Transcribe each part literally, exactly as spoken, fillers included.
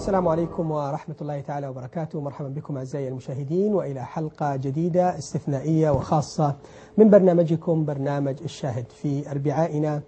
السلام عليكم ورحمة الله تعالى وبركاته. مرحبا بكم أعزائي المشاهدين وإلى حلقة جديدة استثنائية وخاصة من برنامجكم برنامج الشاهد في أربعائنا،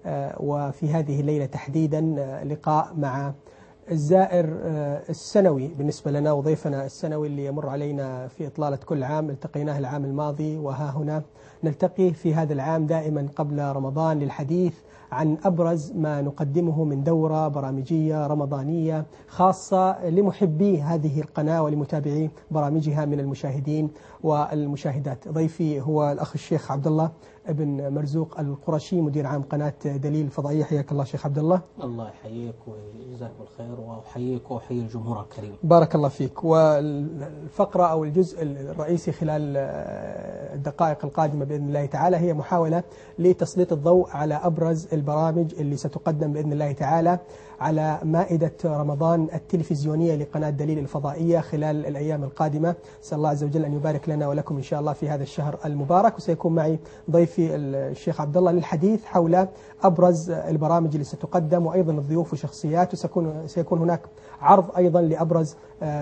وفي هذه الليلة تحديدا لقاء مع الزائر السنوي بالنسبة لنا وضيفنا السنوي اللي يمر علينا في إطلالة كل عام. التقيناه العام الماضي وها هنا نلتقي في هذا العام دائما قبل رمضان للحديث عن أبرز ما نقدمه من دورة برامجية رمضانية خاصة لمحبي هذه القناة ولمتابعي برامجها من المشاهدين والمشاهدات. ضيفي هو الأخ الشيخ عبد الله ابن مرزوق القرشي، مدير عام قناة دليل الفضائية. حياك الله شيخ عبد الله. الله يحييك ويجزاك الخير، وأحييك وأحيي الجمهور الكريم. بارك الله فيك. والفقرة أو الجزء الرئيسي خلال الدقائق القادمة بإذن الله تعالى هي محاولة لتسليط الضوء على أبرز البرامج اللي ستقدم بإذن الله تعالى على مائدة رمضان التلفزيونية لقناة دليل الفضائية خلال الأيام القادمة. أسأل الله عز وجل أن يبارك لنا ولكم إن شاء الله في هذا الشهر المبارك. وسيكون معي ضيفي الشيخ عبد الله للحديث حول أبرز البرامج اللي ستقدم وأيضا الضيوف وشخصيات، وسيكون سيكون هناك عرض أيضا لأبرز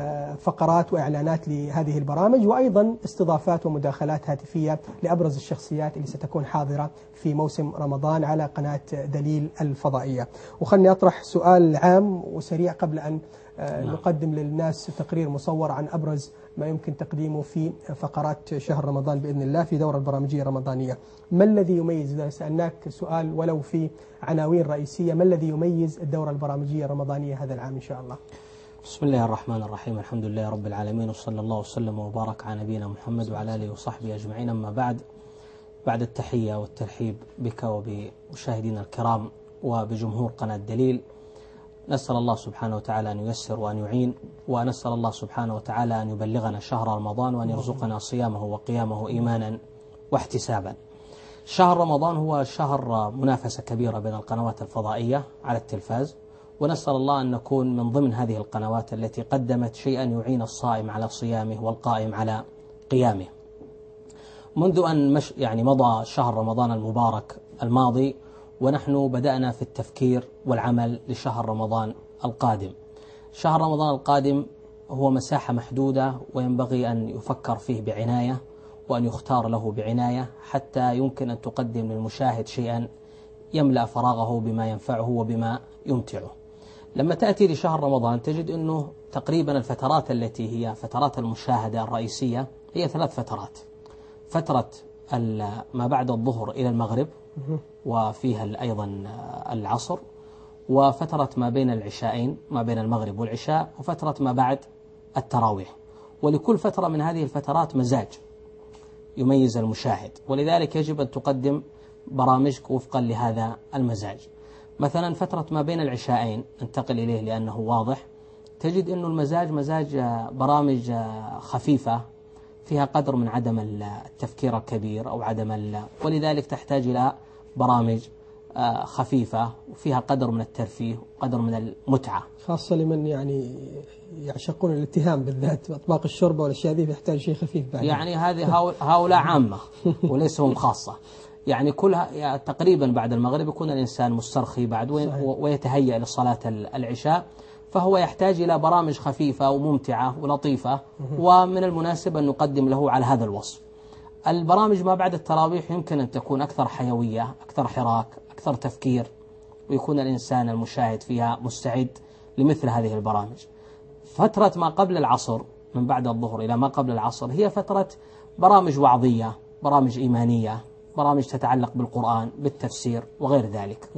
فقرات وإعلانات لهذه البرامج، وأيضا استضافات ومداخلات هاتفية لأبرز الشخصيات اللي ستكون حاضرة في موسم رمضان على قناة دليل الفضائية. وخلني أطرح سؤال عام وسريع قبل أن نقدم للناس تقرير مصور عن أبرز ما يمكن تقديمه في فقرات شهر رمضان بإذن الله في دورة برامجية رمضانية. ما الذي يميز، إذا سألناك سؤال ولو في عناوين رئيسية، ما الذي يميز الدورة البرامجية الرمضانية هذا العام إن شاء الله؟ بسم الله الرحمن الرحيم، الحمد لله رب العالمين، وصلى الله وسلم وبارك على نبينا محمد وعلى آله وصحبه أجمعين. أما بعد، بعد التحية والترحيب بك وبمشاهدينا الكرام وبجمهور قناة دليل، نسأل الله سبحانه وتعالى أن ييسر وأن يعين، ونسأل الله سبحانه وتعالى أن يبلغنا شهر رمضان وأن يرزقنا صيامه وقيامه إيمانا واحتسابا. شهر رمضان هو شهر منافسة كبيرة بين القنوات الفضائية على التلفاز، ونسأل الله أن نكون من ضمن هذه القنوات التي قدمت شيئا يعين الصائم على صيامه والقائم على قيامه. منذ أن مش يعني مضى شهر رمضان المبارك الماضي ونحن بدأنا في التفكير والعمل لشهر رمضان القادم. شهر رمضان القادم هو مساحة محدودة وينبغي أن يفكر فيه بعناية وأن يختار له بعناية حتى يمكن أن تقدم للمشاهد شيئا يملأ فراغه بما ينفعه وبما يمتعه. لما تأتي لشهر رمضان تجد أنه تقريبا الفترات التي هي فترات المشاهدة الرئيسية هي ثلاث فترات: فترة ما بعد الظهر إلى المغرب وفيها أيضا العصر، وفترة ما بين العشاءين ما بين المغرب والعشاء، وفترة ما بعد التراويح. ولكل فترة من هذه الفترات مزاج يميز المشاهد، ولذلك يجب أن تقدم برامجك وفقا لهذا المزاج. مثلا فترة ما بين العشاءين انتقل إليه لأنه واضح، تجد أنه المزاج مزاج برامج خفيفة فيها قدر من عدم التفكير الكبير أو عدم ال... ولذلك تحتاج إلى برامج خفيفة وفيها قدر من الترفيه وقدر من المتعة، خاصة لمن يعني يعشقون الاتهام بالذات أطباق الشوربة والأشياء ذي، يحتاج شيء خفيف بعد. يعني هذه هؤلاء عامة وليس هم خاصة. يعني كلها تقريبا بعد المغرب يكون الإنسان مسترخي بعد ويتهيأ لصلاة العشاء، فهو يحتاج إلى برامج خفيفة وممتعة ولطيفة، ومن المناسب أن نقدم له على هذا الوصف. البرامج ما بعد التراويح يمكن أن تكون أكثر حيوية، أكثر حراك، أكثر تفكير، ويكون الإنسان المشاهد فيها مستعد لمثل هذه البرامج. فترة ما قبل العصر من بعد الظهر إلى ما قبل العصر هي فترة برامج وعظية، برامج إيمانية، برامج تتعلق بالقرآن بالتفسير وغير ذلك.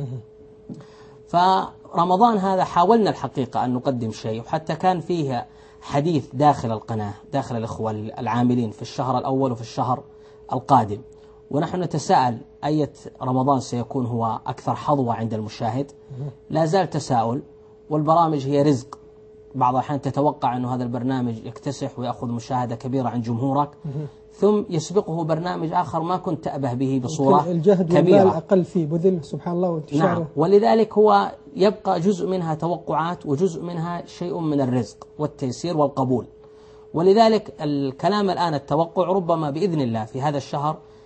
فرمضان هذا حاولنا الحقيقة أن نقدم شيء، وحتى كان فيه حديث داخل القناة داخل الإخوة العاملين في الشهر الأول وفي الشهر القادم، ونحن نتساءل أية رمضان سيكون هو أكثر حظوة عند المشاهد. لا زال تساؤل، والبرامج هي رزق. بعض الأحيان تتوقع أن هذا البرنامج يكتسح ويأخذ مشاهدة كبيرة عند جمهورك، ثم يسبقه برنامج آخر ما كنت تأبه به بصورة الجهد كبيرة، والمال أقل فيه بذل سبحان الله وانتشاره. نعم، ولذلك هو يبقى جزء منها توقعات وجزء منها شيء من الرزق والتيسير والقبول. ولذلك الكلام الآن التوقع ربما بإذن الله في هذا الشهر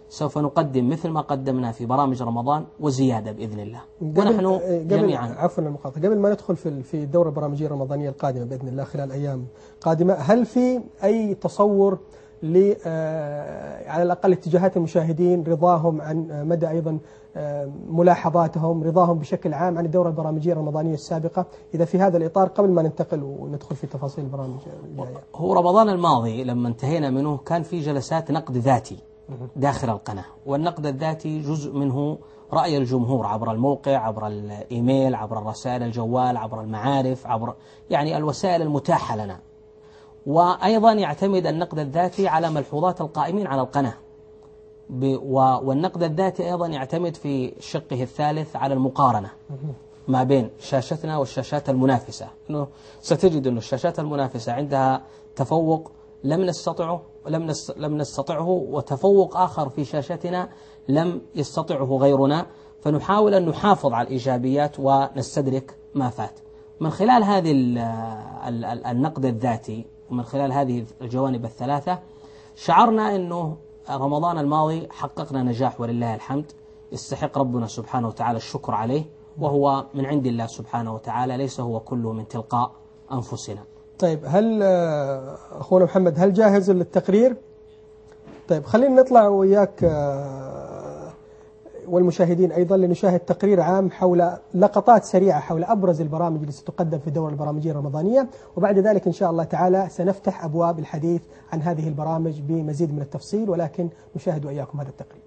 سوف نقدم مثل ما قدمنا في برامج رمضان وزيادة بإذن الله. ونحن قبل جميعا عفوا المقاطعة، قبل ما ندخل في في الدورة البرامجية الرمضانية القادمة بإذن الله خلال أيام قادمة، هل في أي تصور ل على الأقل اتجاهات المشاهدين، رضاهم عن مدى أيضا ملاحظاتهم، رضاهم بشكل عام عن الدورة البرامجية الرمضانية السابقة، إذا في هذا الإطار قبل ما ننتقل وندخل في تفاصيل البرامج الجاية؟ هو رمضان الماضي لما انتهينا منه كان في جلسات نقد ذاتي داخل القناة، والنقد الذاتي جزء منه رأي الجمهور عبر الموقع، عبر الإيميل، عبر الرسائل الجوال، عبر المعارف، عبر يعني الوسائل المتاحة لنا. وأيضا يعتمد النقد الذاتي على ملحوظات القائمين على القناة، والنقد الذاتي أيضا يعتمد في شقه الثالث على المقارنة ما بين شاشتنا والشاشات المنافسة. إنه ستجد أن الشاشات المنافسة عندها تفوق لم نستطعه لم لم نستطعه وتفوق آخر في شاشتنا لم يستطعه غيرنا، فنحاول أن نحافظ على الإيجابيات ونستدرك ما فات. من خلال هذه النقد الذاتي ومن خلال هذه الجوانب الثلاثة شعرنا أنه رمضان الماضي حققنا نجاح ولله الحمد، يستحق ربنا سبحانه وتعالى الشكر عليه، وهو من عند الله سبحانه وتعالى، ليس هو كله من تلقاء أنفسنا. طيب، هل أخونا محمد هل جاهز للتقرير؟ طيب خلينا نطلع وياك والمشاهدين أيضا لنشاهد تقرير عام حول لقطات سريعة حول أبرز البرامج التي ستقدم في الدورة البرامجية الرمضانية، وبعد ذلك إن شاء الله تعالى سنفتح أبواب الحديث عن هذه البرامج بمزيد من التفصيل، ولكن نشاهد وإياكم هذا التقرير.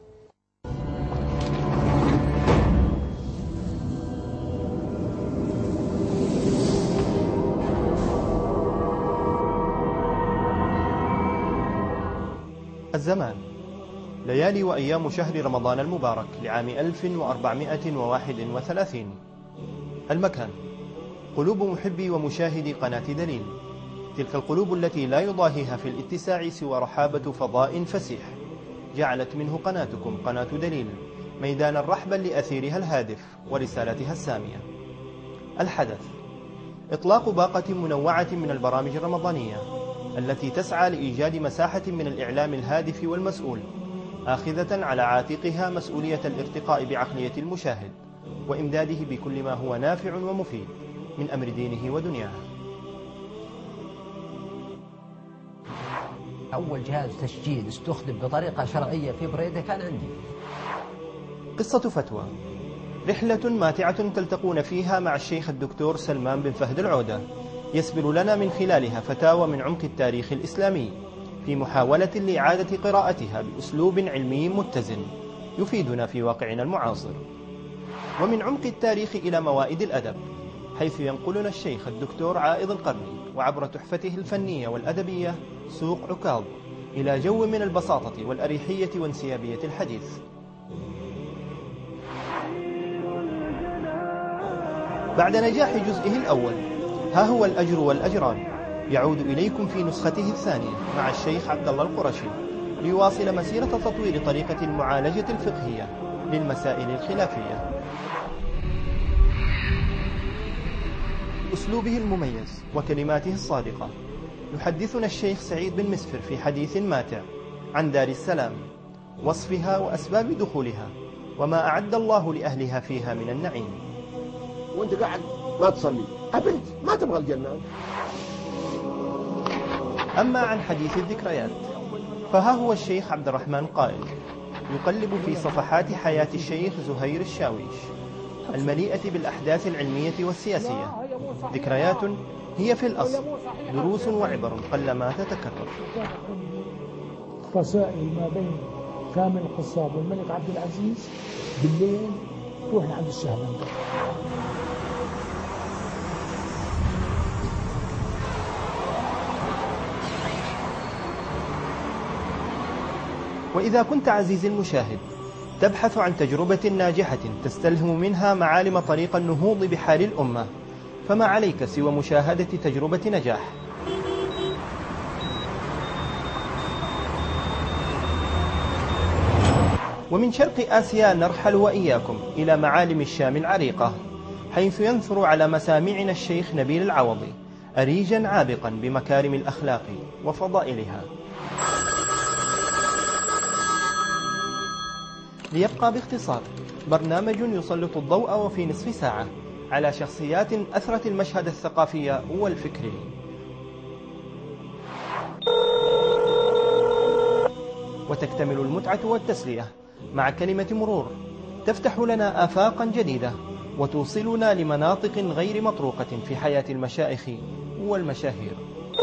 الزمان ليالي وأيام شهر رمضان المبارك لعام ألف وأربعمائة وواحد وثلاثين. المكان قلوب محبي ومشاهدي قناة دليل، تلك القلوب التي لا يضاهيها في الاتساع سوى رحابة فضاء فسيح، جعلت منه قناتكم قناة دليل ميدانا رحبا لأثيرها الهادف ورسالتها السامية. الحدث إطلاق باقة منوعة من البرامج الرمضانية التي تسعى لإيجاد مساحة من الإعلام الهادف والمسؤول، آخذة على عاتقها مسؤولية الارتقاء بعقلية المشاهد وإمداده بكل ما هو نافع ومفيد من أمر دينه ودنياه. أول جهاز تسجيل استخدم بطريقة شرعية في بريدة كان عندي. قصة فتوى، رحلة ماتعة تلتقون فيها مع الشيخ الدكتور سلمان بن فهد العودة، يسبر لنا من خلالها فتاوى من عمق التاريخ الإسلامي في محاولة لإعادة قراءتها بأسلوب علمي متزن يفيدنا في واقعنا المعاصر. ومن عمق التاريخ إلى موائد الأدب، حيث ينقلنا الشيخ الدكتور عائض القرني وعبر تحفته الفنية والأدبية سوق عكاظ إلى جو من البساطة والأريحية وانسيابية الحديث. بعد نجاح جزئه الأول، ها هو الأجر والأجران يعود إليكم في نسخته الثانية مع الشيخ عبد الله القرشي ليواصل مسيرة تطوير طريقة المعالجة الفقهية للمسائل الخلافية. أسلوبه المميز وكلماته الصادقة يحدثنا الشيخ سعيد بن مسفر في حديث ماتع عن دار السلام، وصفها وأسباب دخولها وما أعد الله لأهلها فيها من النعيم. وانت قاعد ما تصلي أبد ما تبغى الجنة. أما عن حديث الذكريات فها هو الشيخ عبد الرحمن قائل يقلب في صفحات حياة الشيخ زهير الشاويش المليئة بالأحداث العلمية والسياسية، ذكريات هي في الأصل دروس وعبر قلما تتكرر. رسائل ما بين كامل القصاب والملك عبد العزيز بالليل روح عند الشهبان. وإذا كنت عزيزي المشاهد تبحث عن تجربة ناجحة تستلهم منها معالم طريق النهوض بحال الأمة، فما عليك سوى مشاهدة تجربة نجاح. ومن شرق آسيا نرحل وإياكم إلى معالم الشام العريقة، حيث ينثر على مسامعنا الشيخ نبيل العوضي أريجا عابقا بمكارم الأخلاق وفضائلها. ليبقى باختصار برنامج يسلط الضوء وفي نصف ساعة على شخصيات أثرت المشهد الثقافي والفكري. وتكتمل المتعة والتسلية مع كلمة مرور تفتح لنا آفاقا جديدة وتوصلنا لمناطق غير مطروقة في حياة المشايخ والمشاهير.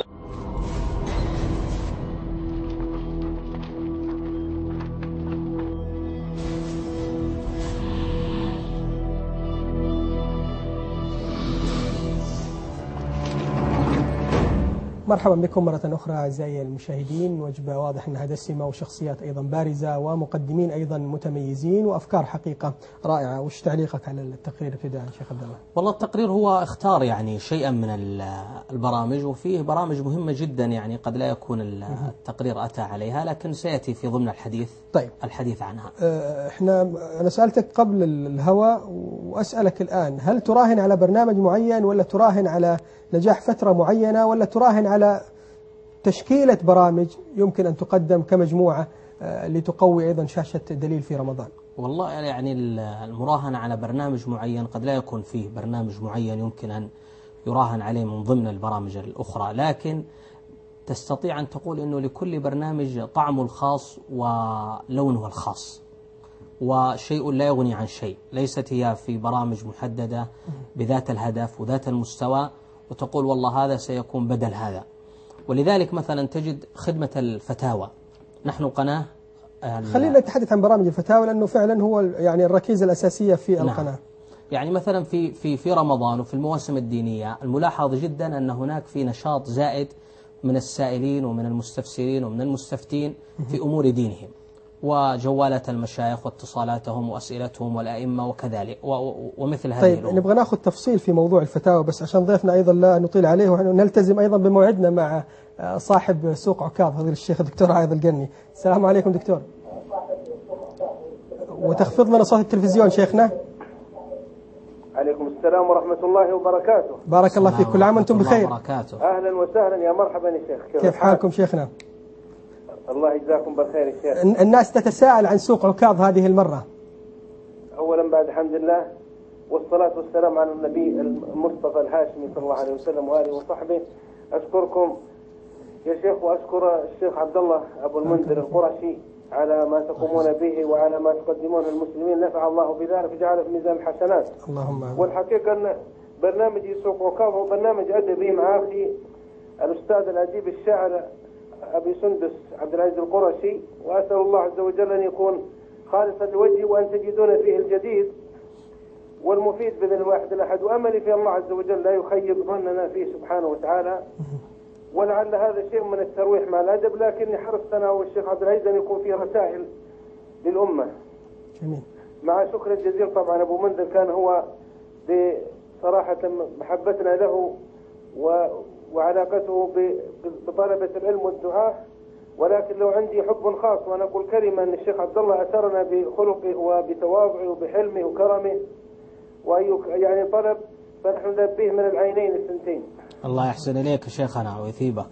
مرحبا بكم مرة أخرى أعزائي المشاهدين. وجبة واضح أنها دسمة وشخصيات أيضا بارزة ومقدمين أيضا متميزين وأفكار حقيقة رائعة. وش تعليقك على التقرير ابتداء شيخ عبد الله؟ والله التقرير هو اختار يعني شيئا من البرامج، وفيه برامج مهمة جدا يعني قد لا يكون التقرير أتى عليها، لكن سيأتي في ضمن الحديث طيب الحديث عنها. احنا أنا سألتك قبل الهواء وأسألك الآن، هل تراهن على برنامج معين ولا تراهن على نجاح فترة معينة ولا تراهن على تشكيلة برامج يمكن أن تقدم كمجموعة لتقوي أيضا شاشة دليل في رمضان؟ والله يعني المراهنة على برنامج معين قد لا يكون فيه برنامج معين يمكن أن يراهن عليه من ضمن البرامج الأخرى، لكن تستطيع أن تقول أنه لكل برنامج طعمه الخاص ولونه الخاص، وشيء لا يغني عن شيء. ليست هي في برامج محددة بذات الهدف وذات المستوى وتقول والله هذا سيكون بدل هذا. ولذلك مثلا تجد خدمة الفتاوى، نحن قناة خلينا نتحدث عن برامج الفتاوى لأنه فعلا هو يعني الركيزة الأساسية في نعم. القناة. يعني مثلا في في في رمضان وفي المواسم الدينية الملاحظ جدا أن هناك في نشاط زائد من السائلين ومن المستفسرين ومن المستفتين في أمور دينهم، وجوالات المشايخ واتصالاتهم وأسئلتهم والأئمة وكذلك ومثل هذه طيب الأمور. نبغى ناخذ تفصيل في موضوع الفتاوى بس عشان ضيفنا أيضا لا نطيل عليه ونلتزم أيضا بموعدنا مع صاحب سوق عكاظ فضيلة الشيخ الدكتور عايض القني. السلام عليكم دكتور. وتخفض لنا صوت التلفزيون شيخنا. عليكم السلام ورحمة الله وبركاته. بارك الله فيك، كل عام وانتم بخير. أهلا وسهلا، يا مرحبا يا شيخ. كيف, كيف حالكم شيخنا؟ الله يجزاكم بالخير يا شيخ. الناس تتساءل عن سوق عكاظ هذه المرة. أولا بعد الحمد لله والصلاة والسلام على النبي المصطفى الهاشمي صلى الله عليه وسلم وآله وصحبه. أشكركم يا شيخ وأشكر الشيخ عبد الله أبو المنذر القرشي على ما تقومون به وعلى ما تقدمون للمسلمين، نفع الله بذلك وجعله في ميزان الحسنات. اللهم. والحقيقة أن برنامج سوق عكاظ هو برنامج أدبي مع أخي الأستاذ الأديب الشاعر أبي سندس عبد العزيز القرشي، وأسأل الله عز وجل أن يكون خالصا لوجهه وأن تجدون فيه الجديد والمفيد بإذن الواحد الأحد، وأملي في الله عز وجل لا يخيب ظننا فيه سبحانه وتعالى. ولعل هذا شيء من الترويح مع الأدب، لكني حرصت أنا والشيخ عبد العزيز أن يكون فيه رسائل للأمة. جميل. مع شكر الجزيل طبعا أبو منذر، كان هو بصراحة محبتنا له و وعلاقته بطلبة العلم والدعاء، ولكن لو عندي حب خاص وأنا أقول كلمة أن الشيخ عبد الله أثرنا بخلقه وبتواضعه وبحلمه وكرمه وأي يعني طلب، فنحن نلبيه من العينين الثنتين. الله يحسن إليك شيخنا ويثيبك.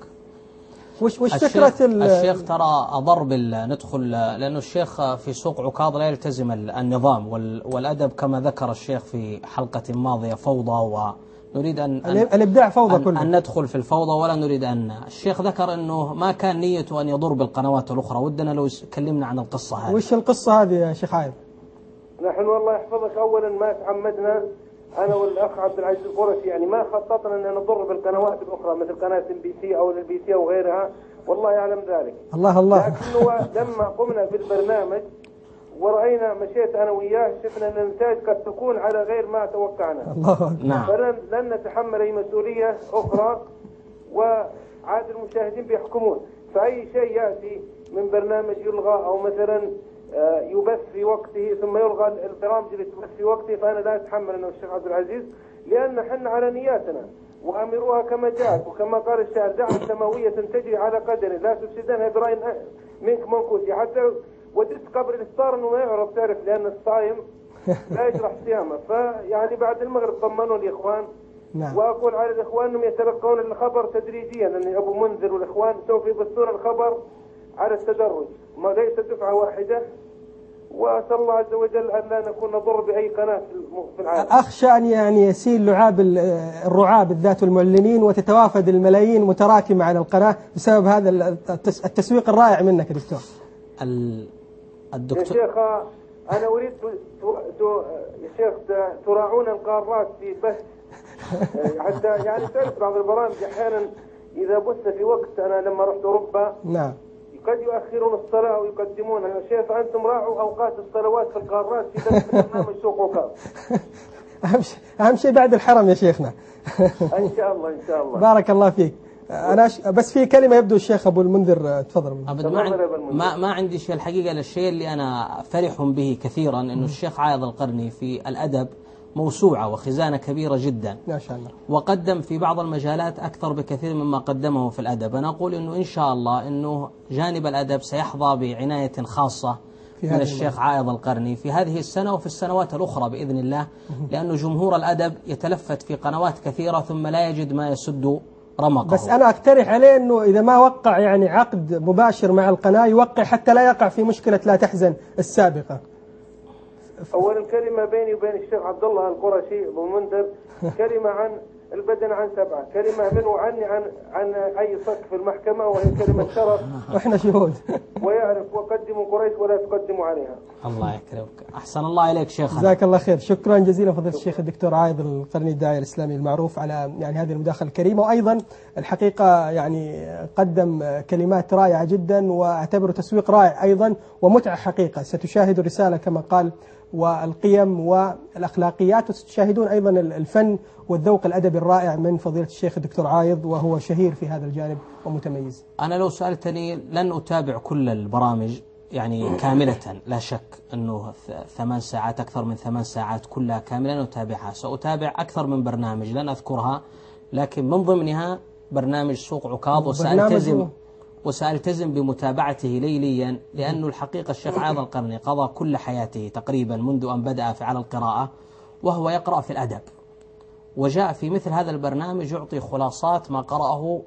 وش وش الشيخ فكرة الشيخ ترى أضر بالندخل، لأنه الشيخ في سوق عكاظ لا يلتزم النظام والأدب كما ذكر الشيخ في حلقة ماضية فوضى، ونريد أن, أن الإبداع فوضى أن, كله. أن ندخل في الفوضى ولا نريد أن. الشيخ ذكر أنه ما كان نيته أن يضر بالقنوات الأخرى، ودنا لو يكلمنا عن القصة هذه. وش القصة هذه يا شيخ عايض؟ نحن والله يحفظك أولا ما تعمدنا أنا والأخ عبد العزيز القرشي، يعني ما خططنا أن نضر بالقنوات الأخرى مثل قناة ام بي سي أو البي سي أو غيرها، والله يعلم ذلك. الله الله. لكنه لما قمنا بالبرنامج ورأينا مشيت أنا وياه شفنا أن النتائج قد تكون على غير ما توقعنا. الله. نعم. فلن لن نتحمل أي مسؤولية أخرى، وعاد المشاهدين بيحكمون. فأي شيء يأتي من برنامج يلغى أو مثلا يبث في وقته ثم يلغى البرامج اللي تبث في وقته، فأنا لا أتحمل أنا والشيخ عبد العزيز، لأن حنا على نياتنا وأمروها كما جاءت، وكما قال الشاعر دعا سماوية تجري على قدر لا تفسدنها برأي منك منكوسي. حتى وددت قبل الإفطار أنه ما يعرف تعرف لأن الصائم لا يجرح صيامه. فيعني بعد المغرب طمنوا الإخوان. نعم. وأقول على الإخوان أنهم يتلقون الخبر تدريجيا، لأن أبو منذر والإخوان سوف يبثون الخبر على التدرج، ما ليس دفعة واحدة. وأسأل الله عز وجل أن لا نكون نضر بأي قناة في العالم. أخشى أن يعني يسيل لعاب الرعاة بالذات والمعلنين وتتوافد الملايين متراكمة على القناة بسبب هذا التسويق الرائع منك يا دكتور. الدكتور يا شيخ أنا أريد يا شيخ تراعون القارات في بث حتى يعني تعرف بعض البرامج أحيانا إذا بث في وقت، أنا لما رحت أوروبا نعم قد يؤخرون الصلاة ويقدمونها. يا شيخ أنتم راعوا أوقات الصلوات في القارات في بث برنامج سوق عكاظ. أهم شيء أهم شيء بعد الحرم يا شيخنا. إن شاء الله إن شاء الله. بارك الله فيك. أنا ش... بس في كلمة يبدو الشيخ أبو المنذر، تفضل. ما, عند... ما ما عندي شيء الحقيقة. للشيء اللي أنا فرح به كثيرا إنه الشيخ عايض القرني في الأدب موسوعة وخزانة كبيرة جدا ما شاء الله، وقدم في بعض المجالات أكثر بكثير مما قدمه في الأدب. أنا أقول إنه إن شاء الله إنه جانب الأدب سيحظى بعناية خاصة من الشيخ عايض القرني في هذه السنة وفي السنوات الأخرى بإذن الله، لأنه جمهور الأدب يتلفت في قنوات كثيرة ثم لا يجد ما يسد رمقه. بس أنا أقترح عليه إنه إذا ما وقع يعني عقد مباشر مع القناة يوقع حتى لا يقع في مشكلة لا تحزن السابقة. أولا كلمة بيني وبين الشيخ عبد الله القرشي أبو منذر، كلمة عن البدن عن سبعة، كلمة منه عني عن عن أي صك في المحكمة، وهي كلمة شرف وإحنا شهود. ويعرف وقدموا قريش ولا تقدموا عليها. الله يكرمك، أحسن الله إليك شيخنا. جزاك الله خير، شكرا جزيلا فضيلة الشيخ الدكتور عايض القرني الداعية الإسلامي المعروف على يعني هذه المداخلة الكريمة، وأيضا الحقيقة يعني قدم كلمات رائعة جدا وأعتبره تسويق رائع أيضا ومتعة حقيقة. ستشاهد الرسالة كما قال والقيم والأخلاقيات، وستشاهدون أيضا الفن والذوق الأدبي الرائع من فضيلة الشيخ الدكتور عايض، وهو شهير في هذا الجانب ومتميز. أنا لو سألتني لن أتابع كل البرامج يعني كاملة، لا شك أنه ثمان ساعات أكثر من ثمان ساعات كلها كاملة لن أتابعها. سأتابع أكثر من برنامج لن أذكرها، لكن من ضمنها برنامج سوق عكاظ، وسألتزم وسألتزم بمتابعته ليليا، لأنه الحقيقة الشيخ عايض القرني قضى كل حياته تقريبا منذ أن بدأ في على القراءة وهو يقرأ في الأدب، وجاء في مثل هذا البرنامج يعطي خلاصات ما قرأه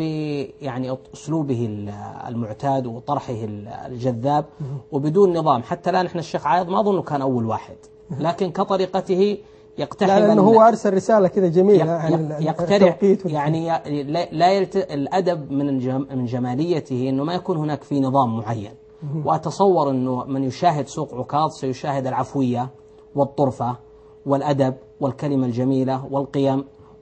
يعني أسلوبه المعتاد وطرحه الجذاب وبدون نظام. حتى الآن إحنا الشيخ عايض ما أظنه كان أول واحد، لكن كطريقته يقتحم، لأنه هو أرسل رسالة كذا جميلة عن يقترح يعني لا يلت... الأدب من من جماليته إنه ما يكون هناك في نظام معين. وأتصور إنه من يشاهد سوق عكاظ سيشاهد العفوية والطرفة والأدب والكلمة الجميلة والقيم،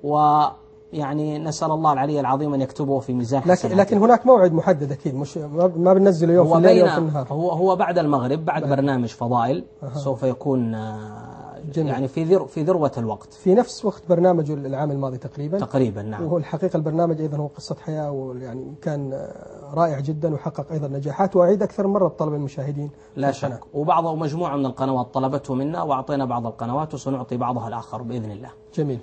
ويعني نسأل الله العلي العظيم أن يكتبه في ميزان حسناته. لكن, لكن هناك موعد محدد أكيد، مش ما بننزله يوم في الليل وفي النهار. هو هو بعد المغرب، بعد بعد. برنامج فضائل أه. سوف يكون جميل. يعني في ذر في ذروة الوقت، في نفس وقت برنامج العام الماضي تقريبا تقريبا نعم. وهو الحقيقة البرنامج أيضا هو قصة حياة، ويعني كان رائع جدا وحقق أيضا نجاحات وأعيد أكثر من مرة بطلب المشاهدين لا شك. وبعض مجموعة من القنوات طلبته منا وأعطينا بعض القنوات وسنعطي بعضها الآخر بإذن الله. جميل.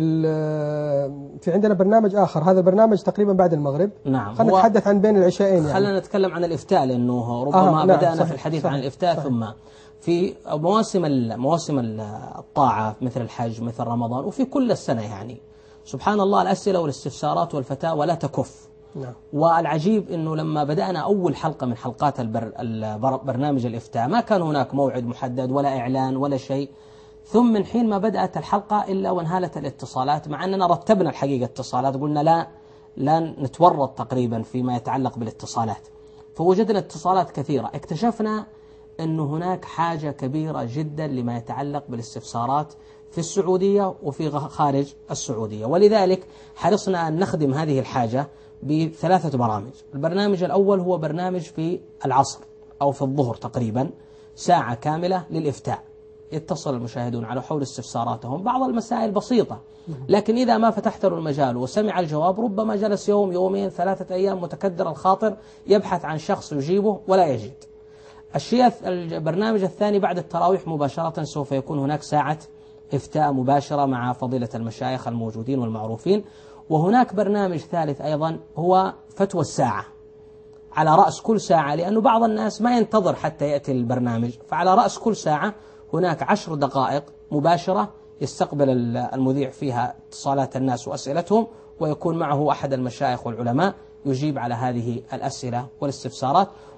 في عندنا برنامج آخر، هذا البرنامج تقريبا بعد المغرب. نعم. خلينا نتحدث عن بين العشاءين يعني. خلينا نتكلم عن الإفتاء، لأنه ربما آه بدأنا نعم في الحديث صحيح عن الإفتاء صحيح. ثم في مواسم مواسم الطاعة مثل الحج مثل رمضان وفي كل السنة يعني سبحان الله الأسئلة والاستفسارات والفتاوى لا تكف. نعم. والعجيب أنه لما بدأنا أول حلقة من حلقات البر البرنامج الإفتاء ما كان هناك موعد محدد ولا إعلان ولا شيء، ثم من حين ما بدأت الحلقة إلا وانهالت الاتصالات، مع أننا رتبنا الحقيقة اتصالات، قلنا لا لا نتورط تقريبا فيما يتعلق بالاتصالات، فوجدنا اتصالات كثيرة. اكتشفنا أن هناك حاجة كبيرة جدا لما يتعلق بالاستفسارات في السعودية وفي خارج السعودية، ولذلك حرصنا أن نخدم هذه الحاجة بثلاثة برامج. البرنامج الأول هو برنامج في العصر أو في الظهر تقريبا، ساعة كاملة للإفتاء، يتصل المشاهدون على حول استفساراتهم، بعض المسائل بسيطة، لكن إذا ما فتحت له المجال وسمع الجواب ربما جلس يوم يومين ثلاثة أيام متكدر الخاطر يبحث عن شخص يجيبه ولا يجد. الشيء البرنامج الثاني بعد التراويح مباشرة سوف يكون هناك ساعة إفتاء مباشرة مع فضيلة المشايخ الموجودين والمعروفين. وهناك برنامج ثالث أيضا هو فتوى الساعة على رأس كل ساعة، لأنه بعض الناس ما ينتظر حتى يأتي البرنامج، فعلى رأس كل ساعة هناك عشر دقائق مباشرة يستقبل المذيع فيها اتصالات الناس وأسئلتهم، ويكون معه أحد المشايخ والعلماء يجيب على هذه الأسئلة والاستفسارات.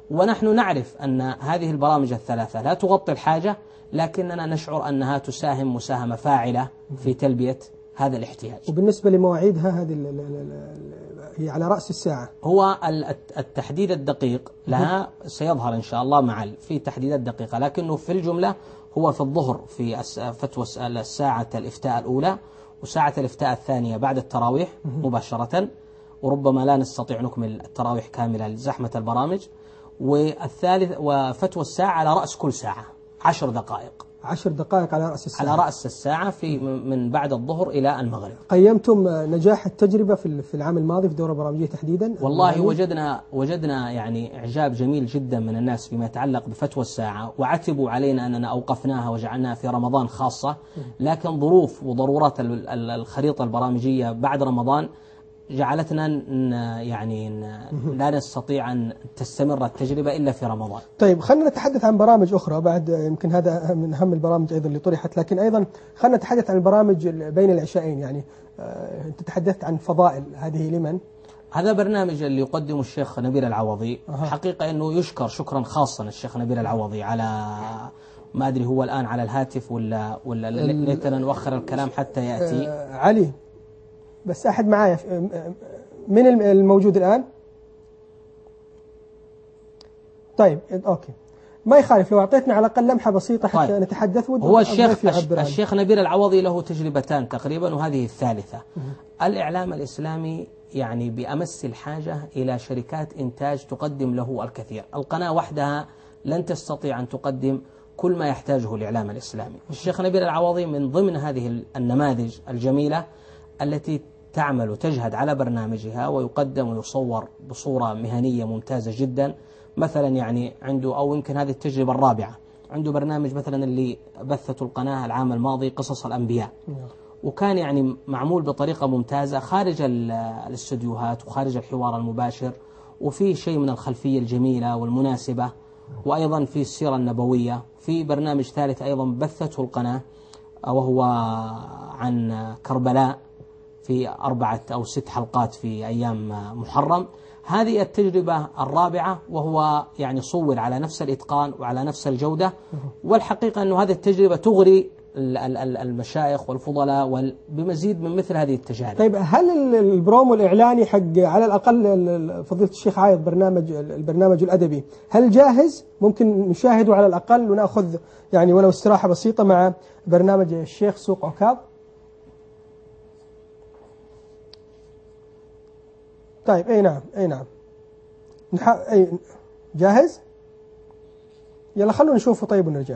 ونحن نعرف أن هذه البرامج الثلاثة لا تغطي الحاجة، لكننا نشعر أنها تساهم مساهمة فاعلة في تلبية هذا الاحتياج. وبالنسبة لمواعيدها هذه ال- ال- ال- هي على رأس الساعة. هو التحديد الدقيق لها سيظهر إن شاء الله معا في تحديدات دقيقة، لكنه في الجملة هو في الظهر في فتوى الساعة الإفتاء الأولى وساعة الإفتاء الثانية بعد التراويح مباشرة، وربما لا نستطيع نكمل التراويح كاملة لزحمة البرامج. والثالث وفتوى الساعة على رأس كل ساعة عشر دقائق عشر دقائق على رأس الساعة. على رأس الساعة في من بعد الظهر إلى المغرب. قيمتم نجاح التجربة في في العام الماضي في دورة برامجية تحديدا؟ والله وجدنا وجدنا يعني إعجاب جميل جدا من الناس فيما يتعلق بفتوى الساعة، وعتبوا علينا أننا أوقفناها وجعلناها في رمضان خاصة، لكن ظروف وضرورات الخريطة البرامجية بعد رمضان جعلتنا يعني لا نستطيع أن تستمر التجربة إلا في رمضان. طيب خلينا نتحدث عن برامج أخرى بعد، يمكن هذا من أهم البرامج أيضا اللي طرحت، لكن أيضا خلينا نتحدث عن البرامج بين العشاءين. يعني آه، أنت تحدثت عن فضائل، هذه لمن؟ هذا برنامج اللي يقدمه الشيخ نبيل العوضي. أه. حقيقة أنه يشكر شكرا خاصا الشيخ نبيل العوضي على ما أدري هو الآن على الهاتف ولا ولا ليتنا نوخر الكلام حتى يأتي. آه علي، بس أحد معايا من الموجود الآن؟ طيب أوكي، ما يخالف لو أعطيتنا على الأقل لمحة بسيطة حتى طيب. نتحدث. هو الشيخ الشيخ نبيل العوضي له تجربتان تقريبا وهذه الثالثة. الإعلام الإسلامي يعني بأمس الحاجة إلى شركات إنتاج تقدم له الكثير. القناة وحدها لن تستطيع أن تقدم كل ما يحتاجه الإعلام الإسلامي. الشيخ نبيل العوضي من ضمن هذه النماذج الجميلة التي تعمل وتجهد على برنامجها ويقدم ويصور بصورة مهنية ممتازة جدا. مثلا يعني عنده، أو يمكن هذه التجربة الرابعة، عنده برنامج مثلا اللي بثته القناة العام الماضي قصص الأنبياء، وكان يعني معمول بطريقة ممتازة خارج الاستديوهات وخارج الحوار المباشر، وفي شيء من الخلفية الجميلة والمناسبة، وأيضا في السيرة النبوية. في برنامج ثالث أيضا بثته القناة وهو عن كربلاء في أربعة أو ست حلقات في أيام محرم. هذه التجربة الرابعة، وهو يعني صور على نفس الإتقان وعلى نفس الجودة. والحقيقة أن هذه التجربة تغري المشايخ والفضلاء بمزيد من مثل هذه التجارب. طيب هل البرومو الإعلاني حق على الأقل فضيلة الشيخ عايض برنامج البرنامج الأدبي هل جاهز؟ ممكن نشاهده على الأقل ونأخذ يعني ولو استراحة بسيطة مع برنامج الشيخ سوق عكاظ. طيب أي نعم أي نعم نح... أي جاهز؟ يلا خلونا نشوفه طيب ونرجع.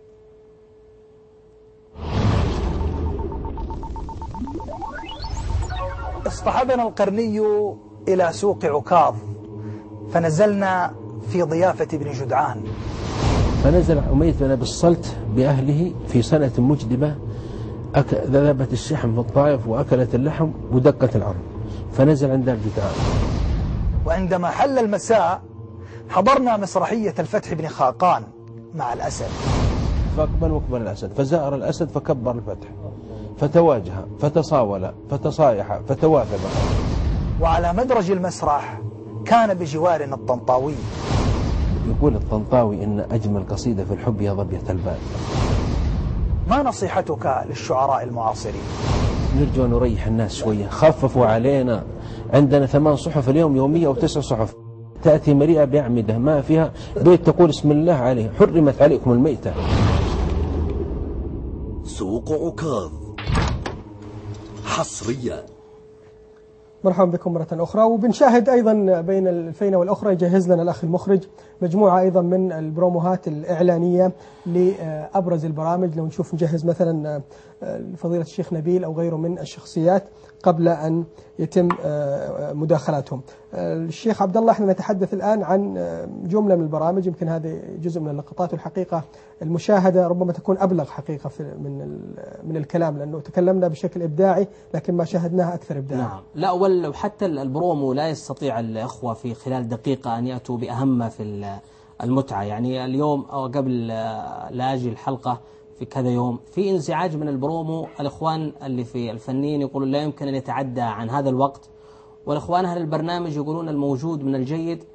اصطحبنا القرني إلى سوق عكاظ، فنزلنا في ضيافة ابن جدعان. فنزل أمية بن أبي الصلت بأهله في سنة مجدبة، أك... ذبت الشحم في الطائف وأكلت اللحم ودقت العظم، فنزل عند الجدعان. وعندما حل المساء حضرنا مسرحية الفتح بن خاقان مع الأسد. فأقبل وقبل الأسد، فزار الأسد فكبر الفتح، فتواجه فتصاول فتصايح فتواثب. وعلى مدرج المسرح كان بجوارنا الطنطاوي. يقول الطنطاوي إن أجمل قصيدة في الحب يا ظبية البال. ما نصيحتك للشعراء المعاصرين؟ نرجو أن نريح الناس شوية، خففوا علينا. عندنا ثمان صحف اليوم يومية وتسع صحف، تأتي مليئة بأعمدة ما فيها بيت تقول اسم الله عليه، حرمت عليكم الميتة. سوق عكاظ حصريا. مرحبا بكم مرة أخرى، وبنشاهد أيضا بين الفينة والأخرى يجهز لنا الأخ المخرج مجموعة أيضا من البروموهات الإعلانية لأبرز البرامج. لو نشوف نجهز مثلا فضيلة الشيخ نبيل أو غيره من الشخصيات قبل أن يتم مداخلاتهم. الشيخ عبد الله، احنا نتحدث الآن عن جملة من البرامج، يمكن هذه جزء من اللقطات، والحقيقة المشاهدة ربما تكون أبلغ حقيقة في من من الكلام، لأنه تكلمنا بشكل إبداعي لكن ما شاهدناها أكثر إبداع. نعم، لا وحتى البرومو لا يستطيع الأخوة في خلال دقيقة أن يأتوا بأهم في المتعة. يعني اليوم أو قبل لا أجي الحلقة في كذا يوم في انزعاج من البرومو. الإخوان اللي في الفنيين يقولون لا يمكن أن يتعدى عن هذا الوقت، والإخوان أهل البرنامج يقولون الموجود من الجيد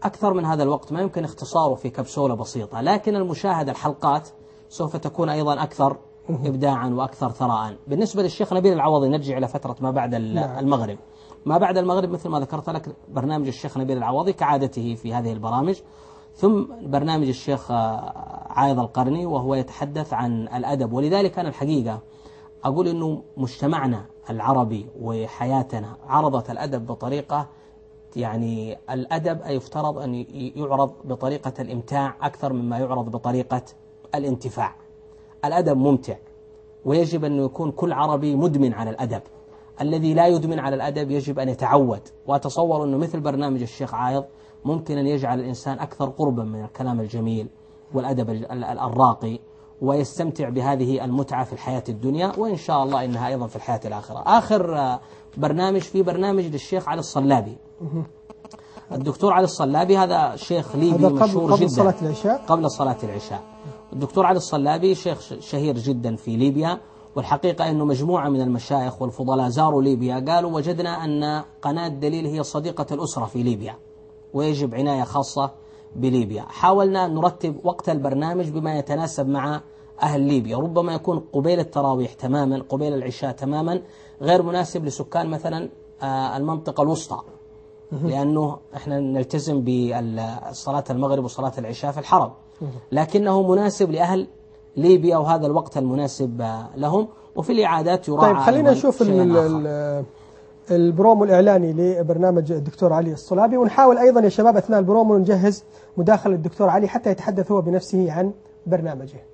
أكثر من هذا الوقت ما يمكن اختصاره في كبسولة بسيطة، لكن المشاهدة الحلقات سوف تكون أيضا أكثر إبداعا وأكثر ثراء. بالنسبة للشيخ نبيل العوضي نرجع إلى فترة ما بعد المغرب. ما بعد المغرب مثل ما ذكرت لك برنامج الشيخ نبيل العوضي كعادته في هذه البرامج، ثم برنامج الشيخ عايض القرني وهو يتحدث عن الأدب. ولذلك أنا الحقيقة أقول أنه مجتمعنا العربي وحياتنا عرضت الأدب بطريقة، يعني الأدب يفترض أن يعرض بطريقة الإمتاع أكثر مما يعرض بطريقة الانتفاع. الأدب ممتع، ويجب أن يكون كل عربي مدمن على الأدب. الذي لا يدمن على الأدب يجب أن يتعود. وأتصور أنه مثل برنامج الشيخ عايض ممكن أن يجعل الإنسان أكثر قربا من الكلام الجميل والأدب الراقي، ويستمتع بهذه المتعة في الحياة الدنيا، وإن شاء الله إنها أيضا في الحياة الآخرة. آخر برنامج في برنامج للشيخ علي الصلابي. الدكتور علي الصلابي هذا شيخ ليبي مشهور قبل جدا صلاة العشاء. قبل صلاة العشاء. الدكتور علي الصلابي شيخ شهير جدا في ليبيا، والحقيقة أنه مجموعة من المشايخ والفضلاء زاروا ليبيا قالوا وجدنا أن قناة دليل هي صديقة الأسرة في ليبيا، ويجب عناية خاصة بليبيا. حاولنا أن نرتب وقت البرنامج بما يتناسب مع أهل ليبيا، ربما يكون قبيل التراويح تماما، قبيل العشاء تماما، غير مناسب لسكان مثلا المنطقة الوسطى، لأنه إحنا نلتزم بصلاة المغرب وصلاة العشاء في الحرم، لكنه مناسب لأهل ليبيا وهذا الوقت المناسب لهم. وفي الإعادات يراعى. طيب خلينا نشوف البرومو الإعلاني لبرنامج الدكتور علي الصلابي، ونحاول أيضا يا شباب أثناء البرومو نجهز مداخلة الدكتور علي حتى يتحدث هو بنفسه عن برنامجه.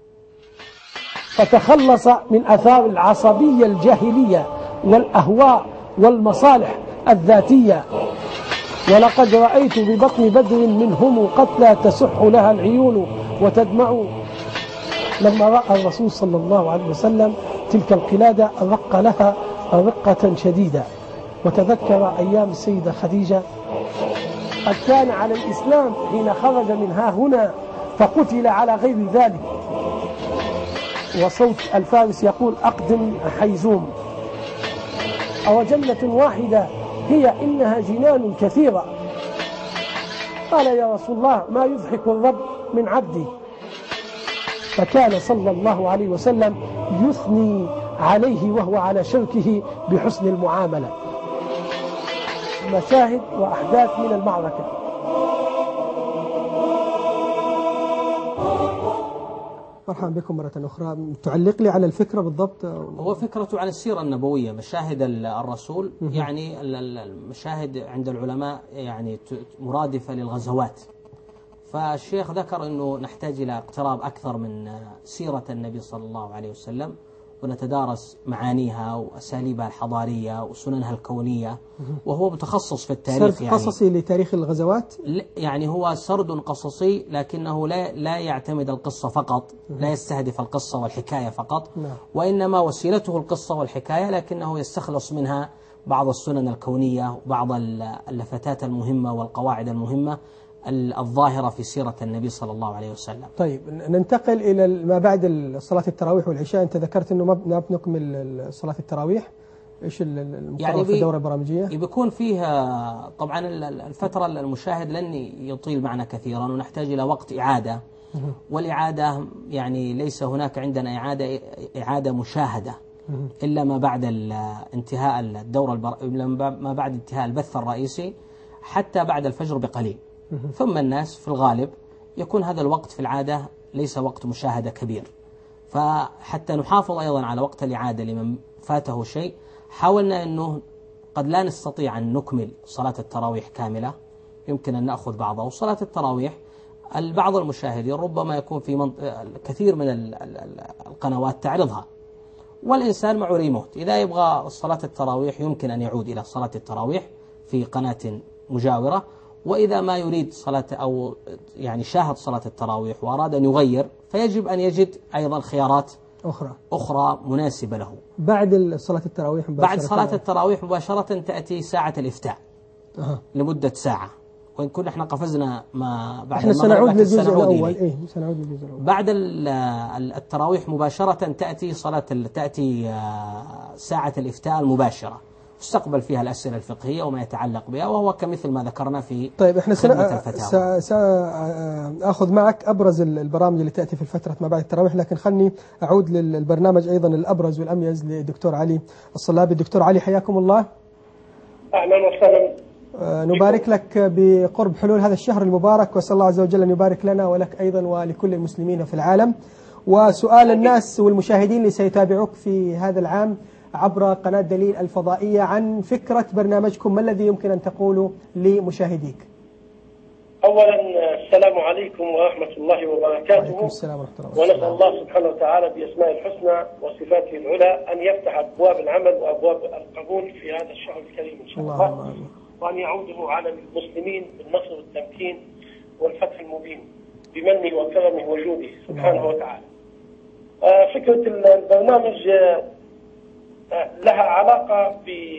فتخلص من آثار العصبية الجاهلية والأهواء والمصالح الذاتية. ولقد رأيت ببطن بدر منهم قتلى تسح لها العيون وتدمع. لما رأى الرسول صلى الله عليه وسلم تلك القلادة رق لها رقة شديدة، وتذكر أيام السيدة خديجة. قد كان على الإسلام حين خرج منها هنا فقتل على غير ذلك. وصوت الفارس يقول أقدم حيزوم. أو جنة واحدة هي إنها جنان كثيرة. قال يا رسول الله ما يضحك الرب من عبدي. فكان صلى الله عليه وسلم يثني عليه وهو على شركه بحسن المعاملة. مشاهد وأحداث من المعركة. مرحبا بكم مرة أخرى. تعلق لي على الفكرة بالضبط؟ هو فكرته عن السيرة النبوية، مشاهد الرسول، يعني المشاهد عند العلماء يعني مرادفة للغزوات. فالشيخ ذكر أنه نحتاج إلى اقتراب أكثر من سيرة النبي صلى الله عليه وسلم، ونتدارس معانيها وأساليبها الحضارية وسننها الكونية، وهو متخصص في التاريخ. سرد يعني قصصي لتاريخ الغزوات؟ يعني هو سرد قصصي، لكنه لا لا يعتمد القصة فقط، لا يستهدف القصة والحكاية فقط، وإنما وسيلته القصة والحكاية، لكنه يستخلص منها بعض السنن الكونية وبعض اللفتات المهمة والقواعد المهمة الظاهرة في سيرة النبي صلى الله عليه وسلم. طيب ننتقل إلى ما بعد صلاة التراويح والعشاء. أنت ذكرت أنه ما بنكمل صلاة التراويح، إيش المقرر يعني في الدورة البرامجية؟ بيكون فيها طبعا الفترة المشاهد لن يطيل معنا كثيرا، ونحتاج إلى وقت إعادة، والإعادة يعني ليس هناك عندنا إعادة إعادة مشاهدة إلا ما بعد انتهاء الدورة البر... ما بعد انتهاء البث الرئيسي حتى بعد الفجر بقليل. ثم الناس في الغالب يكون هذا الوقت في العادة ليس وقت مشاهدة كبير، فحتى نحافظ أيضا على وقت الإعادة لمن فاته شيء، حاولنا أنه قد لا نستطيع أن نكمل صلاة التراويح كاملة، يمكن أن نأخذ بعضها. وصلاة التراويح البعض المشاهدين ربما يكون في منط... كثير من القنوات تعرضها، والإنسان معه ريموت، إذا يبغى صلاة التراويح يمكن أن يعود إلى صلاة التراويح في قناة مجاورة، وإذا ما يريد صلاة أو يعني شاهد صلاة التراويح وأراد أن يغير فيجب أن يجد أيضا خيارات أخرى أخرى مناسبة له. بعد صلاة التراويح مباشرة بعد صلاة التراويح مباشرة تأتي ساعة الإفتاء أه. لمدة ساعة، وإن كنا احنا قفزنا ما بعد احنا سنعود للجزء الأول. إيه سنعود للجزء الأول. بعد التراويح مباشرة تأتي صلاة تأتي ساعة الإفتاء المباشرة. تستقبل فيها الأسئلة الفقهية وما يتعلق بها، وهو كمثل ما ذكرنا في طيب احنا سنة سأخذ معك أبرز البرامج اللي تأتي في الفترة ما بعد التراويح، لكن خلني أعود للبرنامج أيضا الأبرز والأميز للدكتور علي الصلابي. الدكتور علي حياكم الله. أهلا وسهلا. نبارك لك بقرب حلول هذا الشهر المبارك، وأسأل الله عز وجل أن يبارك لنا ولك أيضا ولكل المسلمين في العالم. وسؤال الناس والمشاهدين اللي سيتابعوك في هذا العام عبر قناة دليل الفضائية عن فكرة برنامجكم، ما الذي يمكن أن تقوله لمشاهديك؟ أولا السلام عليكم ورحمة الله وبركاته. وعليكم السلام ورحمة الله وبركاته. ونسأل الله سبحانه وتعالى بأسماء الحسنى وصفاته العلى أن يفتح أبواب العمل وأبواب القبول في هذا الشهر الكريم إن شاء الله, الله. وأن يعوده على المسلمين بالنصر والتمكين والفتح المبين بمنه وكرمه وجوده سبحانه وتعالى. فكرة البرنامج لها علاقة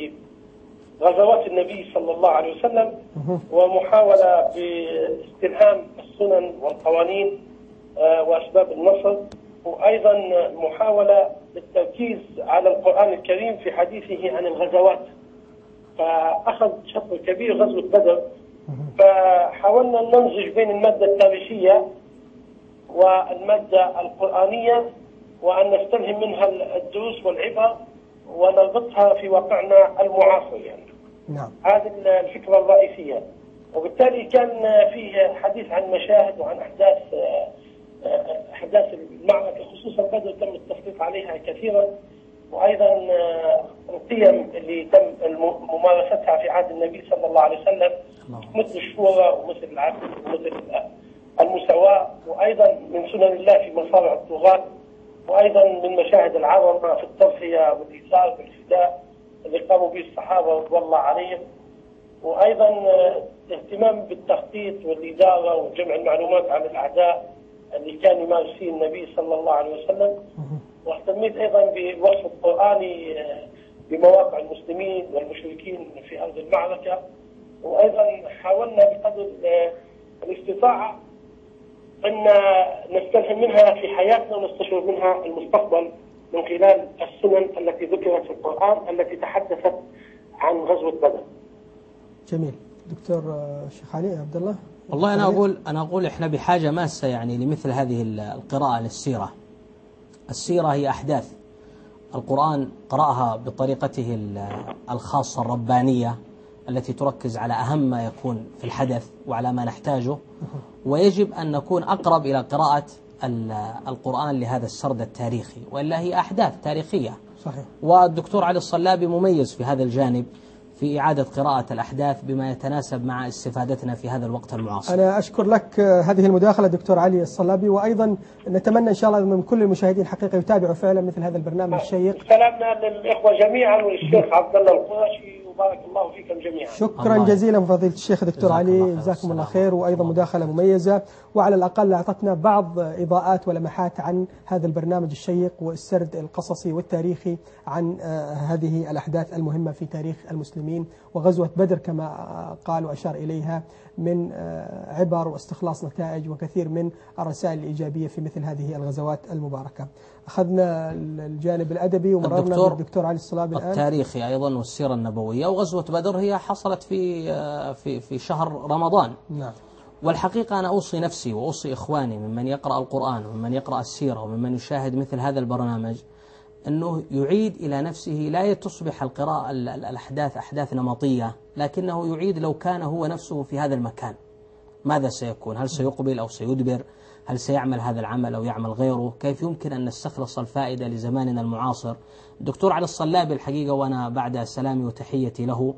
بغزوات النبي صلى الله عليه وسلم، ومحاولة باستلهام السنن والقوانين وأسباب النصر، وأيضا محاولة بالتركيز على القرآن الكريم في حديثه عن الغزوات. فأخذ شطر كبير غزوة بدر، فحاولنا أن نمزج بين المادة التاريخية والمادة القرآنية، وأن نستلهم منها الدروس والعبر ونربطها في واقعنا المعاصر يعني. نعم. هذه الفكرة الرئيسية. وبالتالي كان فيه حديث عن مشاهد وعن أحداث أحداث المعركة، خصوصا بدر تم التسليط عليها كثيرا، وأيضا القيم اللي تم ممارستها في عهد النبي صلى الله عليه وسلم مثل الشورى ومثل العدل ومثل المساواة، وأيضا من سنن الله في مصارع الطغاة، وأيضا من مشاهد العظمة في التضحية والإيثار والفداء اللي قاموا به الصحابة رضي الله عليهم، وأيضا اهتمام بالتخطيط والإدارة وجمع المعلومات عن الأعداء اللي كان يمارس فيه النبي صلى الله عليه وسلم. واهتميت أيضا بالوصف القرآني بمواقع المسلمين والمشركين في أرض المعركة، وأيضا حاولنا بقدر الاستطاعة أن نستلهم منها في حياتنا ونستشعر منها المستقبل من خلال السنن التي ذكرت في القرآن التي تحدثت عن غزوة بدر. جميل. دكتور الشيخ علي عبد الله. والله أنا أقول أنا أقول إحنا بحاجة ماسة يعني لمثل هذه القراءة للسيرة. السيرة هي أحداث، القرآن قرأها بطريقته الخاصة الربانية التي تركز على أهم ما يكون في الحدث وعلى ما نحتاجه، ويجب أن نكون أقرب إلى قراءة القرآن لهذا السرد التاريخي، وإلا هي أحداث تاريخية. صحيح. والدكتور علي الصلابي مميز في هذا الجانب في إعادة قراءة الأحداث بما يتناسب مع استفادتنا في هذا الوقت المعاصر. أنا أشكر لك هذه المداخلة دكتور علي الصلابي، وأيضا نتمنى إن شاء الله من كل المشاهدين حقيقة يتابعوا فعلا مثل هذا البرنامج الشيق. سلامنا للإخوة جميعا والشيخ عبد الله القرشي، وبارك الله فيكم جميعا. شكرا جزيلا فضيلة الشيخ دكتور علي، جزاكم الله خير، وأيضا مداخلة مميزة، وعلى الأقل أعطتنا بعض إضاءات ولمحات عن هذا البرنامج الشيق والسرد القصصي والتاريخي عن هذه الأحداث المهمة في تاريخ المسلمين، وغزوة بدر كما قال وأشار إليها من عبر واستخلاص نتائج وكثير من الرسائل الإيجابية في مثل هذه الغزوات المباركة. أخذنا الجانب الأدبي ومررنا بالدكتور علي الصلابي الآن التاريخي أيضا والسيرة النبوية. وغزوة بدر هي حصلت في في في شهر رمضان. نعم. والحقيقة أنا أوصي نفسي وأوصي إخواني ممن يقرأ القرآن وممن يقرأ السيرة وممن يشاهد مثل هذا البرنامج أنه يعيد إلى نفسه، لا تصبح القراءة الأحداث أحداث نمطية، لكنه يعيد لو كان هو نفسه في هذا المكان ماذا سيكون؟ هل سيقبل أو سيدبر؟ هل سيعمل هذا العمل أو يعمل غيره؟ كيف يمكن أن نستخلص الفائدة لزماننا المعاصر؟ الدكتور علي الصلابي الحقيقة، وأنا بعد سلامي وتحيتي له،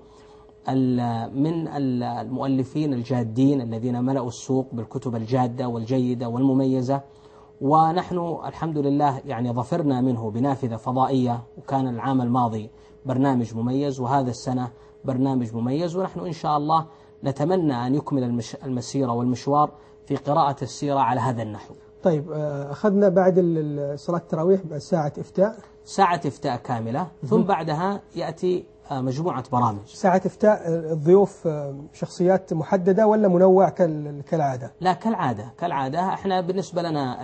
من المؤلفين الجادين الذين ملأوا السوق بالكتب الجادة والجيدة والمميزة، ونحن الحمد لله يعني ظفرنا منه بنافذة فضائية، وكان العام الماضي برنامج مميز وهذا السنة برنامج مميز، ونحن إن شاء الله نتمنى أن يكمل المسيرة والمشوار في قراءة السيرة على هذا النحو. طيب أخذنا بعد صلاة التراويح ساعة إفتاء ساعة إفتاء كاملة، ثم بعدها يأتي مجموعة برامج. ساعة إفتاء الضيوف شخصيات محددة ولا منوع كالعادة؟ لا، كالعادة كالعادة. احنا بالنسبة لنا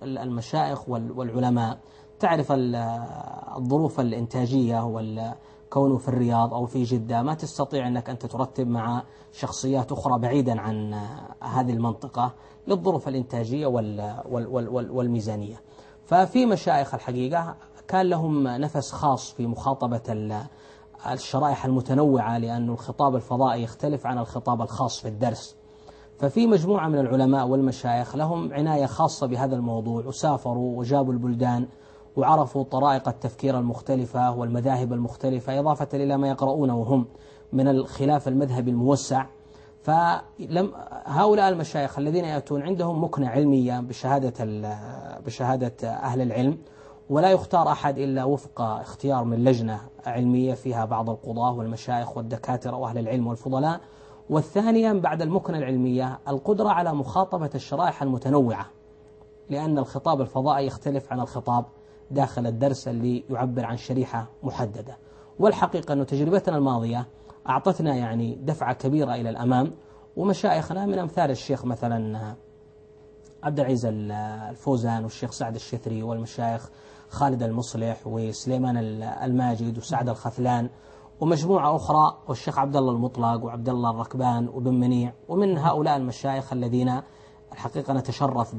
المشايخ والعلماء تعرف الظروف الإنتاجية كونه في الرياض أو في جدة ما تستطيع أنك أنت ترتب مع شخصيات أخرى بعيدا عن هذه المنطقة للظروف الإنتاجية والميزانية. ففي مشايخ الحقيقة كان لهم نفس خاص في مخاطبة الشرائح المتنوعة، لأن الخطاب الفضائي يختلف عن الخطاب الخاص في الدرس. ففي مجموعة من العلماء والمشايخ لهم عناية خاصة بهذا الموضوع، وسافروا وجابوا البلدان وعرفوا طرائق التفكير المختلفة والمذاهب المختلفة، إضافة إلى ما يقرؤونه هم من الخلاف المذهبي الموسع. فلم هؤلاء المشايخ الذين يأتون عندهم مكنة علمية بشهادة بشهادة أهل العلم، ولا يختار أحد إلا وفق اختيار من لجنة علمية فيها بعض القضاة والمشايخ والدكاترة وأهل العلم والفضلاء. والثانيا بعد المكنة العلمية القدرة على مخاطبة الشرائح المتنوعة، لأن الخطاب الفضائي يختلف عن الخطاب داخل الدرس اللي يعبر عن شريحة محددة. والحقيقة أن تجربتنا الماضية أعطتنا يعني دفعة كبيرة إلى الأمام، ومشايخنا من أمثال الشيخ مثلا عبد العزيز الفوزان والشيخ سعد الشثري والمشايخ خالد المصلح وسليمان الماجد وسعد الخثلان ومجموعة أخرى، والشيخ عبد الله المطلق وعبد الله الركبان وبن منيع، ومن هؤلاء المشايخ الذين الحقيقة نتشرف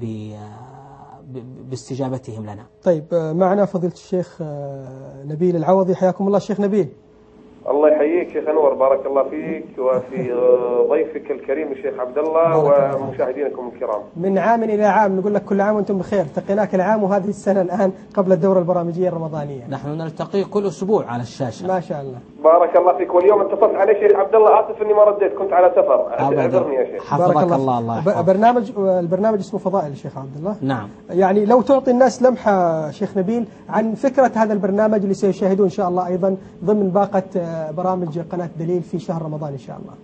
باستجابتهم لنا. طيب معنا فضيلة الشيخ نبيل العوضي، حياكم الله الشيخ نبيل. الله يحييك شيخ أنور، بارك الله فيك وفي ضيفك الكريم الشيخ عبد الله ومشاهدينكم الكرام. من عام إلى عام نقول لك كل عام وأنتم بخير، التقيناك العام وهذه السنة الآن قبل الدورة البرامجية الرمضانية. نحن نلتقي كل أسبوع على الشاشة. ما شاء الله. بارك الله فيك. واليوم اتصلت علي شيخ عبد الله، آسف إني ما رديت، كنت على سفر. أعذرني يا شيخ. حفظك الله. الله, الله يحفظك. برنامج البرنامج اسمه فضائل الشيخ عبد الله. نعم. يعني لو تعطي الناس لمحة شيخ نبيل عن فكرة هذا البرنامج اللي سيشاهدون إن شاء الله أيضا ضمن باقة برامج قناة دليل في شهر رمضان إن شاء الله.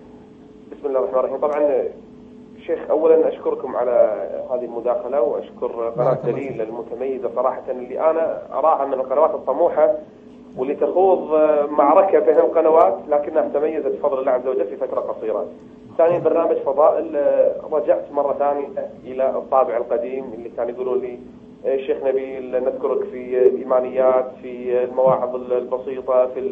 بسم الله الرحمن الرحيم. طبعا شيخ أولا أشكركم على هذه المداخلة، وأشكر قناة دليل المتميزة صراحة اللي أنا أراها من القنوات الطموحة واللي تخوض معركة بين القنوات لكنها تميزت بفضل الله عز وجل في فترة قصيرة. ثاني برنامج فضائل رجعت مرة ثانية إلى الطابع القديم اللي كان يقولون لي الشيخ نبيل نذكرك في الإيمانيات، في المواعظ البسيطة، في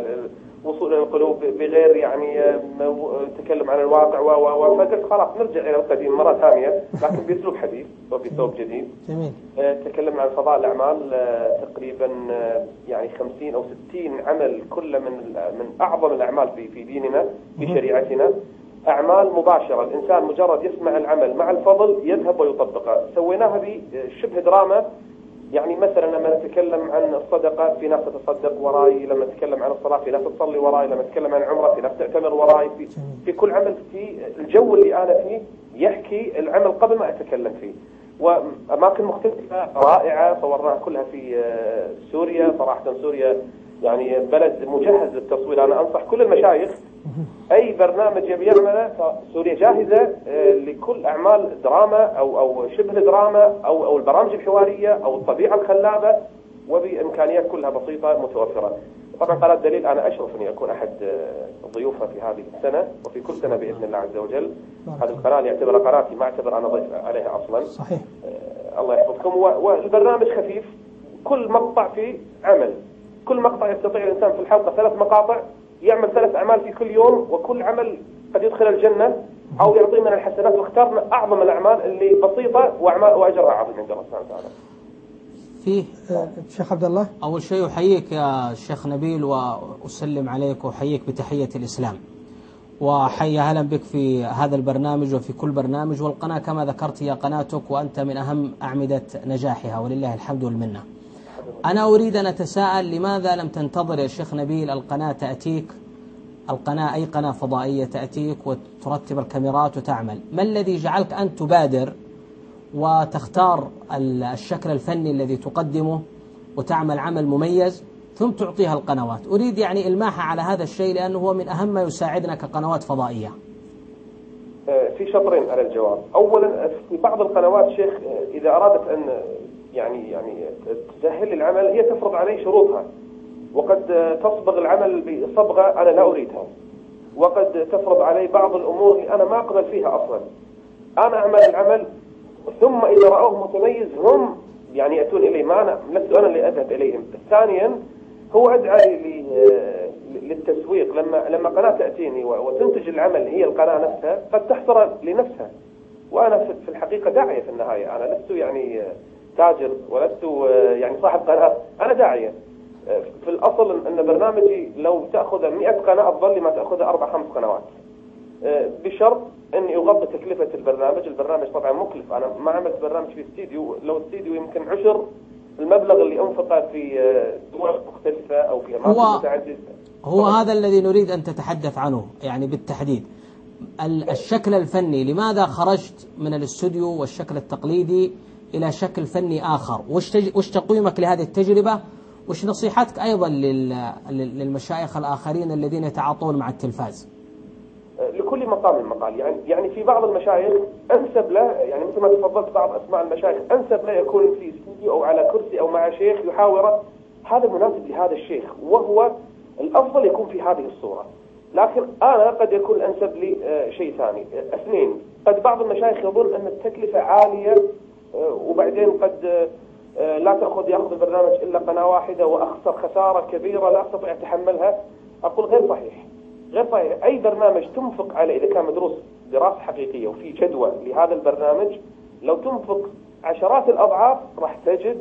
وصول القلوب بغير يعني تكلم عن الواقع و فقلت خلاص نرجع إلى القديم مرة ثانية لكن بأسلوب حديث وبثوب جديد. جميل. تكلمنا عن فضاء الأعمال، تقريبا يعني خمسين أو ستين عمل كل من من أعظم الأعمال في في ديننا في شريعتنا، أعمال مباشرة الإنسان مجرد يسمع العمل مع الفضل يذهب ويطبقه. سويناها بشبه دراما، يعني مثلا لما نتكلم عن الصدقة في ناس تتصدق وراي، لما نتكلم عن الصلاة في ناس تصلي وراي، لما نتكلم عن عمرة في ناس تعتمر وراي، في, في كل عمل في الجو اللي أنا فيه يحكي العمل قبل ما أتكلم فيه. وأماكن مختلفة رائعة صورناها كلها في سوريا. صراحة سوريا يعني بلد مجهز للتصوير. أنا أنصح كل المشايخ أي برنامج يبي يعمله سوريا جاهزة لكل أعمال دراما أو أو شبه دراما أو أو البرامج الحوارية أو الطبيعة الخلابة، وبإمكانيات كلها بسيطة متوفرة. طبعا قناة دليل أنا أشرف أني أكون أحد ضيوفها في هذه السنة وفي كل سنة بإذن الله عز وجل. هذه القناة يعتبرها قناتي، ما أعتبر أنا ضيف عليها أصلا. صحيح. آه الله يحفظكم. والبرنامج خفيف، كل مقطع فيه عمل، كل مقطع يستطيع الإنسان في الحلقة ثلاث مقاطع يعمل ثلاث أعمال في كل يوم، وكل عمل قد يدخل الجنة أو يعطي من الحسنات. واخترنا أعظم الأعمال اللي بسيطة وأعمال وأجرها عظيم عند الله سبحانه وتعالى. فيه شيخ عبد الله، أول شيء أحييك يا شيخ نبيل وأسلم عليك وأحييك بتحية الإسلام، وحي أهلا بك في هذا البرنامج وفي كل برنامج. والقناة كما ذكرت هي قناتك وأنت من أهم أعمدة نجاحها ولله الحمد والمنة. أنا أريد أن أتساءل لماذا لم تنتظر يا شيخ نبيل القناة تأتيك، القناة أي قناة فضائية تأتيك وترتب الكاميرات وتعمل؟ ما الذي جعلك أن تبادر وتختار الشكل الفني الذي تقدمه وتعمل عمل مميز ثم تعطيها القنوات؟ أريد يعني إلماحة على هذا الشيء لأنه هو من أهم ما يساعدنا كقنوات فضائية. في شطرين على الجواب. أولا في بعض القنوات شيخ إذا أرادت أن يعني يعني تسهل العمل هي تفرض عليه شروطها، وقد تصبغ العمل بصبغة أنا لا أريدها، وقد تفرض علي بعض الأمور اللي أنا ما أقبل فيها أصلا. أنا أعمل العمل ثم إذا رأوه متميز هم يعني يأتون إلي، ما أنا لست أنا اللي أذهب إليهم. ثانيا هو أدعى لي للتسويق. لما لما قناة تأتيني وتنتج العمل هي القناة نفسها قد تحصر لنفسها، وأنا في الحقيقة داعية في النهاية. أنا لست يعني تاجر ولست يعني صاحب قناة، أنا داعية. في الأصل أن برنامجي لو تأخذ مئة قناة أفضل لما تأخذ أربع خمس قنوات، بشرط أن يغطي تكلفة البرنامج. البرنامج طبعا مكلف، أنا ما عملت برنامج في استديو، لو استديو يمكن عشر المبلغ اللي أنفقه في دول مختلفة أو في أماكن متعددة. هو هذا الذي نريد أن تتحدث عنه يعني بالتحديد. الشكل الفني، لماذا خرجت من الاستوديو والشكل التقليدي إلى شكل فني آخر؟ وش تقييمك لهذه التجربة؟ وش نصيحتك أيضا للمشايخ الآخرين الذين يتعاطون مع التلفاز؟ لكل مقام مقال. يعني يعني في بعض المشايخ أنسب له، يعني مثل ما تفضلت بعض أسماء المشايخ أنسب له يكون في استوديو أو على كرسي أو مع شيخ يحاوره، هذا مناسب لهذا الشيخ وهو الأفضل يكون في هذه الصورة. لكن أنا قد يكون الأنسب لي شيء ثاني. اثنين، قد بعض المشايخ يظن أن التكلفة عالية وبعدين قد لا تأخذ يأخذ البرنامج إلا قناة واحدة وأخسر خسارة كبيرة لا أستطيع أتحملها. أقول غير صحيح، غير صحيح. أي برنامج تنفق عليه إذا كان مدروس دراسة حقيقية وفي جدوى لهذا البرنامج، لو تنفق عشرات الأضعاف راح تجد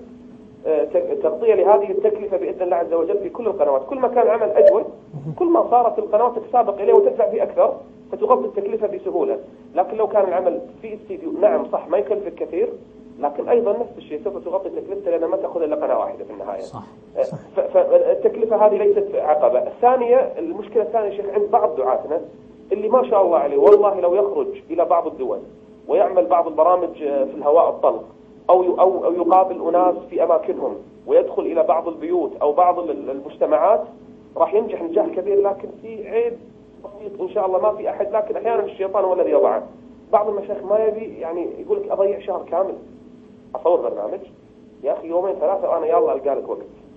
تغطية لهذه التكلفة بإذن الله عز وجل في كل القنوات. كل ما كان العمل أجود كل ما صارت القنوات تتسابق إليه وتدفع فيه أكثر فتغطي التكلفة بسهولة. لكن لو كان العمل في استديو نعم صح ما يكلفك كثير، لكن أيضا نفس الشيء سوف تغطي تكلفته لأنها ما تأخذ إلا قناة واحدة في النهاية. صح. صح. فالتكلفة هذه ليست عقبة. الثانية، المشكلة الثانية شيخ عند بعض دعاتنا اللي ما شاء الله عليه والله لو يخرج إلى بعض الدول ويعمل بعض البرامج في الهواء الطلق أو أو أو يقابل أناس في أماكنهم ويدخل إلى بعض البيوت أو بعض المجتمعات راح ينجح نجاح كبير. لكن في عيب بسيط إن شاء الله ما في أحد، لكن أحيانا الشيطان هو الذي يضعه. بعض المشايخ ما يبي يعني يقول لك أضيع شهر كامل أصور برنامج، يا أخي يومين ثلاثة وأنا يلا ألقى لك وقت.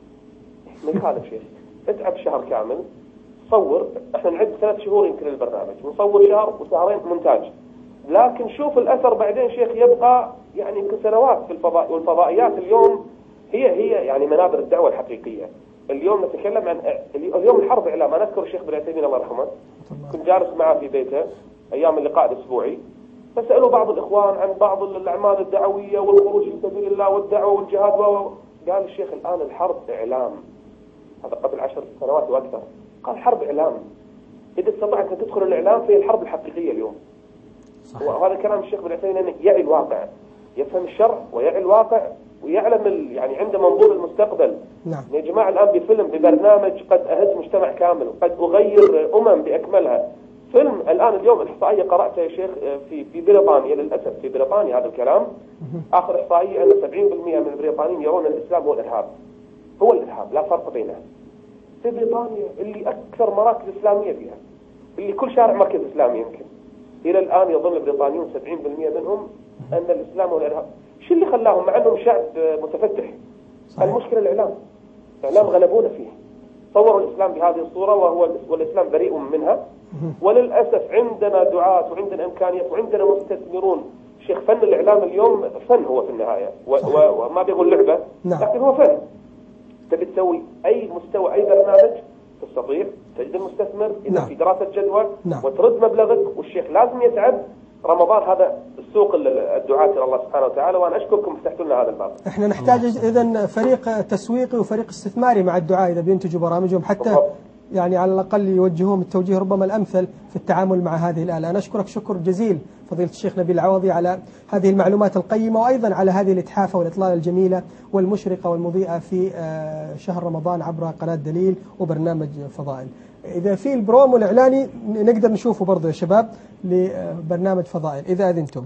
ما يخالف شيخ، اتعب شهر كامل صور. احنا نعد ثلاث شهور يمكن البرنامج ونصور شهر وشهرين مونتاج، لكن شوف الأثر بعدين شيخ يبقى يعني يمكن سنوات في الفضاء. والفضائيات اليوم هي هي يعني منابر الدعوة الحقيقية. اليوم نتكلم عن اليوم الحرب إعلام. أنا أذكر الشيخ بن عثيمين الله يرحمه كنت جالس معه في بيته أيام اللقاء الأسبوعي، فسألوا بعض الإخوان عن بعض الأعمال الدعوية والخروج في سبيل الله والدعوة والجهاد و... قال الشيخ الآن الحرب إعلام. هذا قبل عشر سنوات وأكثر. قال حرب إعلام، إذا استطعت أن تدخل الإعلام في الحرب الحقيقية اليوم. وهذا كلام الشيخ بن عثيمين يعي الواقع، يفهم الشرع ويعي الواقع ويعلم ال... يعني عنده منظور المستقبل. نعم. يا جماعة الآن بفيلم ببرنامج قد أهز مجتمع كامل، قد أغير أمم بأكملها. فيلم الآن اليوم الإحصائية قرأتها يا شيخ في في بريطانيا، للأسف في بريطانيا هذا الكلام آخر إحصائية أن سبعين بالمئة من البريطانيين يرون الإسلام هو الإرهاب. هو الإرهاب لا فرق بينه. في بريطانيا اللي أكثر مراكز إسلامية فيها، اللي كل شارع مركز إسلامي يمكن، إلى الآن يظن البريطانيون سبعين بالمئة منهم أن الإسلام هو الإرهاب. شو اللي خلاهم مع أنهم شعب متفتح؟ صحيح. المشكلة الإعلام. الإعلام غلبونا فيه، صوروا الإسلام بهذه الصورة وهو والإسلام بريء منها. وللأسف عندنا دعاة وعندنا إمكانيات وعندنا مستثمرون. شيخ فن الإعلام اليوم فن هو في النهاية وما بيقول لعبة. نعم. لكن هو فن. تبي تسوي أي مستوى أي برنامج تستطيع تجد المستثمر إذا نعم. في دراسة جدوى. نعم. وترد مبلغك، والشيخ لازم يتعب. رمضان هذا السوق الدعاة إلى الله سبحانه وتعالى، وأنا أشكركم فتحتوا لنا هذا الباب. إحنا نحتاج إذن فريق تسويقي وفريق استثماري مع الدعاة إذا بينتجوا برامجهم، حتى بالضبط. يعني على الأقل يوجهوهم التوجيه ربما الأمثل في التعامل مع هذه الآلة. أنا أشكرك شكر جزيل فضيلة الشيخ نبيل العوضي على هذه المعلومات القيمة، وأيضا على هذه الإتحافة والإطلالة الجميلة والمشرقة والمضيئة في شهر رمضان عبر قناة دليل وبرنامج فضائل. إذا في البرومو الإعلاني نقدر نشوفه برضو يا شباب لبرنامج فضائل إذا أذنتم.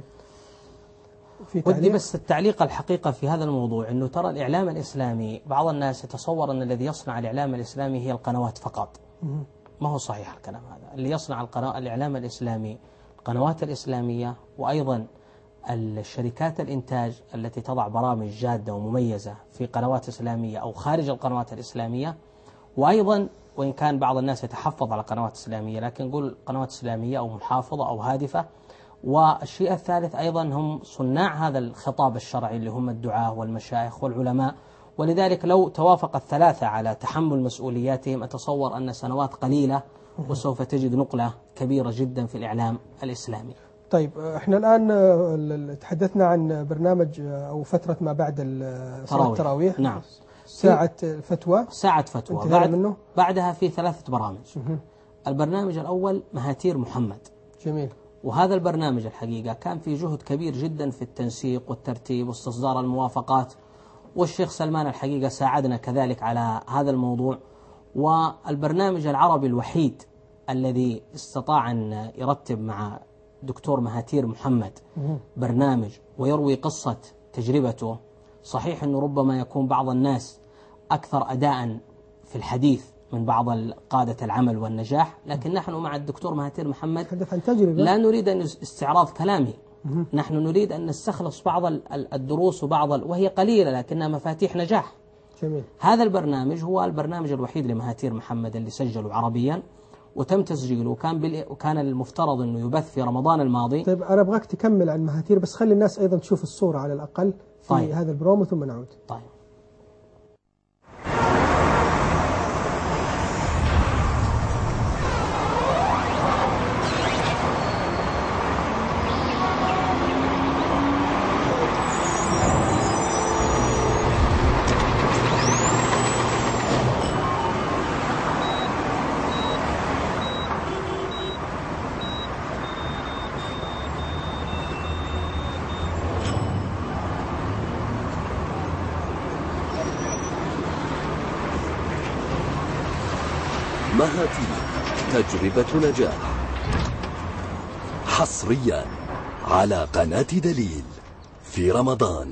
ودي بس التعليق الحقيقة في هذا الموضوع أنه ترى الإعلام الإسلامي بعض الناس يتصور أن الذي يصنع الإعلام الإسلامي هي القنوات فقط. ما هو صحيح الكلام هذا. اللي يصنع القناة الإعلام الإسلامي القنوات الإسلامية، وأيضا الشركات الإنتاج التي تضع برامج جادة ومميزة في قنوات إسلامية أو خارج القنوات الإسلامية. وأيضا وإن كان بعض الناس يتحفظ على قنوات إسلامية، لكن نقول قنوات إسلامية أو محافظة أو هادفة. والشيء الثالث أيضا هم صناع هذا الخطاب الشرعي اللي هم الدعاة والمشايخ والعلماء ولذلك لو توافق الثلاثة على تحمل مسؤولياتهم أتصور أن سنوات قليلة وسوف تجد نقلة كبيرة جدا في الإعلام الإسلامي. طيب احنا الآن تحدثنا عن برنامج أو فترة ما بعد صلاة التراويح. نعم. ساعة فتوى. ساعة فتوى. بعد منه؟ بعدها في ثلاثة برامج. البرنامج الأول مهاتير محمد. جميل. وهذا البرنامج الحقيقة كان فيه جهد كبير جدا في التنسيق والترتيب واستصدار الموافقات، والشيخ سلمان الحقيقة ساعدنا كذلك على هذا الموضوع. والبرنامج العربي الوحيد الذي استطاع أن يرتب مع دكتور مهاتير محمد برنامج ويروي قصة تجربته. صحيح أنه ربما يكون بعض الناس أكثر أداء في الحديث من بعض قادة العمل والنجاح، لكن نحن مع الدكتور مهاتير محمد لا نريد أن استعراض كلامه، نحن نريد أن نستخلص بعض الدروس وبعض وهي قليلة لكنها مفاتيح نجاح. جميل. هذا البرنامج هو البرنامج الوحيد لمهاتير محمد اللي سجله عربيا وتم تسجيله، وكان بال... وكان المفترض أنه يبث في رمضان الماضي. طيب أنا أبغاك تكمل عن مهاتير، بس خلي الناس أيضا تشوف الصورة على الأقل في طيب. هذا البرومو ثم نعود. طيب. مهاتير تجربة نجاح، حصريا على قناة دليل في رمضان.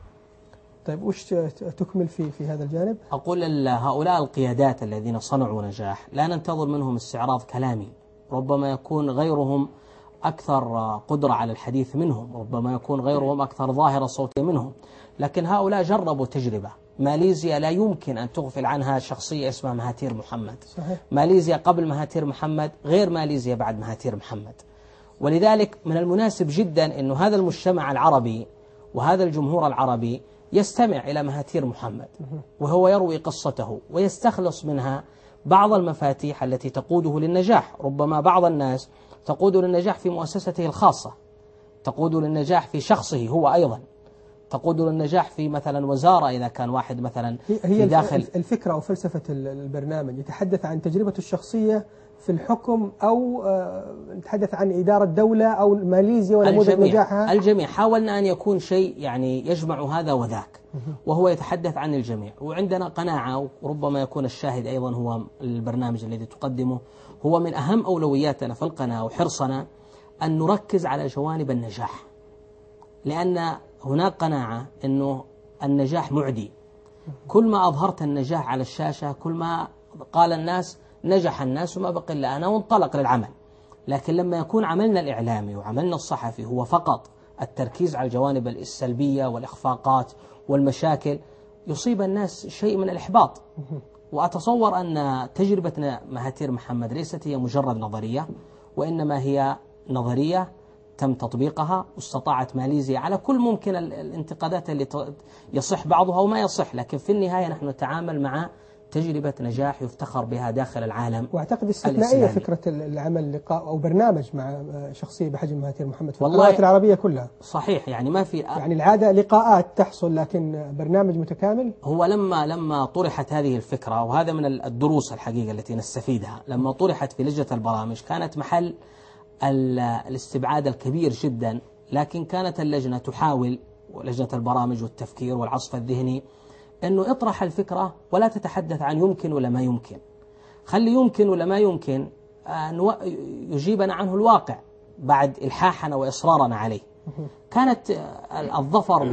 طيب وش تكمل في في هذا الجانب؟ أقول هؤلاء القيادات الذين صنعوا نجاح لا ننتظر منهم استعراض كلامي، ربما يكون غيرهم أكثر قدرة على الحديث منهم، ربما يكون غيرهم أكثر ظاهرة صوتية منهم، لكن هؤلاء جربوا تجربة. ماليزيا لا يمكن أن تغفل عنها شخصية اسمها مهاتير محمد. صحيح. ماليزيا قبل مهاتير محمد غير ماليزيا بعد مهاتير محمد، ولذلك من المناسب جدا أن هذا المجتمع العربي وهذا الجمهور العربي يستمع إلى مهاتير محمد وهو يروي قصته ويستخلص منها بعض المفاتيح التي تقوده للنجاح. ربما بعض الناس تقود للنجاح في مؤسسته الخاصة، تقود للنجاح في شخصه هو أيضا، تقود للنجاح في مثلا وزارة إذا كان واحد مثلا هي داخل الفكرة أو فلسفة البرنامج يتحدث عن تجربته الشخصية في الحكم أو نتحدث عن إدارة دولة أو ماليزيا ونموذج نجاحها. الجميع حاولنا أن يكون شيء يعني يجمع هذا وذاك وهو يتحدث عن الجميع. وعندنا قناعة وربما يكون الشاهد أيضا هو البرنامج الذي تقدمه، هو من أهم أولوياتنا في القناة وحرصنا أن نركز على جوانب النجاح، لأن هناك قناعة أنه النجاح معدي. كل ما أظهرت النجاح على الشاشة كل ما قال الناس نجح الناس وما بقي إلا أنا وانطلق للعمل. لكن لما يكون عملنا الإعلامي وعملنا الصحفي هو فقط التركيز على الجوانب السلبية والإخفاقات والمشاكل يصيب الناس شيء من الإحباط. وأتصور أن تجربة مهاتير محمد ليست هي مجرد نظرية، وإنما هي نظرية تم تطبيقها واستطاعت ماليزيا على كل ممكن الانتقادات اللي يصح بعضها وما يصح، لكن في النهاية نحن نتعامل مع تجربة نجاح يفتخر بها داخل العالم. واعتقد استثنائية فكرة العمل لقاء أو برنامج مع شخصية بحجم مهاتير محمد في القنوات العربية كلها. صحيح، يعني ما في يعني العادة لقاءات تحصل لكن برنامج متكامل. هو لما لما طرحت هذه الفكرة، وهذا من الدروس الحقيقة التي نستفيدها، لما طرحت في لجنة البرامج كانت محل الاستبعاد الكبير جدا، لكن كانت اللجنة تحاول، ولجنة البرامج والتفكير والعصف الذهني، أنه اطرح الفكرة ولا تتحدث عن يمكن ولا ما يمكن، خلي يمكن ولا ما يمكن أن يجيبنا عنه الواقع بعد إلحاحنا وإصرارنا عليه. كانت الظفر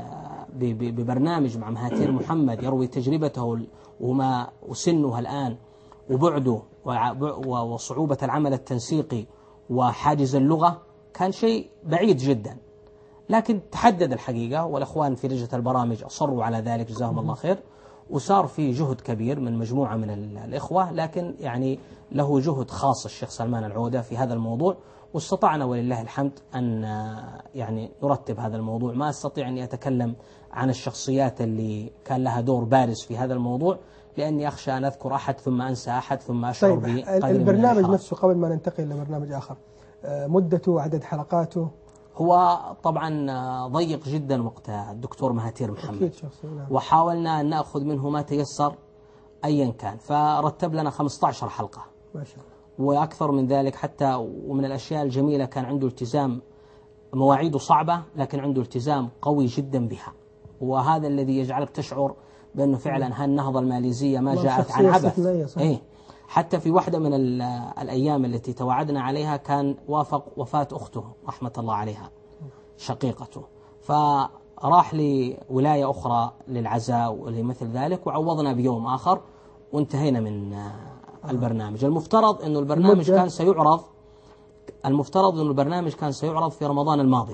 ببرنامج مع مهاتير محمد يروي تجربته وما وسنها الآن وبعده وصعوبة العمل التنسيقي وحاجز اللغة كان شيء بعيد جدا، لكن تحدد الحقيقة، والأخوان في لجنة البرامج أصروا على ذلك جزاهم الله خير، وصار في جهد كبير من مجموعة من الإخوة، لكن يعني له جهد خاص الشيخ سلمان العودة في هذا الموضوع، واستطعنا ولله الحمد أن يعني نرتب هذا الموضوع. ما أستطيع أن أتكلم عن الشخصيات اللي كان لها دور بارز في هذا الموضوع، لأني أخشى أن أذكر أحد ثم أنسى أحد ثم أشعر طيب بقدر من البرنامج الإحراج. نفسه قبل ما ننتقل لبرنامج آخر، مدته، عدد حلقاته؟ هو طبعا ضيق جدا وقتها الدكتور مهاتير محمد، وحاولنا أن نأخذ منه ما تيسر أيا كان، فرتب لنا خمسة عشر حلقة ما شاء الله وأكثر من ذلك حتى. ومن الأشياء الجميلة كان عنده التزام، مواعيده صعبة لكن عنده التزام قوي جدا بها، وهذا الذي يجعلك تشعر بأنه فعلا هالنهضة الماليزية ما جاءت عن عبث. إيه، حتى في واحدة من الأيام التي توعدنا عليها كان وافق وفاة أخته رحمة الله عليها شقيقته، فراح لولاية أخرى للعزاء ولمثل ذلك، وعوضنا بيوم آخر وانتهينا من البرنامج. المفترض أنه البرنامج كان سيعرض المفترض أنه البرنامج كان سيعرض في رمضان الماضي،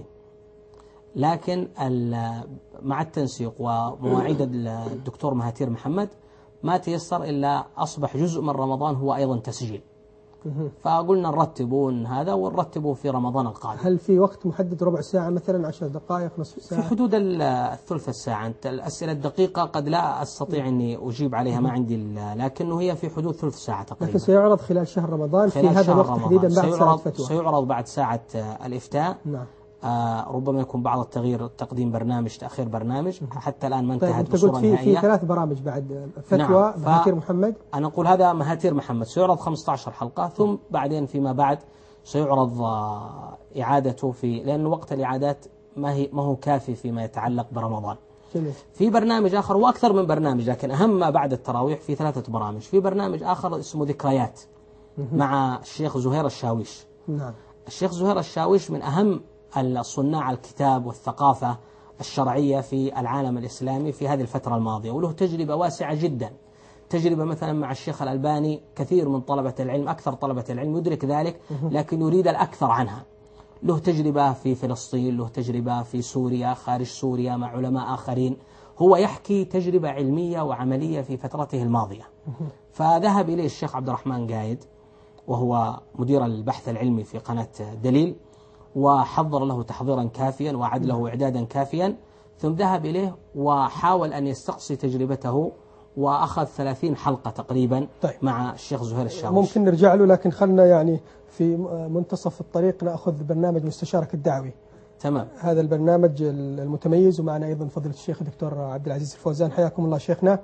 لكن مع التنسيق ومواعيد الدكتور مهاتير محمد ما تيسر إلا أصبح جزء من رمضان هو أيضا تسجيل، فقلنا نرتبون هذا ونرتبه في رمضان القادم. هل في وقت محدد، ربع ساعة مثلا، عشر دقائق، نصف ساعة؟ في حدود الثلث الساعة. الأسئلة الدقيقة قد لا أستطيع أني أجيب عليها، ما عندي، لكنه هي في حدود ثلث ساعة تقريبا. لكن سيعرض خلال شهر رمضان في هذا الوقت تحديدا بعد ساعة الفتوى. سيعرض بعد ساعة الإفتاء. نعم. آه ربما يكون بعض التغيير، تقديم برنامج، تأخير برنامج، حتى الآن ما طيب انتهت بصورة نهائية. في, في ثلاث برامج بعد فتوى. نعم. مهاتير محمد. أنا أقول هذا مهاتير محمد سيعرض خمسة عشر حلقة، ثم بعدين فيما بعد سيعرض آه إعادته في، لأن وقت الإعادات ما هي ما هو كافي فيما يتعلق برمضان. جميل. في برنامج آخر وأكثر من برنامج، لكن أهم ما بعد التراويح في ثلاثة برامج. في برنامج آخر اسمه ذكريات مع الشيخ زهير الشاويش. نعم. الشيخ زهير الشاويش من أهم الصناع الكتاب والثقافة الشرعية في العالم الإسلامي في هذه الفترة الماضية، وله تجربة واسعة جدا. تجربة مثلا مع الشيخ الألباني، كثير من طلبة العلم، أكثر طلبة العلم يدرك ذلك لكن يريد الأكثر عنها. له تجربة في فلسطين، له تجربة في سوريا، خارج سوريا مع علماء آخرين. هو يحكي تجربة علمية وعملية في فترته الماضية. فذهب إليه الشيخ عبد الرحمن قايد وهو مدير البحث العلمي في قناة دليل، وحضر له تحضيرا كافيا وأعد له إعدادا كافيا، ثم ذهب إليه وحاول أن يستقصي تجربته، وأخذ ثلاثين حلقة تقريبا. طيب. مع الشيخ زهير الشاويش. ممكن نرجع له، لكن خلنا يعني في منتصف الطريق نأخذ برنامج مستشارك الدعوي. تمام. هذا البرنامج المتميز، ومعنا أيضا فضيلة الشيخ الدكتور عبد العزيز الفوزان. حياكم الله شيخنا.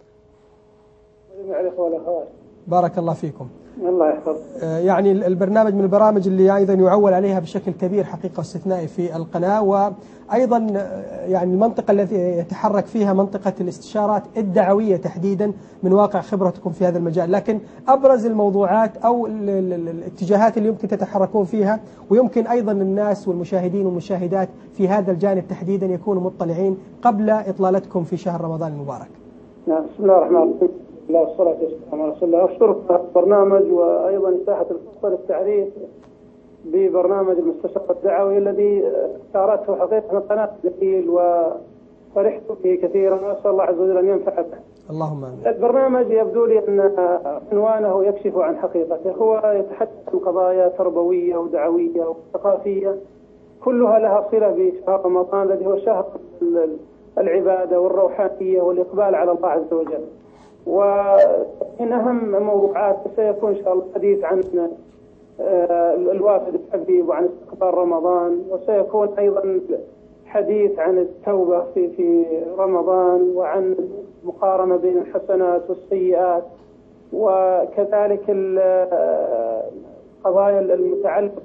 بارك الله فيكم. الله يحفظ. يعني البرنامج من البرامج اللي أيضا يعول عليها بشكل كبير حقيقة استثنائي في القناة، وأيضا يعني المنطقة التي يتحرك فيها منطقة الاستشارات الدعوية تحديدا من واقع خبرتكم في هذا المجال. لكن أبرز الموضوعات أو الاتجاهات اللي يمكن تتحركون فيها، ويمكن أيضا الناس والمشاهدين والمشاهدات في هذا الجانب تحديدا يكونوا مطلعين قبل إطلالتكم في شهر رمضان المبارك. نعم. بسم الله الرحمن الرحيم. الله والصلاة والسلام على رسول الله. أشكرك على البرنامج، وأيضا إتاحة الفرصة للتعريف ببرنامج المستشار الدعوي الذي اختارته حقيقة قناة دليل، وفرحت به كثيرا، وأسأل الله عز وجل أن ينفع به. اللهم آمين. البرنامج يبدو لي أن عنوانه يكشف عن حقيقته. هو يتحدث عن قضايا تربوية ودعوية وثقافية كلها لها صلة بشهر رمضان الذي هو شهر العبادة والروحانية والإقبال على الله عز وجل. ومن أهم موضوعات سيكون إن شاء الله الحديث عن الوافد الحبيب وعن استقبال رمضان، وسيكون أيضا حديث عن التوبة في في رمضان، وعن مقارنة بين الحسنات والسيئات، وكذلك القضايا المتعلقة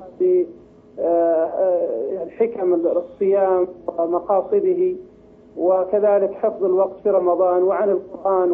بحكم الصيام ومقاصده، وكذلك حفظ الوقت في رمضان، وعن القرآن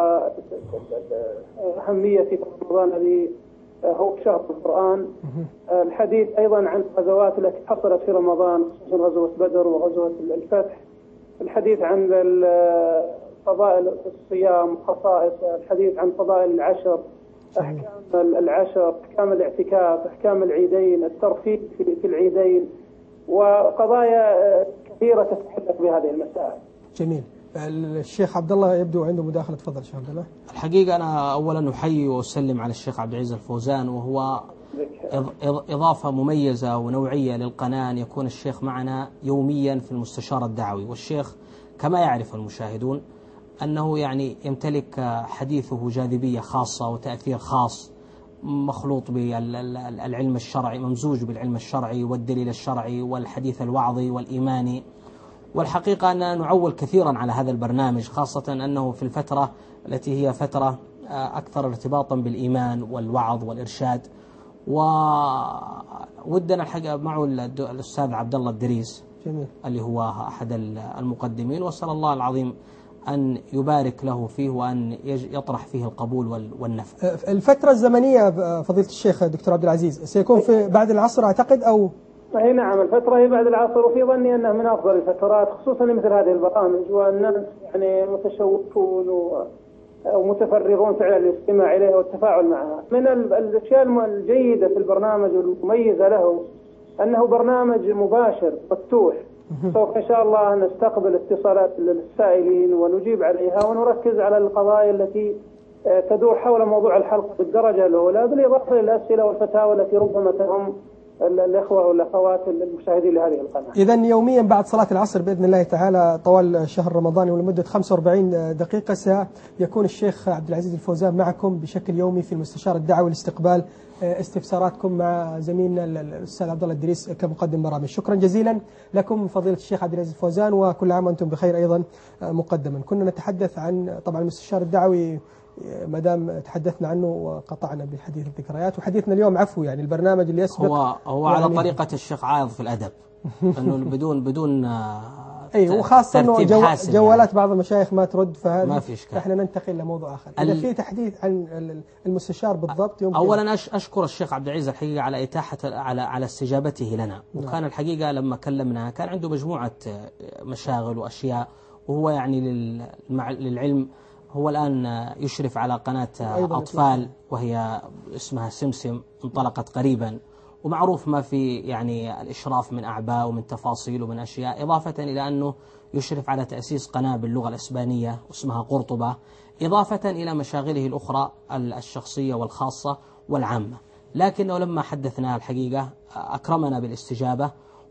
وأهمية رمضان الذي هو شهر القرآن. الحديث أيضا عن الغزوات التي حصلت في رمضان، خصوصا غزوة بدر وغزوة الفتح. الحديث عن فضائل الصيام وخصائص، الحديث عن فضائل العشر، أحكام العشر، أحكام الاعتكاف، أحكام العيدين، الترفيه في العيدين، وقضايا كثيرة تتعلق بهذه المسائل. جميل. الشيخ عبد الله يبدو عنده مداخلة. تفضل شيخ عبد الله. الحقيقة أنا أولا أحيي وأسلم على الشيخ عبد العزيز الفوزان، وهو إضافة مميزة ونوعية للقناة أن يكون الشيخ معنا يوميا في المستشار الدعوي. والشيخ كما يعرف المشاهدون أنه يعني يمتلك حديثه جاذبية خاصة وتأثير خاص مخلوط بالعلم الشرعي، ممزوج بالعلم الشرعي والدليل الشرعي والحديث الوعظي والإيماني. والحقيقة أننا نعول كثيرا على هذا البرنامج، خاصة أنه في الفترة التي هي فترة أكثر ارتباطا بالإيمان والوعظ والإرشاد. وودنا الحقيقة معه الأستاذ عبد الله الدريس جميل. اللي هو أحد المقدمين، وأسأل الله العظيم أن يبارك له فيه وأن يطرح فيه القبول والنفع. الفترة الزمنية فضيلة الشيخ دكتور عبد العزيز سيكون في بعد العصر أعتقد أو؟ أي نعم، الفترة هي بعد العصر، وفي ظني أنها من أفضل الفترات خصوصا مثل هذه البرامج، والناس يعني متشوقون ومتفرغون فعلا للاستماع إليها والتفاعل معها. من الأشياء الجيدة في البرنامج والمميزة له أنه برنامج مباشر مفتوح. سوف إن شاء الله نستقبل اتصالات للسائلين ونجيب عليها، ونركز على القضايا التي تدور حول موضوع الحلقة بالدرجة الأولى، بالإضافة للأسئلة والفتاوى التي ربما تهم الإخوة والأخوات المشاهدين لهذه القناة. إذا يوميا بعد صلاة العصر بإذن الله تعالى طوال شهر رمضان ولمدة خمسة وأربعين دقيقة سيكون الشيخ عبد العزيز الفوزان معكم بشكل يومي في المستشار الدعوي لاستقبال استفساراتكم مع زميلنا الأستاذ عبد الله الدريس كمقدم برامج. شكرا جزيلا لكم فضيلة الشيخ عبد العزيز الفوزان، وكل عام وأنتم بخير أيضا مقدما. كنا نتحدث عن طبعا المستشار الدعوي ما دام تحدثنا عنه وقطعنا بالحديث الذكريات، وحديثنا اليوم عفو يعني البرنامج اللي يسبق هو هو يعني على طريقة الشيخ عايض في الأدب انه بدون بدون اي وخاصه انه جو جوالات يعني. بعض المشايخ ما ترد، فهذا ما في اشكال. احنا ننتقل لموضوع اخر. اذا في تحديث عن المستشار بالضبط يمكن. اولا اشكر الشيخ عبد العزيز الحقيقه على اتاحه على على استجابته لنا، وكان الحقيقه لما كلمنا كان عنده مجموعه مشاغل واشياء، وهو يعني للعلم هو الآن يشرف على قناة أطفال وهي اسمها سمسم، انطلقت قريبا، ومعروف ما في يعني الإشراف من أعباء ومن تفاصيل ومن أشياء، إضافة إلى أنه يشرف على تأسيس قناة باللغة الإسبانية اسمها قرطبة، إضافة إلى مشاغله الأخرى الشخصية والخاصة والعامة. لكنه لما حدثنا الحقيقة أكرمنا بالاستجابة،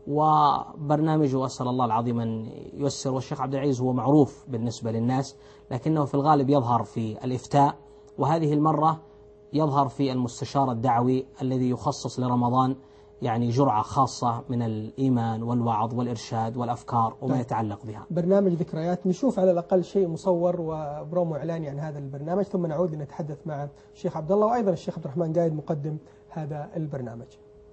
وبرنامجه أسأل الله العظيم أن ييسر. والشيخ عبد العزيز هو معروف بالنسبة للناس، لكنه في الغالب يظهر في الإفتاء، وهذه المرة يظهر في المستشار الدعوي الذي يخصص لرمضان يعني جرعة خاصة من الإيمان والوعظ والإرشاد والأفكار وما يتعلق بها. برنامج ذكريات، نشوف على الأقل شيء مصور وبرومو إعلاني عن هذا البرنامج، ثم نعود لنتحدث مع الشيخ عبد الله وأيضا الشيخ عبد الرحمن قايد مقدم هذا البرنامج.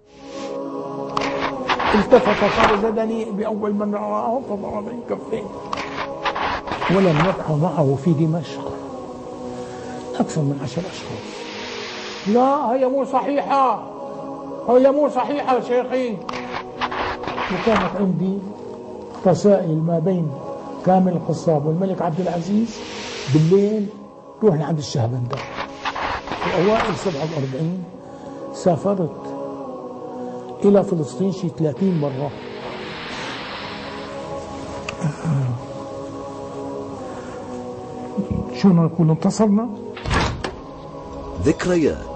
التفت فوجدني بأول من رآه فضرب بين كفيه، ولم يبقى معه في دمشق أكثر من عشر أشخاص. لا هي مو صحيحة، هي مو صحيحة يا شيخي. وكانت عندي رسائل ما بين كامل القصاب والملك عبد العزيز بالليل روح لعند الشهبندة. في أوائل سبعة وأربعين سافرت إلى فلسطين شي ثلاثين مرة. شو نقول انتصرنا؟ ذكريات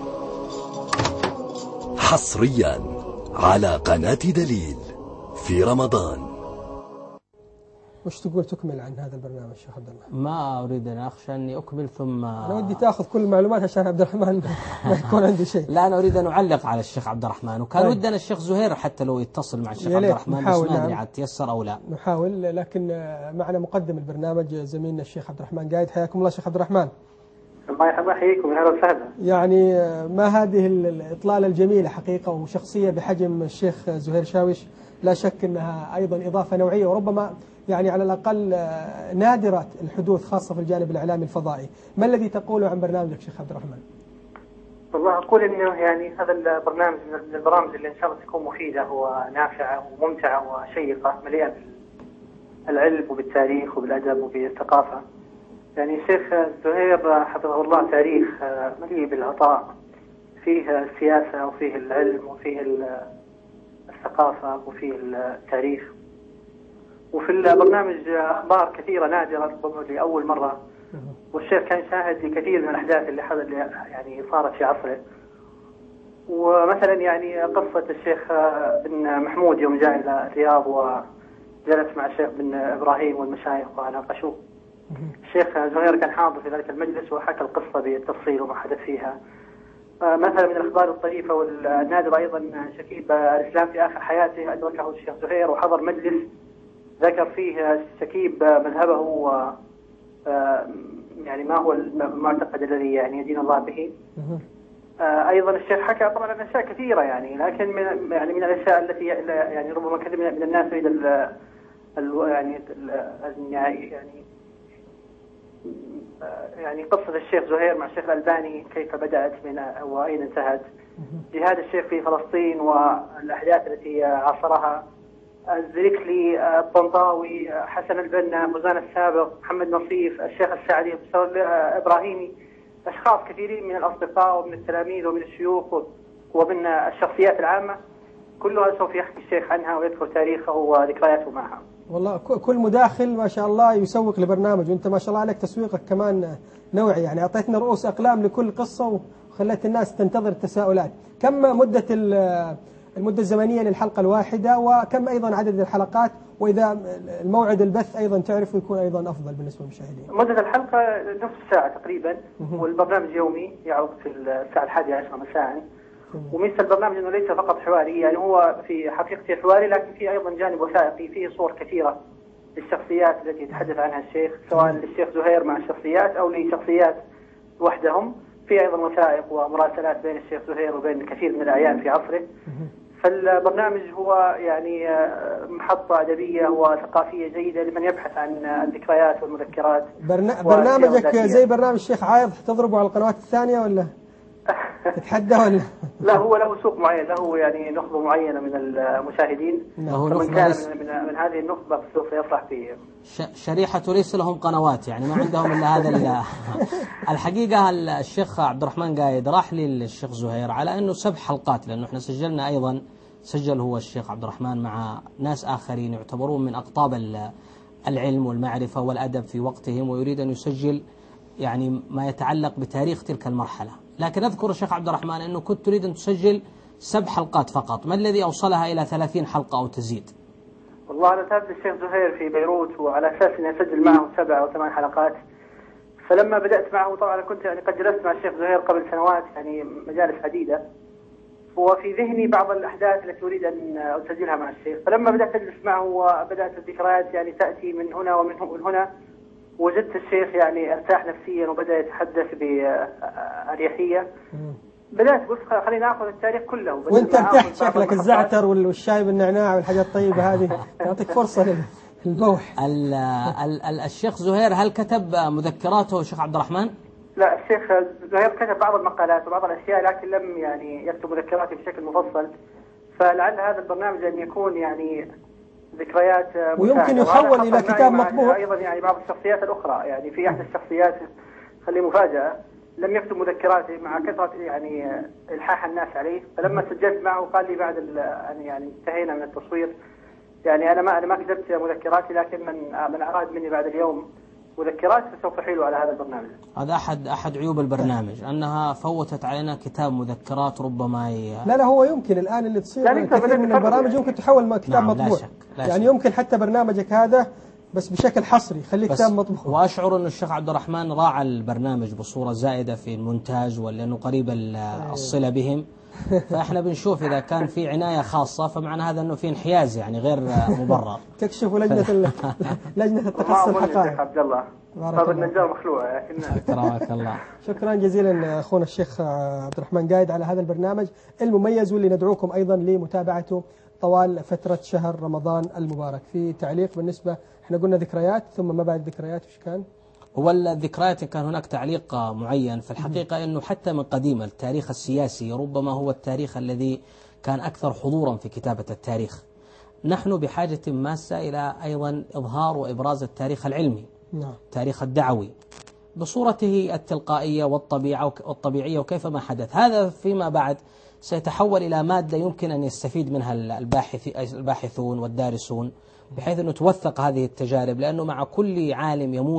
حصريا على قناة دليل في رمضان. وش تقول تكمل عن هذا البرنامج شيخ عبد الله؟ ما أريد أن أخشى أني أكمل ثم أنا ودي تأخذ كل المعلومات عشان عبد الرحمن ما يكون عنده شيء. لا أنا أريد أن أعلق على الشيخ عبد الرحمن، وكان طيب. ودنا الشيخ زهير حتى لو يتصل مع الشيخ عبد الرحمن، بس ما أدري عاد تيسر أو لا. نحاول، لكن معنا مقدم البرنامج زميلنا الشيخ عبد الرحمن قايد. حياكم الله شيخ عبد الرحمن. الله يحييكم، اهلا وسهلا. يعني ما هذه الإطلالة الجميلة حقيقة، وشخصية بحجم الشيخ زهير شاوش لا شك أنها أيضا إضافة نوعية، وربما يعني على الأقل نادرة الحدوث خاصة في الجانب الإعلامي الفضائي. ما الذي تقوله عن برنامجك شيخ عبد الرحمن؟ والله أقول إنه يعني هذا البرنامج من البرامج اللي إن شاء الله تكون مفيدة ونافعة وممتعة وشيقة، مليئة بالعلم وبالتاريخ وبالأدب وبالثقافة. يعني الشيخ زهير حفظه الله تاريخ مليء بالعطاء، فيه السياسة وفيه العلم وفيه الثقافة وفيه التاريخ، وفي البرنامج أخبار كثيرة نادرة ربما لأول مرة، والشيخ كان شاهد لكثير من الأحداث اللي حدث يعني صارت في عصره. ومثلا يعني قصة الشيخ بن محمود يوم جاء إلى الرياض جلس مع الشيخ بن إبراهيم والمشايخ وناقشوه. الشيخ زهير كان حاضر في ذلك المجلس وحكى القصة بالتفصيل وما حدث فيها. مثلا من الأخبار الطريفة والنادرة أيضا شكيب الإسلام في آخر حياته أدركه الشيخ زهير وحضر مجلس ذكر فيه شكيب مذهبه و يعني ما هو المعتقد الذي يعني يدين الله به. أيضا الشيخ حكى طبعا عن أشياء كثيرة يعني، لكن من يعني من الأشياء التي يعني ربما كثير من الناس يريد ال يعني يعني يعني قصة الشيخ زهير مع الشيخ الألباني كيف بدأت من وأين انتهت، جهاد الشيخ في فلسطين والأحداث التي عاصرها، الزركلي، الطنطاوي، حسن البنا، فوزان السابق، محمد نصيف، الشيخ السعدي، إبراهيمي، أشخاص كثيرين من الأصدقاء ومن التلاميذ ومن الشيوخ ومن الشخصيات العامة، كلها سوف يحكي الشيخ عنها ويذكر تاريخه وذكرياته معها. والله كل مداخل ما شاء الله يسوق لبرنامج، وانت ما شاء الله عليك تسويقك كمان نوعي، يعني اعطيتنا رؤوس اقلام لكل قصة وخلت الناس تنتظر التساؤلات. كم مدة المدة الزمنية للحلقة الواحدة، وكم ايضا عدد الحلقات، واذا الموعد البث ايضا تعرف يكون ايضا افضل بالنسبة للمشاهدين؟ مدة الحلقة نصف ساعة تقريبا، والبرنامج يومي يعرض في الساعة الحادية عشرة مساء. وميزة البرنامج انه ليس فقط حواري، يعني هو في حقيقته حواري لكن فيه ايضا جانب وثائقي، فيه صور كثيرة للشخصيات التي يتحدث عنها الشيخ، سواء للشيخ زهير مع الشخصيات او لشخصيات وحدهم. في ايضا وثائق ومراسلات بين الشيخ زهير وبين كثير من الاعيان في عصره. فالبرنامج هو يعني محطة أدبية وثقافية جيدة لمن يبحث عن الذكريات والمذكرات. برنا... برنامجك زي برنامج الشيخ عايض تضربه على القنوات الثانية ولا تتحدى ولا؟ لا، هو له سوق معين، له يعني نخبة معينة من المشاهدين، فمن كان من, من, من هذه النخبة سوف يفرح فيه. شريحة ليس لهم قنوات، يعني ما عندهم إلا هذا. الحقيقة الشيخ عبد الرحمن قايد راح لي الشيخ زهير على أنه سبع حلقات، لأنه احنا سجلنا أيضا، سجل هو الشيخ عبد الرحمن مع ناس آخرين يعتبرون من أقطاب العلم والمعرفة والأدب في وقتهم، ويريد أن يسجل يعني ما يتعلق بتاريخ تلك المرحلة. لكن أذكر الشيخ عبد الرحمن أنه كنت تريد أن تسجل سبع حلقات فقط، ما الذي أوصلها إلى ثلاثين حلقة أو تزيد؟ والله أنا تابعت الشيخ زهير في بيروت وعلى أساس أني أسجل معه سبع أو ثمان حلقات، فلما بدأت معه طبعا كنت يعني قد جلست مع الشيخ زهير قبل سنوات يعني مجالس عديدة، وفي ذهني بعض الأحداث التي أريد أن أسجلها مع الشيخ. فلما بدأت أجلس معه وبدأت الذكريات يعني تأتي من هنا ومن هنا، وجدت الشيخ يعني ارتاح نفسيا وبدأ يتحدث بأريحية. بدأت قلت خلينا نأخذ التاريخ كله. وانت ارتحت شكلك، الزعتر والشاي بالنعناع والحاجات الطيبة هذه تعطيك فرصة للبوح. ال ال ال الشيخ زهير هل كتب مذكراته الشيخ عبد الرحمن؟ لا، الشيخ زهير كتب بعض المقالات وبعض الأشياء لكن لم يعني يكتب مذكراته بشكل مفصل، فلعل هذا البرنامج أن يكون يعني ذكريات ويمكن يحول إلى كتاب مطبوع. أيضا يعني بعض الشخصيات الأخرى، يعني في أحد الشخصيات خلي مفاجأة لم يكتب مذكراته مع كثرة يعني إلحاح الناس عليه، فلما سجلت معه قال لي بعد يعني انتهينا من التصوير يعني أنا ما أنا ما كتبت مذكراتي، لكن من من أراد مني بعد اليوم مذكرات فسوف أحيله على هذا البرنامج. هذا أحد أحد عيوب البرنامج أنها فوتت علينا كتاب مذكرات ربما ي... لا لا هو يمكن الآن اللي تصير كثير من البرامج يمكن تحول كتاب نعم مطبوع. لا شك لا يعني شك. يمكن حتى برنامجك هذا بس بشكل حصري خليه كتاب مطبوع. وأشعر أن الشيخ عبد الرحمن راعى البرنامج بصورة زائدة في المونتاج، ولأنه قريب الصلة بهم، فإحنا بنشوف إذا كان في عناية خاصة فمعنى هذا أنه في انحياز يعني غير مبرر. تكشف لجنة لجنة التقصي الحقائق. عبد الله باب النجار مخلوع. أكرمك الله. شكرا جزيلا أخونا الشيخ عبد الرحمن قايد على هذا البرنامج المميز، واللي ندعوكم أيضا لمتابعته طوال فترة شهر رمضان المبارك. في تعليق بالنسبة احنا قلنا ذكريات، ثم ما بعد ذكريات وش كان؟ هو الذكريات كان هناك تعليق معين في الحقيقة أنه حتى من قديم التاريخ السياسي ربما هو التاريخ الذي كان أكثر حضورا في كتابة التاريخ. نحن بحاجة ماسة إلى أيضا إظهار وإبراز التاريخ العلمي، نعم. التاريخ الدعوي بصورته التلقائية والطبيعة والطبيعية وكيف ما حدث. هذا فيما بعد سيتحول إلى مادة يمكن أن يستفيد منها الباحث الباحثون والدارسون، بحيث أنه توثق هذه التجارب، لأنه مع كل عالم يموت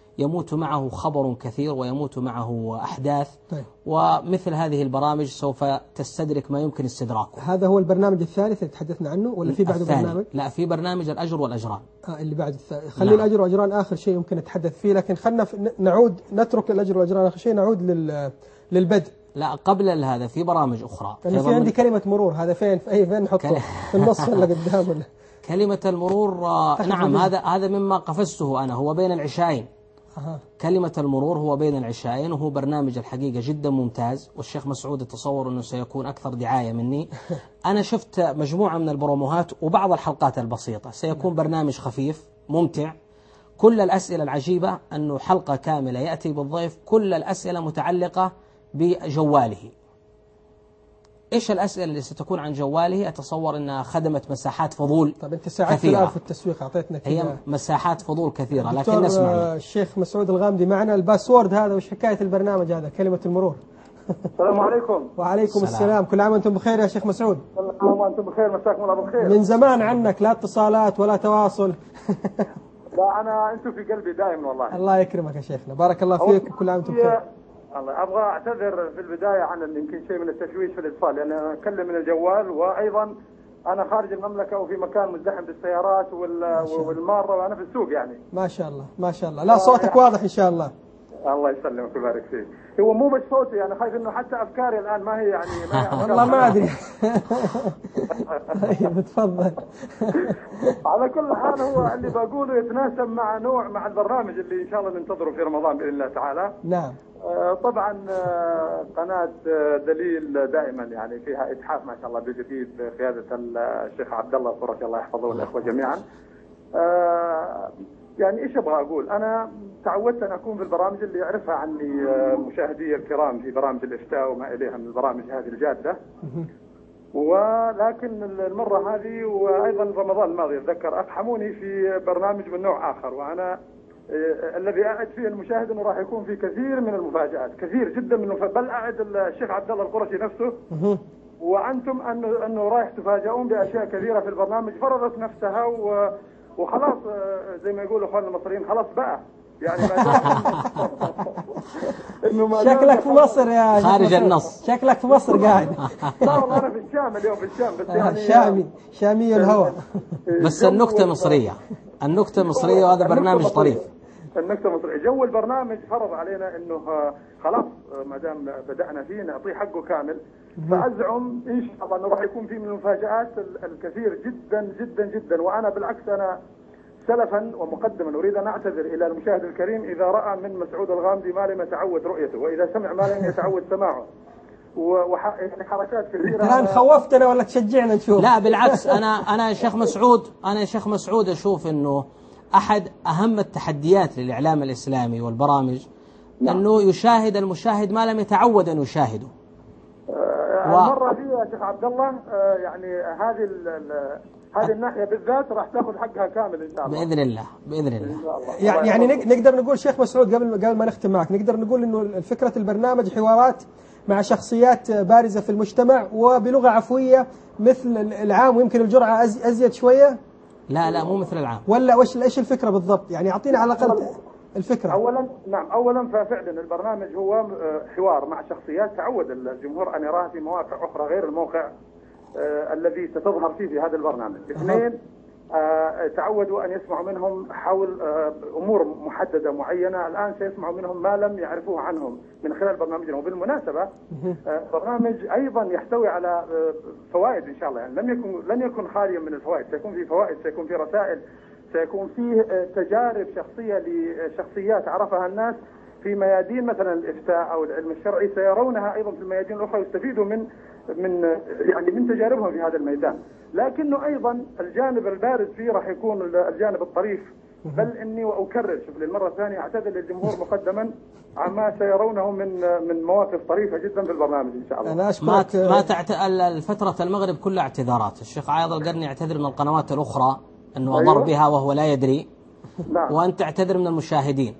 يموت معه خبر كثير ويموت معه أحداث. طيب. ومثل هذه البرامج سوف تستدرك ما يمكن استدراكه. هذا هو البرنامج الثالث اللي تحدثنا عنه ولا في بعده برنامج؟ لا، في برنامج الأجر والأجران. آه اللي بعد الثالث. خلينا نعم. الأجر والأجران آخر شيء يمكن نتحدث فيه، لكن خلنا نعود نترك الأجر والأجران آخر شيء، نعود لل للبدء. لا، قبل هذا في برامج أخرى. أنا في عندي كلمة مرور، هذا فين في أي فين نحطه؟ في النص ولا قدام ولا؟ كلمة المرور نعم، هذا هذا مما قفزته أنا، هو بين العشاءين. أه. كلمة المرور هو بين العشاءين، وهو برنامج الحقيقة جدا ممتاز، والشيخ مسعود يتصور أنه سيكون أكثر دعاية مني. أنا شفت مجموعة من البروموهات وبعض الحلقات البسيطة. سيكون برنامج خفيف ممتع. كل الأسئلة العجيبة أنه حلقة كاملة يأتي بالضيف كل الأسئلة متعلقة بجواله. إيش الأسئلة اللي ستكون عن جواله؟ أتصور أنها خدمت مساحات فضول. طب أنت ساعدت الآن في التسويق، أعطيتنا كذا. هي مساحات فضول كثيرة، لكن نسمع. الشيخ مسعود الغامدي معنا. الباسورد هذا وش حكاية البرنامج هذا كلمة المرور؟ السلام عليكم. وعليكم السلام. السلام. كل عام وأنتم بخير يا شيخ مسعود. كل عام وأنتم بخير، مساكم الله بالخير. من زمان عنك لا اتصالات ولا تواصل. لا أنا أنتم في قلبي دائما والله. الله يكرمك يا شيخنا، بارك الله فيك وكل عام وأنتم بخير. الله، أبغى أعتذر في البداية عن يمكن شيء من التشويش في الإتصال، لأن أنا أتكلم من الجوال، وأيضا أنا خارج المملكة وفي مكان مزدحم بالسيارات والمارة وأنا في السوق يعني. ما شاء الله ما شاء الله. لا صوتك واضح إن شاء الله. الله يسلمك ويبارك فيك. هو مو بس صوتي، أنا خايف إنه حتى أفكاري الآن ما هي يعني ما هي والله ما أدري. طيب تفضل. على كل حال هو اللي بقوله يتناسب مع نوع مع البرنامج اللي إن شاء الله ننتظره في رمضان بإذن الله تعالى. نعم. طبعا قناة دليل دائما يعني فيها إتحاف ما شاء الله بجديد بقيادة الشيخ عبد الله القرشي الله يحفظه والإخوة جميعا. يعني إيش أبغى أقول؟ أنا تعودت أن أكون في البرامج اللي يعرفها عني مشاهدي الكرام في برامج الإفتاء وما إليها من البرامج هذه الجادة. ولكن المرة هذه وأيضا رمضان الماضي أتذكر أقحموني في برنامج من نوع آخر، وأنا الذي أعد فيه المشاهد أنه راح يكون في كثير من المفاجآت، كثير جدا من المفاجآت، بل أعد الشيخ عبد الله القرشي نفسه وأنتم أنه أنه رايح تفاجئون بأشياء كثيرة في البرنامج فرضت نفسها، وخلاص زي ما يقولوا اخواننا المصريين خلاص بقى يعني ما شكلك في مصر يا خارج النص، شكلك في مصر قاعد. لا والله انا في الشام اليوم، في الشام بس يعني شامي شامي الهواء. بس النكتة مصرية، النكتة مصرية، وهذا برنامج طريف. النكتة مصرية. جو البرنامج فرض علينا انه خلاص ما دام بدأنا فيه نعطيه حقه كامل، فأزعم إن شاء الله أنه راح يكون فيه من المفاجآت الكثير جدا جدا جدا. وأنا بالعكس أنا سلفا ومقدما أريد أن أعتذر إلى المشاهد الكريم إذا رأى من مسعود الغامدي ما لم يتعود رؤيته، وإذا سمع ما لم يتعود سماعه، وحركات كثيرة. الآن خوفتنا ولا تشجعنا نشوف؟ لا بالعكس، أنا أنا يا شيخ مسعود أنا يا شيخ مسعود أشوف إنه أحد أهم التحديات للإعلام الإسلامي والبرامج نعم. أنه يشاهد المشاهد ما لم يتعود أن يشاهده. المرة دي يا شيخ عبد الله يعني هذه هذه الناحية بالذات راح تاخذ حقها كامل إن شاء الله. بإذن الله بإذن الله. يعني يعني نقدر نقول شيخ مسعود قبل قبل ما نختم معك، نقدر نقول إنه فكرة البرنامج حوارات مع شخصيات بارزة في المجتمع وبلغة عفوية مثل العام، ويمكن الجرعة أزيد شوية. لا لا مو مثل العام. ولا وش إيش الفكرة بالضبط؟ يعني أعطينا على الأقل الفكرة. أولا نعم، أولا ففعلا البرنامج هو حوار مع شخصيات تعود الجمهور أن يراها في مواقع أخرى غير الموقع آه الذي ستظهر فيه في هذا البرنامج. اثنين آه تعودوا أن يسمعوا منهم حول آه أمور محددة معينة، الآن سيسمعوا منهم ما لم يعرفوه عنهم من خلال برنامجنا. وبالمناسبة آه برنامج أيضا يحتوي على آه فوائد إن شاء الله، يعني لم يكن لن يكن خاليا من الفوائد، سيكون في فوائد، سيكون في رسائل، سيكون فيه تجارب شخصية لشخصيات عرفها الناس في ميادين مثلا الإفتاء أو العلم الشرعي، سيرونها أيضا في الميادين الأخرى ويستفيدوا من من يعني من تجاربهم في هذا الميدان. لكنه أيضا الجانب البارز فيه راح يكون الجانب الطريف، بل إني وأكرر شوف للمرة الثانية أعتذر للجمهور مقدما عما سيرونه من من مواقف طريفة جدا في البرنامج إن شاء الله. أنا أشكرك. ما ما تعت... الفترة المغرب كلها اعتذارات. الشيخ عايض القرني يعتذر من القنوات الأخرى أنه أضر أيوه؟ بها وهو لا يدري. نعم. وأنت تعتذر من المشاهدين.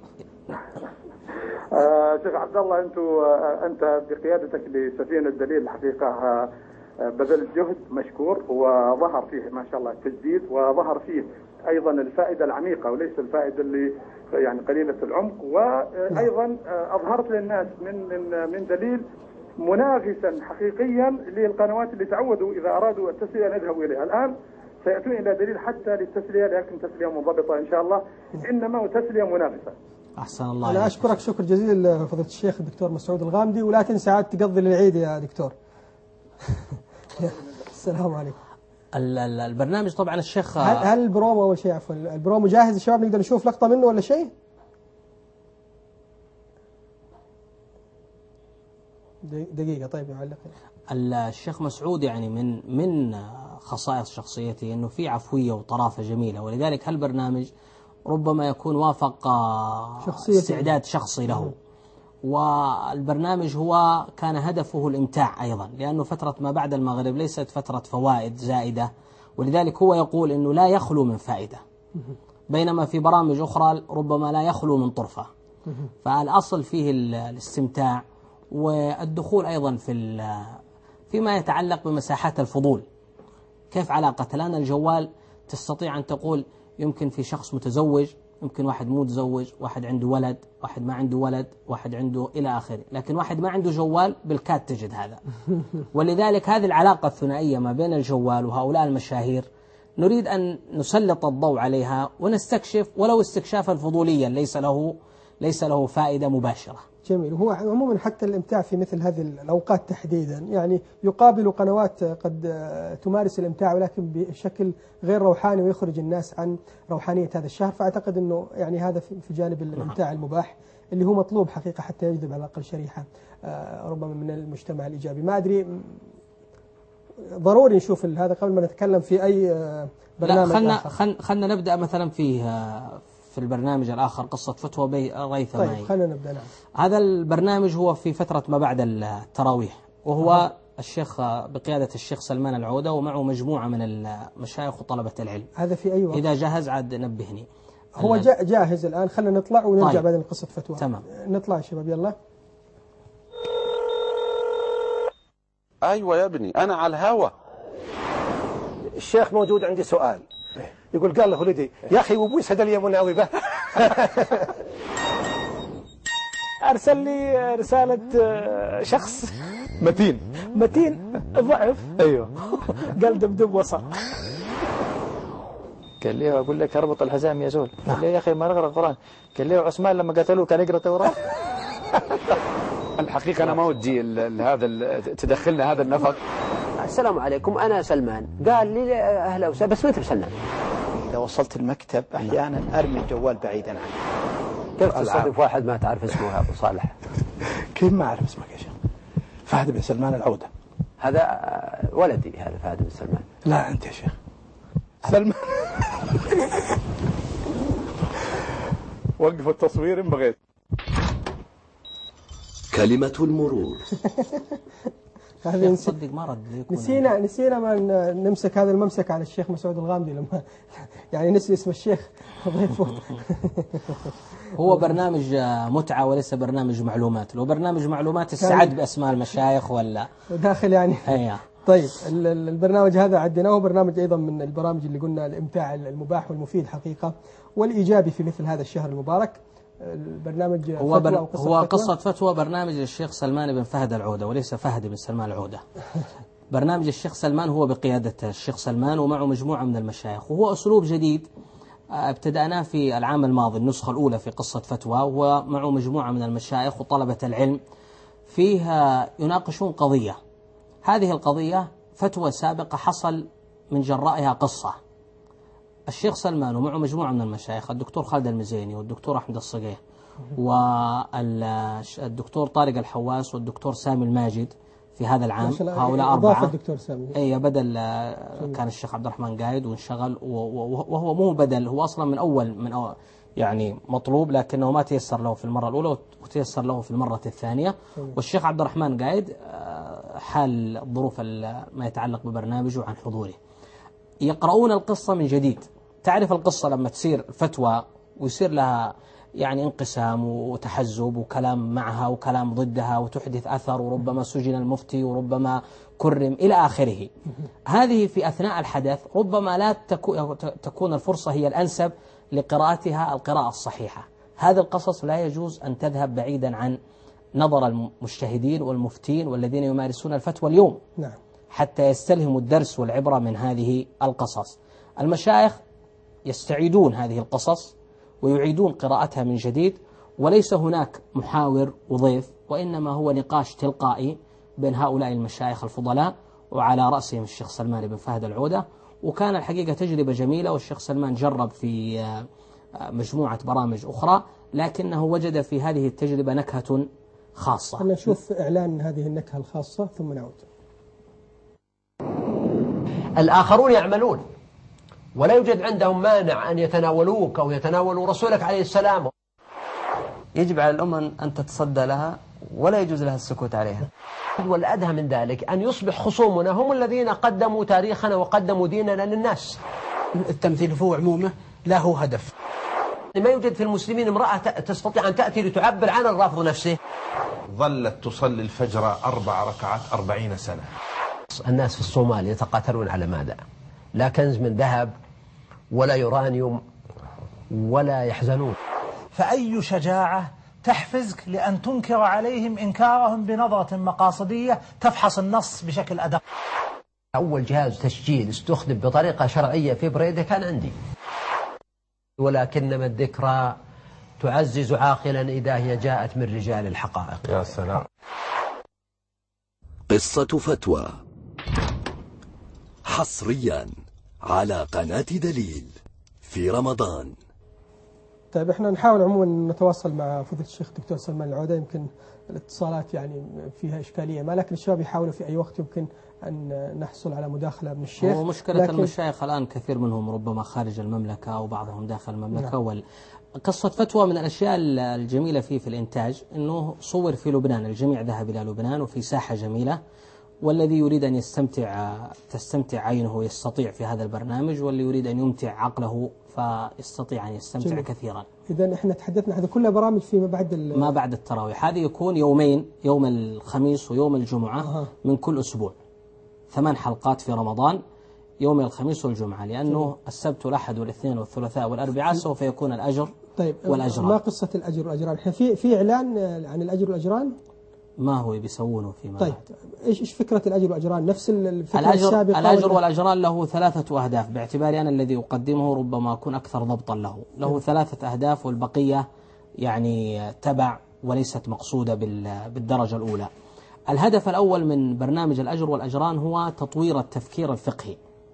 آه شيخ عبد الله، أنت آه أنت بقيادتك لسفينة الدليل الحقيقة آه بذل جهد مشكور، وظهر فيه ما شاء الله تجديد، وظهر فيه أيضا الفائدة العميقة وليس الفائدة اللي يعني قليلة العمق. وأيضا أظهرت للناس من من من دليل منافسا حقيقيا للقنوات اللي تعودوا إذا أرادوا التسلية أن يذهبوا إليها. الآن سيأتون إلى دليل حتى للتسلية، لكن تسلية منضبطة إن شاء الله، إنما تسلية منافسة. أحسن الله. أنا أشكرك شكر جزيل فضيلة الشيخ الدكتور مسعود الغامدي، ولكن ساعات تقضي للعيد يا دكتور. السلام عليكم. البرنامج طبعا الشيخ هل, هل البرومو أول شيء عفوا البرومو جاهز الشباب، نقدر نشوف لقطة منه ولا شيء؟ دقيقة طيب يعلق. الشيخ مسعود يعني من من خصائص شخصيته أنه في عفوية وطرافة جميلة، ولذلك هالبرنامج ربما يكون وافق استعداد شخصي له. والبرنامج هو كان هدفه الإمتاع أيضا، لأنه فترة ما بعد المغرب ليست فترة فوائد زائدة، ولذلك هو يقول أنه لا يخلو من فائدة، بينما في برامج أخرى ربما لا يخلو من طرفة. فالأصل فيه الاستمتاع والدخول أيضا في فيما يتعلق بمساحات الفضول. كيف علاقة الآن الجوال تستطيع أن تقول يمكن في شخص متزوج، يمكن واحد مو متزوج، واحد عنده ولد، واحد ما عنده ولد، واحد عنده إلى آخره، لكن واحد ما عنده جوال بالكاد تجد هذا. ولذلك هذه العلاقة الثنائية ما بين الجوال وهؤلاء المشاهير نريد أن نسلط الضوء عليها ونستكشف ولو استكشافا فضوليا ليس له ليس له فائدة مباشرة. جميل. وهو عموما حتى الإمتاع في مثل هذه الأوقات تحديدا يعني يقابل قنوات قد تمارس الإمتاع ولكن بشكل غير روحاني ويخرج الناس عن روحانية هذا الشهر. فأعتقد أنه يعني هذا في جانب الإمتاع المباح اللي هو مطلوب حقيقة حتى يجذب على الأقل شريحة ربما من المجتمع الإيجابي. ما أدري، ضروري نشوف هذا قبل ما نتكلم في أي برنامج خلنا آخر. خلنا نبدأ مثلا في في البرنامج الآخر قصة فتوى بي ريث طيب معي. خلينا نبدأ. نعم. هذا البرنامج هو في فترة ما بعد التراويح، وهو أه. الشيخ بقيادة الشيخ سلمان العودة ومعه مجموعة من المشايخ وطلبة العلم. هذا في أي وقت؟ إذا جاهز عاد نبهني. هو جاهز الآن، خلينا نطلع ونرجع طيب. بعدين قصة فتوى. تمام. نطلع يا شباب يلا. أيوة يا ابني أنا على الهوا. الشيخ موجود، عندي سؤال. يقول قال له ولدي يا أخي وبوس هذا اليوم مناوبة. أرسل لي رسالة شخص متين متين ضعف. أيوه. قال دبدب وصل. قال لي أقول لك اربط الحزام يا زول. قال لي يا أخي ما نقرأ القرآن. قال لي عثمان لما قتلوه كان يقرأ التوراة. الحقيقة أنا ما ودي هذا تدخلنا هذا النفق. السلام عليكم أنا سلمان. قال لي أهلا وسهلا بس ما أنت بسلمان. إذا وصلت المكتب أحيانا أرمي الجوال بعيدا عنه. كيف تصادف واحد ما تعرف اسمه أبو صالح؟ كيف ما أعرف اسمك يا شيخ؟ فهد بن سلمان العودة. هذا ولدي هذا فهد بن سلمان. لا أنت يا شيخ سلمان. وقف التصوير إن بغيت. كلمة المرور. هذه نصدق ما رد. نسينا نسينا ما نمسك هذا الممسك على الشيخ مسعود الغامدي لما يعني نسي اسم الشيخ ضيفه. هو برنامج متعة وليس برنامج معلومات. لو برنامج معلومات السعد بأسماء المشايخ ولا داخل يعني. أيه. طيب البرنامج هذا عدناه برنامج أيضا من البرامج اللي قلنا الإمتاع المباح والمفيد حقيقة والإيجابي في مثل هذا الشهر المبارك. البرنامج هو, بر... قصة هو قصة فتوى برنامج الشيخ سلمان بن فهد العودة وليس فهد بن سلمان العودة. برنامج الشيخ سلمان هو بقيادة الشيخ سلمان ومعه مجموعة من المشايخ، وهو أسلوب جديد ابتدأناه في العام الماضي النسخة الأولى في قصة فتوى، وهو معه مجموعة من المشايخ وطلبة العلم فيها يناقشون قضية. هذه القضية فتوى سابقة حصل من جرائها قصة. الشيخ سلمان ومعه مجموعة من المشايخ الدكتور خالد المزيني والدكتور أحمد الصقيه والدكتور طارق الحواس والدكتور سامي الماجد في هذا العام. هؤلاء أربعة. الدكتور سامي. أي بدل كان الشيخ عبد الرحمن قايد وانشغل، وهو مو بدل، هو أصلا من أول من أول يعني مطلوب لكنه ما تيسر له في المرة الأولى وتيسر له في المرة الثانية. والشيخ عبد الرحمن قايد حال الظروف ما يتعلق ببرنامجه عن حضوره. يقرؤون القصة من جديد. تعرف القصة لما تصير فتوى ويصير لها يعني انقسام وتحزب وكلام معها وكلام ضدها وتحدث أثر، وربما سجن المفتي وربما كرم إلى آخره. هذه في أثناء الحدث ربما لا تكون الفرصة هي الأنسب لقراءتها القراءة الصحيحة. هذه القصص لا يجوز أن تذهب بعيدا عن نظر المجتهدين والمفتين والذين يمارسون الفتوى اليوم، نعم، حتى يستلهموا الدرس والعبرة من هذه القصص. المشايخ يستعيدون هذه القصص ويعيدون قراءتها من جديد، وليس هناك محاور وضيف، وإنما هو نقاش تلقائي بين هؤلاء المشايخ الفضلاء، وعلى رأسهم الشيخ سلمان بن فهد العودة. وكان الحقيقة تجربة جميلة، والشيخ سلمان جرب في مجموعة برامج أخرى، لكنه وجد في هذه التجربة نكهة خاصة. خلينا نشوف إعلان هذه النكهة الخاصة ثم نعود. الآخرون يعملون ولا يوجد عندهم مانع أن يتناولوك أو يتناولوا رسولك عليه السلام. يجب على الأمة أن تتصدى لها ولا يجوز لها السكوت عليها. والأدهى من ذلك أن يصبح خصومنا هم الذين قدموا تاريخنا وقدموا ديننا للناس. التمثيل في عمومه له هدف. ما يوجد في المسلمين امرأة تستطيع أن تأتي لتعبر عن الرافض نفسه. ظلت تصلي الفجر أربع ركعات أربعين سنة. الناس في الصومال يتقاتلون على ماذا؟ لا كنز من ذهب ولا يورانيوم ولا يحزنون. فأي شجاعة تحفزك لأن تنكر عليهم إنكارهم بنظرة مقاصدية تفحص النص بشكل أدق؟ أول جهاز تسجيل استخدم بطريقة شرعية في بريدة كان عندي. ولكنما الذكرى تعزز عاقلا إذا هي جاءت من رجال الحقائق. يا سلام. قصة فتوى حصريا على قناة دليل في رمضان. طيب احنا نحاول عموما نتواصل مع فضيلة الشيخ الدكتور سلمان العودة، يمكن الاتصالات يعني فيها إشكالية ما، لكن الشباب يحاولوا في أي وقت يمكن أن نحصل على مداخلة من الشيخ. ومشكلة المشايخ الآن كثير منهم ربما خارج المملكة أو بعضهم داخل المملكة. نعم. وال... قصة فتوى من الأشياء الجميلة فيه في الإنتاج أنه صور في لبنان، الجميع ذهب إلى لبنان وفي ساحة جميلة، والذي يريد أن يستمتع تستمتع عينه يستطيع في هذا البرنامج، واللي يريد أن يمتع عقله فيستطيع أن يستمتع جميل. كثيرا. إذا إحنا تحدثنا هذا كلها برامج فيما بعد ما بعد التراويح. هذه يكون يومين، يوم الخميس ويوم الجمعة أه. من كل أسبوع، ثمان حلقات في رمضان، يوم الخميس والجمعة، لأنه جميل. السبت والأحد والاثنين والثلاثاء والأربعاء سوف يكون الأجر طيب والأجران. ما قصة الأجر والأجران؟ في في إعلان عن الأجر والأجران؟ ما هو بيسوونه فيما طيب بعد. إيش إيش فكرة الأجر والأجران؟ نفس الفكرة الأجر السابقة؟ الأجر والأجران له ثلاثة أهداف، باعتباري أنا الذي أقدمه ربما أكون أكثر ضبطا له. له م. ثلاثة أهداف، والبقية يعني تبع وليست مقصودة بالدرجة الأولى. الهدف الأول من برنامج الأجر والأجران هو تطوير التفكير الفقهي.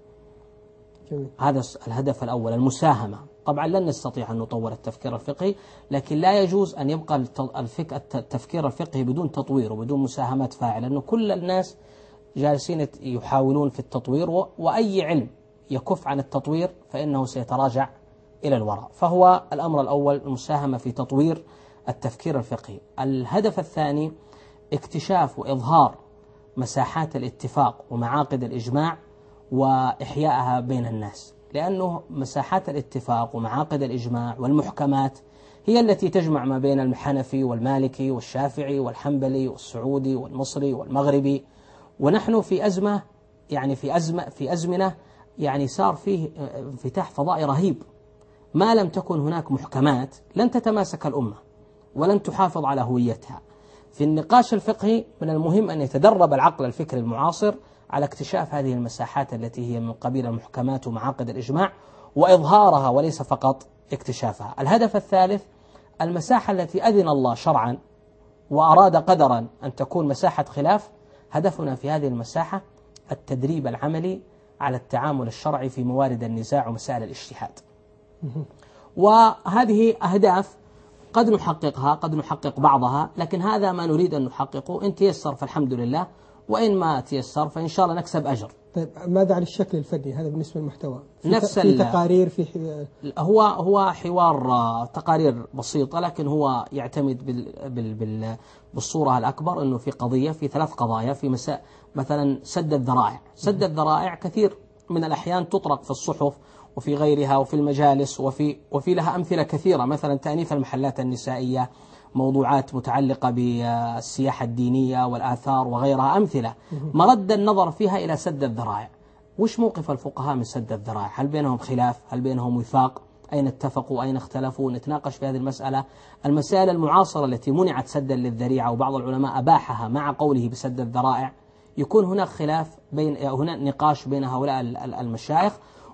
جميل. هذا الهدف الأول، المساهمة. طبعا لن نستطيع أن نطور التفكير الفقهي، لكن لا يجوز أن يبقى التفكير الفقهي بدون تطوير وبدون مساهمات فاعلة، لأنه كل الناس جالسين يحاولون في التطوير، وأي علم يكف عن التطوير فإنه سيتراجع إلى الوراء. فهو الأمر الأول المساهمة في تطوير التفكير الفقهي. الهدف الثاني اكتشاف وإظهار مساحات الاتفاق ومعاقد الإجماع وإحيائها بين الناس، لأنه مساحات الاتفاق ومعاقد الإجماع والمحكمات هي التي تجمع ما بين الحنفي والمالكي والشافعي والحنبلي والسعودي والمصري والمغربي. ونحن في أزمة يعني في أزمة في أزمنة يعني صار فيه انفتاح فضائي رهيب. ما لم تكن هناك محكمات لن تتماسك الأمة ولن تحافظ على هويتها. في النقاش الفقهي من المهم أن يتدرب العقل الفكري المعاصر على اكتشاف هذه المساحات التي هي من قبيل المحكمات ومعاقد الإجماع وإظهارها وليس فقط اكتشافها. الهدف الثالث المساحة التي أذن الله شرعا وأراد قدرا أن تكون مساحة خلاف. هدفنا في هذه المساحة التدريب العملي على التعامل الشرعي في موارد النزاع ومسائل الاجتهاد. وهذه أهداف قد نحققها قد نحقق بعضها، لكن هذا ما نريد أن نحققه. إن تيسر فالحمد لله، وإن ما تيسر فإن شاء الله نكسب أجر. طيب ماذا عن الشكل الفني؟ هذا بالنسبة للمحتوى. في نفس في تقارير في هو هو حوار تقارير بسيطة، لكن هو يعتمد بال بال بال بالصورة الأكبر أنه في قضية في ثلاث قضايا في مساء مثلا سد الذرائع. سد الذرائع كثير من الأحيان تطرق في الصحف وفي غيرها وفي المجالس وفي وفي لها أمثلة كثيرة، مثلا تأنيث المحلات النسائية، موضوعات متعلقة بالسياحة الدينية والآثار وغيرها، أمثلة مرد النظر فيها إلى سد الذرائع. وش موقف الفقهاء من سد الذرائع؟ هل بينهم خلاف؟ هل بينهم وفاق؟ أين اتفقوا؟ أين اختلفوا؟ نتناقش في هذه المسألة. المسائل المعاصرة التي منعت سدا للذريعة وبعض العلماء أباحها مع قوله بسد الذرائع، يكون هناك خلاف بين هناك نقاش بين هؤلاء المشايخ،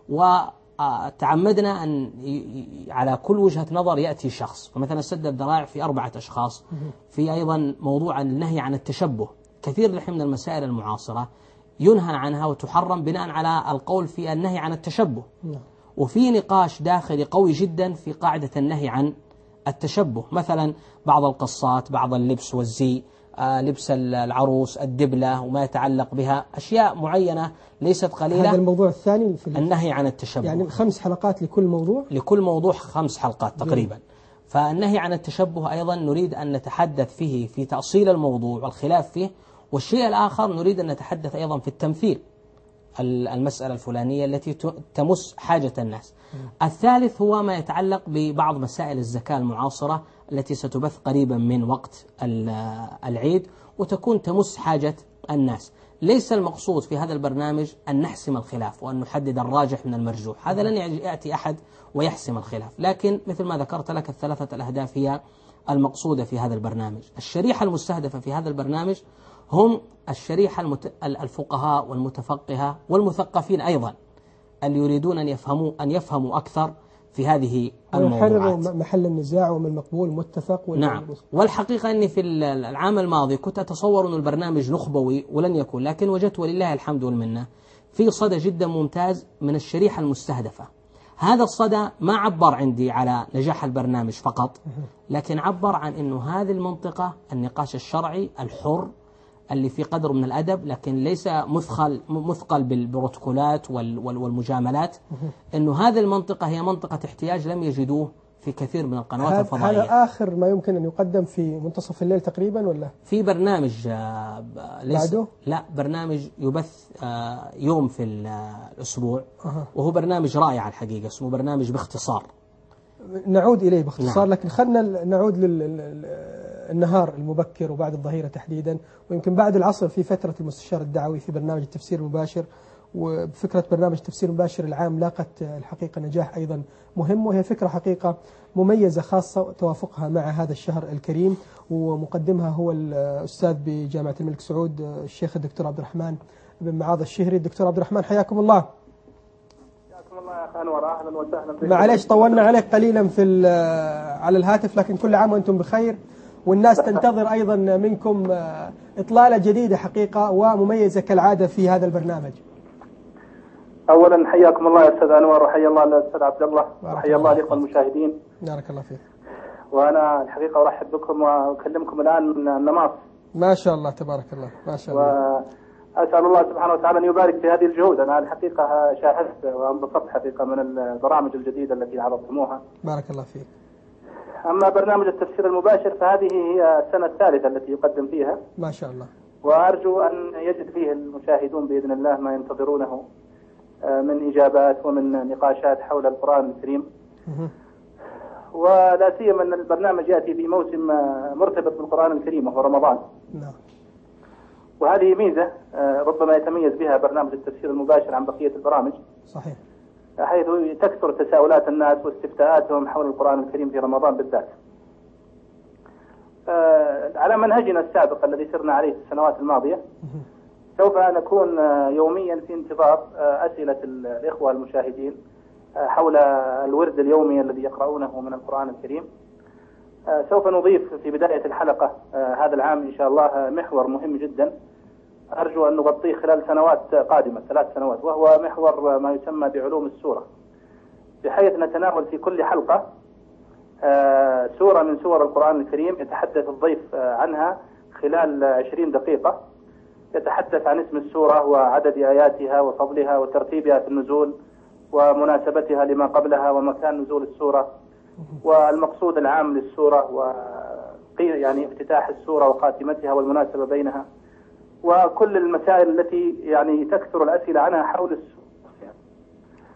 وتعمدنا أن على كل وجهة نظر يأتي شخص. فمثلا سد الذرائع في أربعة أشخاص. في أيضا موضوع النهي عن التشبه، كثير من المسائل المعاصرة ينهى عنها وتحرم بناء على القول في النهي عن التشبه. وفي نقاش داخلي قوي جدا في قاعدة النهي عن التشبه، مثلا بعض القصات، بعض اللبس والزي، آه لبس العروس، الدبلة وما يتعلق بها، أشياء معينة ليست قليلة. هذا الموضوع الثاني في النهي عن التشبه، يعني خمس حلقات لكل موضوع، لكل موضوع خمس حلقات تقريبا. فالنهي عن التشبه أيضا نريد أن نتحدث فيه في تأصيل الموضوع والخلاف فيه. والشيء الآخر نريد أن نتحدث أيضا في التمثيل، المسألة الفلانية التي تمس حاجة الناس. الثالث هو ما يتعلق ببعض مسائل الزكاة المعاصرة التي ستبث قريبا من وقت العيد وتكون تمس حاجة الناس. ليس المقصود في هذا البرنامج أن نحسم الخلاف وأن نحدد الراجح من المرجوح، هذا لن يأتي أحد ويحسم الخلاف، لكن مثل ما ذكرت لك الثلاثة الأهداف هي المقصودة في هذا البرنامج. الشريحة المستهدفة في هذا البرنامج هم الشريحة المت... الفقهاء والمتفقهة والمثقفين أيضا، اللي يريدون أن يفهموا أن يفهموا أكثر في هذه الموضوعات، ويحرروا محل النزاع ومن مقبول متفق. نعم. والحقيقة أني في العام الماضي كنت أتصور أن البرنامج نخبوي ولن يكون، لكن وجدت ولله الحمد والمنة في صدى جدا ممتاز من الشريحة المستهدفة. هذا الصدى ما عبر عندي على نجاح البرنامج فقط، لكن عبر عن أنه هذه المنطقة النقاش الشرعي الحر اللي في قدر من الأدب، لكن ليس مثقل مثقل بالبروتوكولات والمجاملات، أنه هذه المنطقة هي منطقة احتياج لم يجدوه في كثير من القنوات الفضائية. هذا آخر ما يمكن أن يقدم في منتصف الليل تقريبا ولا؟ في برنامج ليس بعده؟ لا، برنامج يبث يوم في الأسبوع، وهو برنامج رائع الحقيقة، اسمه برنامج باختصار. نعود إليه باختصار. نعم. لكن خلنا نعود للنهار المبكر وبعد الظهيرة تحديدا، ويمكن بعد العصر في فترة المستشار الدعوي في برنامج التفسير المباشر. وفكرة برنامج التفسير المباشر العام لاقت الحقيقة نجاح أيضا مهم، وهي فكرة حقيقة مميزة خاصة توافقها مع هذا الشهر الكريم، ومقدمها هو الأستاذ بجامعة الملك سعود الشيخ الدكتور عبد الرحمن بن معاذ الشهري. الدكتور عبد الرحمن حياكم الله. الله يا أخي أنور، أهلا وسهلا بك. معليش طولنا عليك قليلا في على الهاتف، لكن كل عام وأنتم بخير، والناس تنتظر أيضا منكم إطلالة جديدة حقيقة ومميزة كالعادة في هذا البرنامج. أولا حياكم الله يا أستاذ أنور، وحيا الله الأستاذ عبد الله، وحيا الله الإخوة المشاهدين. بارك الله فيك. وأنا الحقيقة أرحب بكم وأكلمكم الآن من النماص. ما شاء الله تبارك الله، ما شاء الله. أسأل الله سبحانه وتعالى أن يبارك في هذه الجهود. أنا الحقيقة شاهدت وانبسطت حقيقة من البرامج الجديدة التي عرضتموها. بارك الله فيك. أما برنامج التفسير المباشر فهذه هي السنة الثالثة التي يقدم فيها. ما شاء الله. وأرجو أن يجد فيه المشاهدون بإذن الله ما ينتظرونه من إجابات ومن نقاشات حول القرآن الكريم. ولا سيما أن البرنامج يأتي في موسم مرتبط بالقرآن الكريم وهو رمضان. نعم. وهذه ميزة ربما يتميز بها برنامج التفسير المباشر عن بقية البرامج. صحيح. حيث تكثر تساؤلات الناس واستفتاءاتهم حول القرآن الكريم في رمضان بالذات. على منهجنا السابق الذي سرنا عليه في السنوات الماضية، سوف نكون يوميا في انتظار أسئلة الإخوة المشاهدين حول الورد اليومي الذي يقرؤونه من القرآن الكريم. سوف نضيف في بداية الحلقة هذا العام إن شاء الله محور مهم جدا، أرجو أن نغطيه خلال سنوات قادمة، ثلاث سنوات، وهو محور ما يسمى بعلوم السورة، بحيث نتناول في كل حلقة سورة من سور القرآن الكريم يتحدث الضيف عنها خلال عشرين دقيقة، يتحدث عن اسم السورة وعدد آياتها وفضلها وترتيبها في النزول ومناسبتها لما قبلها ومكان نزول السورة والمقصود العام للسورة ويعني افتتاح السورة وخاتمتها والمناسبة بينها، وكل المسائل التي يعني تكثر الأسئلة عنها حول السورة.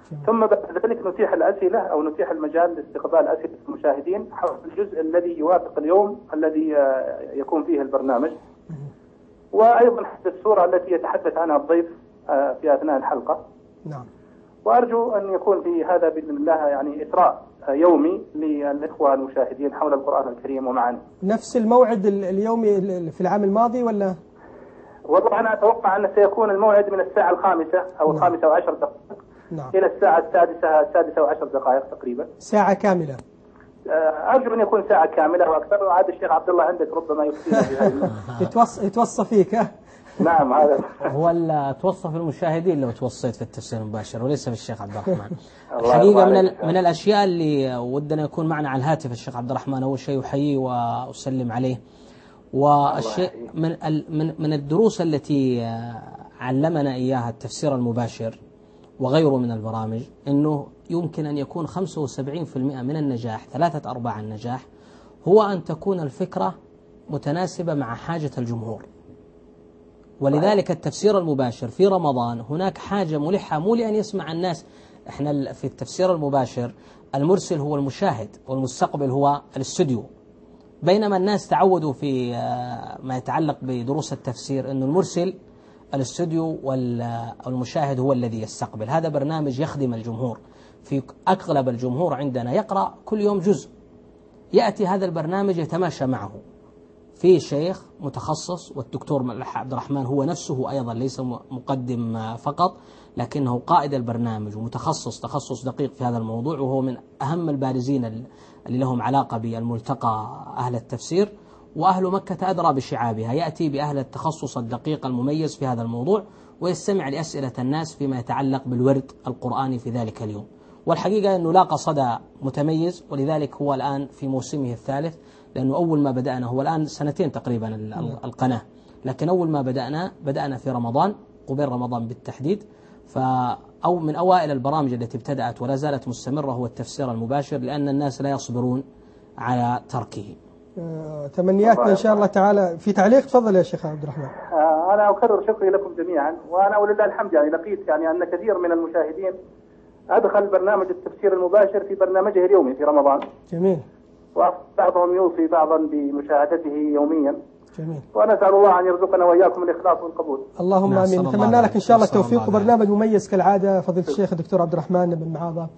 ثم بعد ذلك نتيح الأسئلة أو نتيح المجال لاستقبال أسئلة المشاهدين حول الجزء الذي يوافق اليوم الذي يكون فيه البرنامج، وأيضا حول السورة التي يتحدث عنها الضيف في أثناء الحلقة. نعم. وأرجو أن يكون في هذا بإذن الله يعني إثراء يومي للإخوة المشاهدين حول القرآن الكريم ومعانيه. نفس الموعد اليومي في العام الماضي ولا؟ والله أنا أتوقع أنه سيكون الموعد من الساعة الخامسة أو نعم. الخامسة وعشر دقائق نعم. إلى الساعة السادسة السادسة وعشر دقائق تقريبا. ساعة كاملة. أرجو أن يكون ساعة كاملة وأكثر، وعاد الشيخ عبد الله عندك ربما يفتينا بهذا. يتوص يتوصى فيك ها؟ نعم هذا هو توصى في المشاهدين لو توصيت في التفسير المباشر وليس في الشيخ عبد الرحمن. الحقيقة من من الأشياء اللي ودنا يكون معنا على الهاتف الشيخ عبد الرحمن، أول شيء أحييه وأسلم عليه. والشيء من من من الدروس التي علمنا إياها التفسير المباشر وغيره من البرامج أنه يمكن أن يكون خمسة وسبعين بالمئة من النجاح، ثلاثة أرباع النجاح هو أن تكون الفكرة متناسبة مع حاجة الجمهور. ولذلك التفسير المباشر في رمضان هناك حاجة ملحة، مو لأن يسمع الناس. احنا في التفسير المباشر المرسل هو المشاهد والمستقبل هو الاستوديو، بينما الناس تعودوا في ما يتعلق بدروس التفسير أنه المرسل الاستوديو والمشاهد هو الذي يستقبل. هذا برنامج يخدم الجمهور. في أغلب الجمهور عندنا يقرأ كل يوم جزء، يأتي هذا البرنامج يتماشى معه في شيخ متخصص، والدكتور ملح عبد الرحمن هو نفسه أيضا ليس مقدم فقط لكنه قائد البرنامج ومتخصص تخصص دقيق في هذا الموضوع، وهو من أهم البارزين اللي لهم علاقة بالملتقى أهل التفسير، وأهل مكة أدرى بشعابها. يأتي بأهل التخصص الدقيق المميز في هذا الموضوع ويستمع لأسئلة الناس فيما يتعلق بالورد القرآني في ذلك اليوم. والحقيقة أنه لاقى صدى متميز، ولذلك هو الآن في موسمه الثالث، لأنه أول ما بدأنا هو الآن سنتين تقريبا القناة، لكن أول ما بدأنا بدأنا في رمضان قبل رمضان بالتحديد. فأو من أوائل البرامج التي ابتدأت ولا زالت مستمرة هو التفسير المباشر، لأن الناس لا يصبرون على تركه. تمنياتنا إن شاء الله تعالى. في تعليق تفضل يا شيخ عبد الرحمن. أنا أكرر شكري لكم جميعا، وأنا ولله الحمد يعني لقيت يعني أن كثير من المشاهدين أدخل برنامج التفسير المباشر في برنامجه اليومي في رمضان. جميل. وبعضهم يوصي بعضا بمشاهدته يوميا. جميل. ونسأل الله أن يرزقنا وإياكم الإخلاص والقبول. اللهم آمين. نتمنى لك إن شاء الله التوفيق وبرنامج مميز كالعادة. فضيلة الشيخ الدكتور عبد الرحمن بن معاضة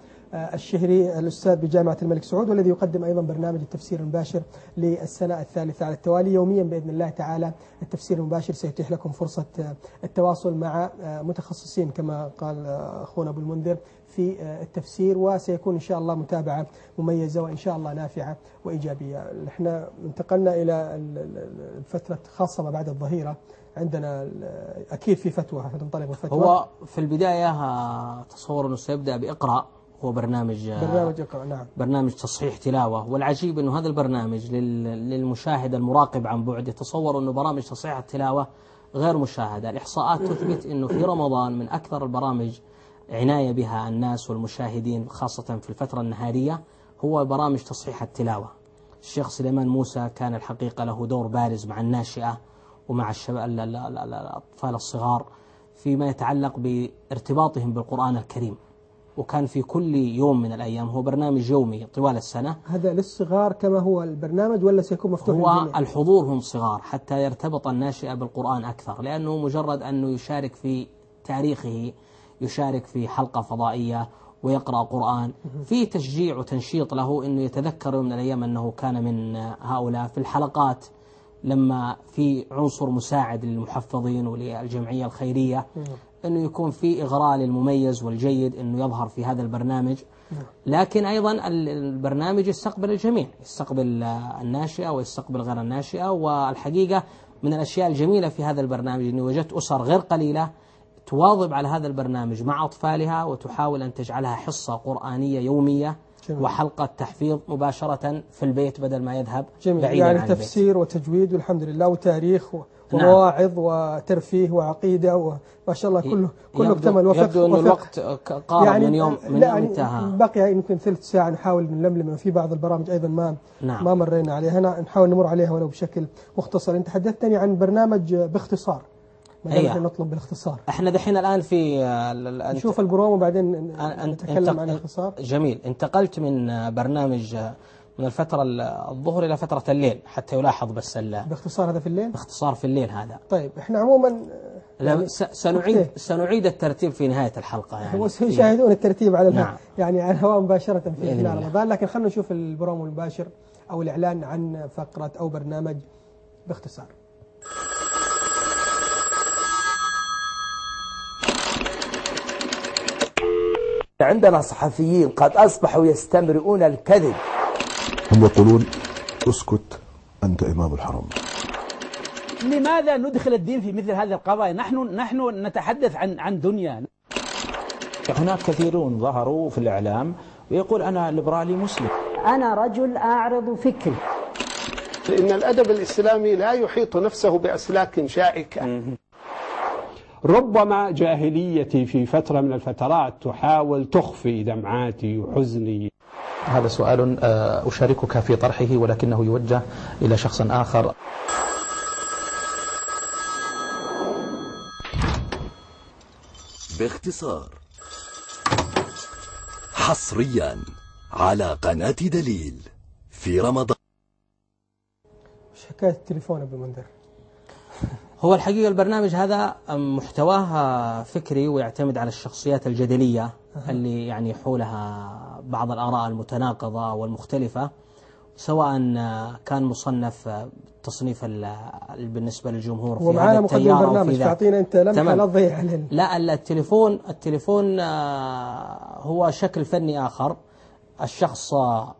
الشهري الأستاذ بجامعة الملك سعود، والذي يقدم أيضا برنامج التفسير المباشر للسنة الثالثة على التوالي يوميا بإذن الله تعالى. التفسير المباشر سيتيح لكم فرصة التواصل مع متخصصين كما قال أخونا أبو المنذر في التفسير، وسيكون إن شاء الله متابعة مميزة وإن شاء الله نافعة وإيجابية. احنا انتقلنا إلى الفترة خاصة ما بعد الظهيرة، عندنا أكيد في فتوى هتنطلق الفتوى. هو في البداية تصور أنه سيبدأ بإقرأ، هو برنامج برنامج اقرأ. نعم. برنامج تصحيح تلاوة. والعجيب أنه هذا البرنامج للمشاهد المراقب عن بعد يتصور أنه برامج تصحيح التلاوة غير مشاهدة. الإحصاءات تثبت أنه في رمضان من أكثر البرامج عناية بها الناس والمشاهدين خاصة في الفترة النهارية هو برامج تصحيح التلاوة. الشيخ سليمان موسى كان الحقيقة له دور بارز مع الناشئة ومع الشباب الأطفال الصغار فيما يتعلق بارتباطهم بالقرآن الكريم، وكان في كل يوم من الأيام هو برنامج يومي طوال السنة. هذا للصغار كما هو البرنامج ولا سيكون مفتوح هو للجميع؟ الحضور هم صغار حتى يرتبط الناشئة بالقرآن أكثر، لأنه مجرد أنه يشارك في تاريخه، يشارك في حلقة فضائية ويقرأ قرآن، في تشجيع وتنشيط له أنه يتذكر يوم من الأيام أنه كان من هؤلاء. في الحلقات لما في عنصر مساعد للمحفظين وللجمعية الخيرية أنه يكون في إغراء للمميز والجيد أنه يظهر في هذا البرنامج. لكن أيضا البرنامج يستقبل الجميع، يستقبل الناشئة ويستقبل غير الناشئة. والحقيقة من الأشياء الجميلة في هذا البرنامج أني وجدت أسر غير قليلة تواظب على هذا البرنامج مع أطفالها وتحاول أن تجعلها حصة قرآنية يومية جميل. وحلقة تحفيظ مباشرة في البيت بدل ما يذهب جميل. بعيدا يعني عن تفسير البيت. وتجويد والحمد لله وتاريخ و... ومواعظ وترفيه وعقيدة وما شاء الله كله كله اكتمل. وفق يبدو أن الوقت قارب يعني من يوم من يوم انتهى. بقي يمكن ثلث ساعة نحاول نلملم في بعض البرامج أيضا ما نعم. ما مرينا عليها، نحاول نمر عليها ولو بشكل مختصر. أنت حدثتني عن برنامج باختصار. ما دام احنا نطلب بالاختصار. احنا دحين الآن في نشوف البروم وبعدين نتكلم عن الاختصار. جميل. انتقلت من برنامج من الفترة الظهر إلى فترة الليل حتى يلاحظ بس باختصار هذا في الليل؟ باختصار في الليل هذا. طيب احنا عموما يعني سنعيد أوكي. سنعيد الترتيب في نهاية الحلقة يعني. وسيشاهدون الترتيب على نعم. يعني على الهواء مباشرة في خلال رمضان، لكن خلينا نشوف البروم المباشر أو الإعلان عن فقرة أو برنامج باختصار. عندنا صحفيين قد أصبحوا يستمرئون الكذب. هم يقولون اسكت أنت إمام الحرم. لماذا ندخل الدين في مثل هذه القضايا؟ نحن نحن نتحدث عن عن دنيا. هناك كثيرون ظهروا في الإعلام ويقول أنا ليبرالي مسلم. أنا رجل أعرض فكري. إن الأدب الإسلامي لا يحيط نفسه بأسلاك شائكة. ربما جاهليتي في فترة من الفترات تحاول تخفي دمعاتي وحزني. هذا سؤال أشاركك في طرحه ولكنه يوجه إلى شخص آخر. باختصار حصريا على قناة دليل في رمضان. مش حكاية التليفون أبو منذر؟ هو الحقيقة البرنامج هذا محتواه فكري ويعتمد على الشخصيات الجدلية أه. اللي يعني حولها بعض الآراء المتناقضة والمختلفة، سواء كان مصنف تصنيف بالنسبة للجمهور في هذا التيار أو في ذاك. تعطينا أنت لمحة لا تضيع علينا. لا التليفون التليفون هو شكل فني آخر. الشخص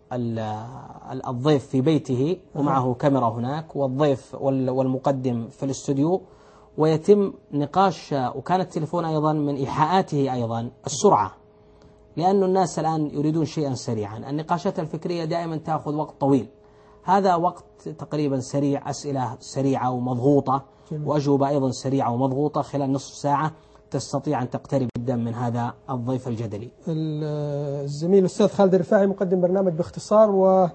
الضيف في بيته ومعه كاميرا هناك، والضيف والمقدم في الاستوديو، ويتم نقاش. وكان التليفون أيضا من إيحاءاته أيضا السرعة، لأن الناس الآن يريدون شيئا سريعا. النقاشات الفكرية دائما تأخذ وقت طويل، هذا وقت تقريبا سريع، أسئلة سريعة ومضغوطة وأجوبة أيضا سريعة ومضغوطة خلال نصف ساعة تستطيع أن تقترب جدا من هذا الضيف الجدلي. الزميل الأستاذ خالد الرفاعي مقدم برنامج باختصار،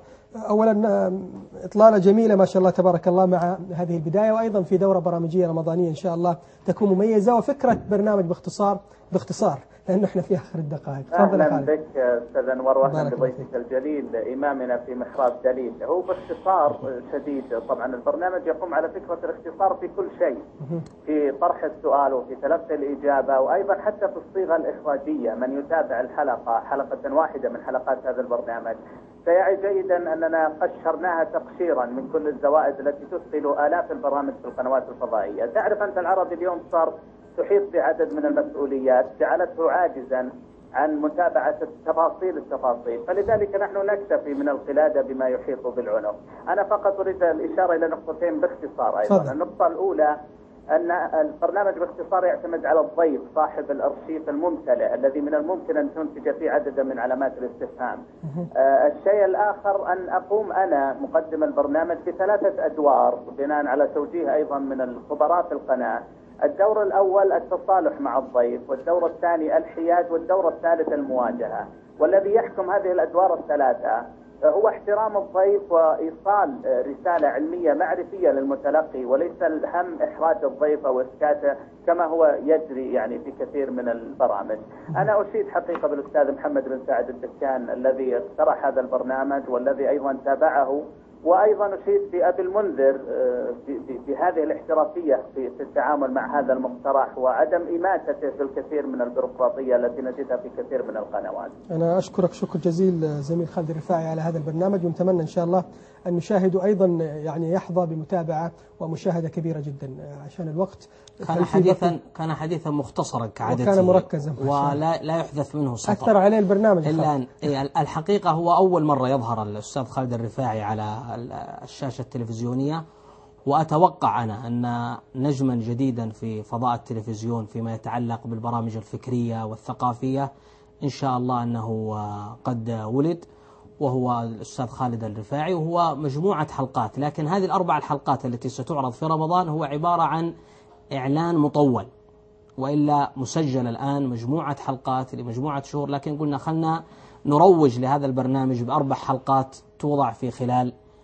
وأولا إطلالة جميلة ما شاء الله تبارك الله مع هذه البداية، وأيضا في دورة برامجية رمضانية إن شاء الله تكون مميزة. وفكرة برنامج باختصار باختصار لأنه إحنا في آخر الدقائق. أهلا بك أستاذ أنور، وأهلا بضيفك الجليل إمامنا في محراب دليل. هو باختصار شديد، طبعا البرنامج يقوم على فكرة الاختصار في كل شيء، في طرح السؤال وفي تلقي الإجابة، وأيضا حتى في الصيغة الإخراجية. من يتابع الحلقة حلقة واحدة من حلقات هذا البرنامج سيعي جيدا أننا قشرناها تقشيرا من كل الزوائد التي تثقل آلاف البرامج في القنوات الفضائية. تعرف أنت العرب اليوم صار تحيط بعدد من المسؤوليات جعلته عاجزا عن متابعة التفاصيل التفاصيل، فلذلك نحن نكتفي من القلادة بما يحيط بالعنق. أنا فقط أريد الإشارة إلى نقطتين باختصار أيضا. صدق. النقطة الأولى أن البرنامج باختصار يعتمد على الضيف صاحب الأرشيف الممتلئ الذي من الممكن أن تنتج فيه عددا من علامات الاستفهام. آه الشيء الآخر أن أقوم أنا مقدم البرنامج بثلاثة أدوار بناء على توجيه أيضا من الخبراء في القناة. الدور الأول التصالح مع الضيف، والدور الثاني الحياد، والدور الثالث المواجهة. والذي يحكم هذه الأدوار الثلاثة هو احترام الضيف وإيصال رسالة علمية معرفية للمتلقي، وليس الهم إحراج الضيف أو إسكاته كما هو يجري يعني في كثير من البرامج. أنا أشيد حقيقة بالأستاذ محمد بن سعد الدكان الذي اقترح هذا البرنامج والذي أيضا تابعه، وأيضا أشيد بأبي المنذر بهذه الاحترافية في التعامل مع هذا المقترح وعدم إماتته في الكثير من البيروقراطية التي نجدها في كثير من القنوات. أنا أشكرك شكر جزيل زميل خالد الرفاعي على هذا البرنامج، ونتمنى إن شاء الله أن نشاهده أيضا يعني يحظى بمتابعة ومشاهدة كبيرة جدا عشان الوقت. كان حديثا كان حديثا مختصرا كعادته، وكان مركزا ولا لا يحدث منه سطر. أثر عليه البرنامج إلا الحقيقة هو أول مرة يظهر الأستاذ خالد الرفاعي على الشاشة التلفزيونية، وأتوقع أنا أن نجما جديدا في فضاء التلفزيون فيما يتعلق بالبرامج الفكرية والثقافية إن شاء الله أنه قد ولد، وهو الأستاذ خالد الرفاعي، وهو مجموعة حلقات. لكن هذه الأربع الحلقات التي ستعرض في رمضان هو عبارة عن إعلان مطول، وإلا مسجل الآن مجموعة حلقات لمجموعة شهور. لكن قلنا خلنا نروج لهذا البرنامج بأربع حلقات توضع في خلال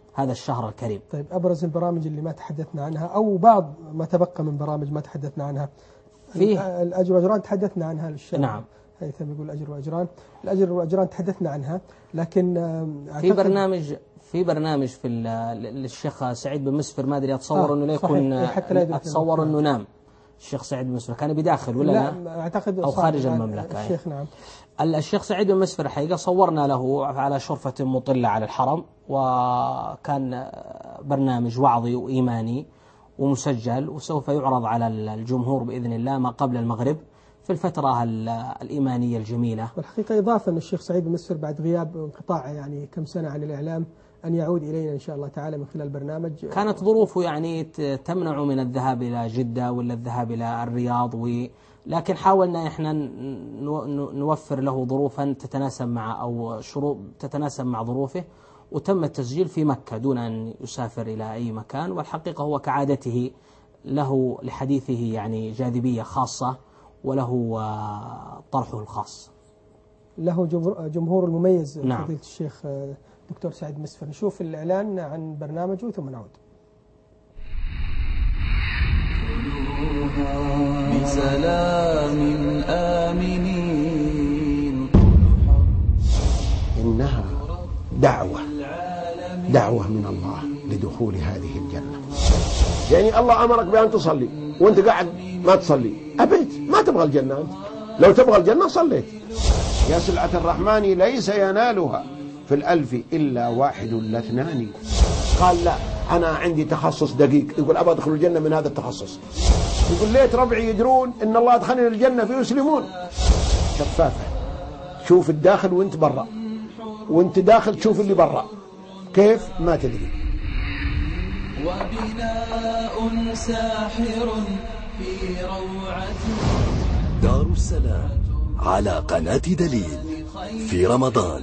هذا الشهر الكريم. طيب أبرز البرامج اللي ما تحدثنا عنها أو بعض ما تبقى من برامج ما تحدثنا عنها؟ فيه الأجر والأجران تحدثنا عنها للشهر. نعم. هيثم يقول الأجر والأجران، الأجر والأجران تحدثنا عنها، لكن في برنامج في برنامج في للشيخ سعيد بن مسفر، ما أدري أتصور آه أنه لا يكون، أتصور أنه نام الشيخ سعيد بن مسفر كان بداخل ولا لا, لا أعتقد أو خارج المملكة. الشيخ نعم. الشيخ سعيد بن مسفر حقيقة صورنا له على شرفة مطلة على الحرم، وكان برنامج وعظي وإيماني ومسجل، وسوف يعرض على الجمهور بإذن الله ما قبل المغرب في الفترة الإيمانية الجميلة. والحقيقة إضافة أن الشيخ سعيد بن مسفر بعد غياب انقطاع يعني كم سنة عن الإعلام أن يعود إلينا إن شاء الله تعالى من خلال برنامج. كانت ظروفه يعني تمنع من الذهاب إلى جدة ولا الذهاب إلى الرياض، و لكن حاولنا إحنا نوفر له ظروفا تتناسب مع أو شروط تتناسب مع ظروفه، وتم التسجيل في مكة دون أن يسافر إلى أي مكان. والحقيقة هو كعادته له لحديثه يعني جاذبية خاصة، وله طرحه الخاص، له جمهور المميز. نعم. فضيلة الشيخ دكتور سعيد مسفر، نشوف الإعلان عن برنامجه ثم نعود. بسلام آمنين. إنها دعوة دعوة من الله لدخول هذه الجنة. يعني الله أمرك بأن تصلي وأنت قاعد ما تصلي، أبيت ما تبغى الجنة أنت. لو تبغى الجنة صليت. يا سلعة الرحمن ليس ينالها في الألف إلا واحد لاثنان. قال لا أنا عندي تخصص دقيق، يقول أبغى أدخل الجنة من هذا التخصص. يقول ليت ربعي يدرون إن الله أدخلني الجنة فيسلمون. شفافة، شوف الداخل وانت برا، وانت داخل تشوف اللي برا كيف ما تدري. وبناء ساحر في روعته. دار السلام على قناة دليل في رمضان.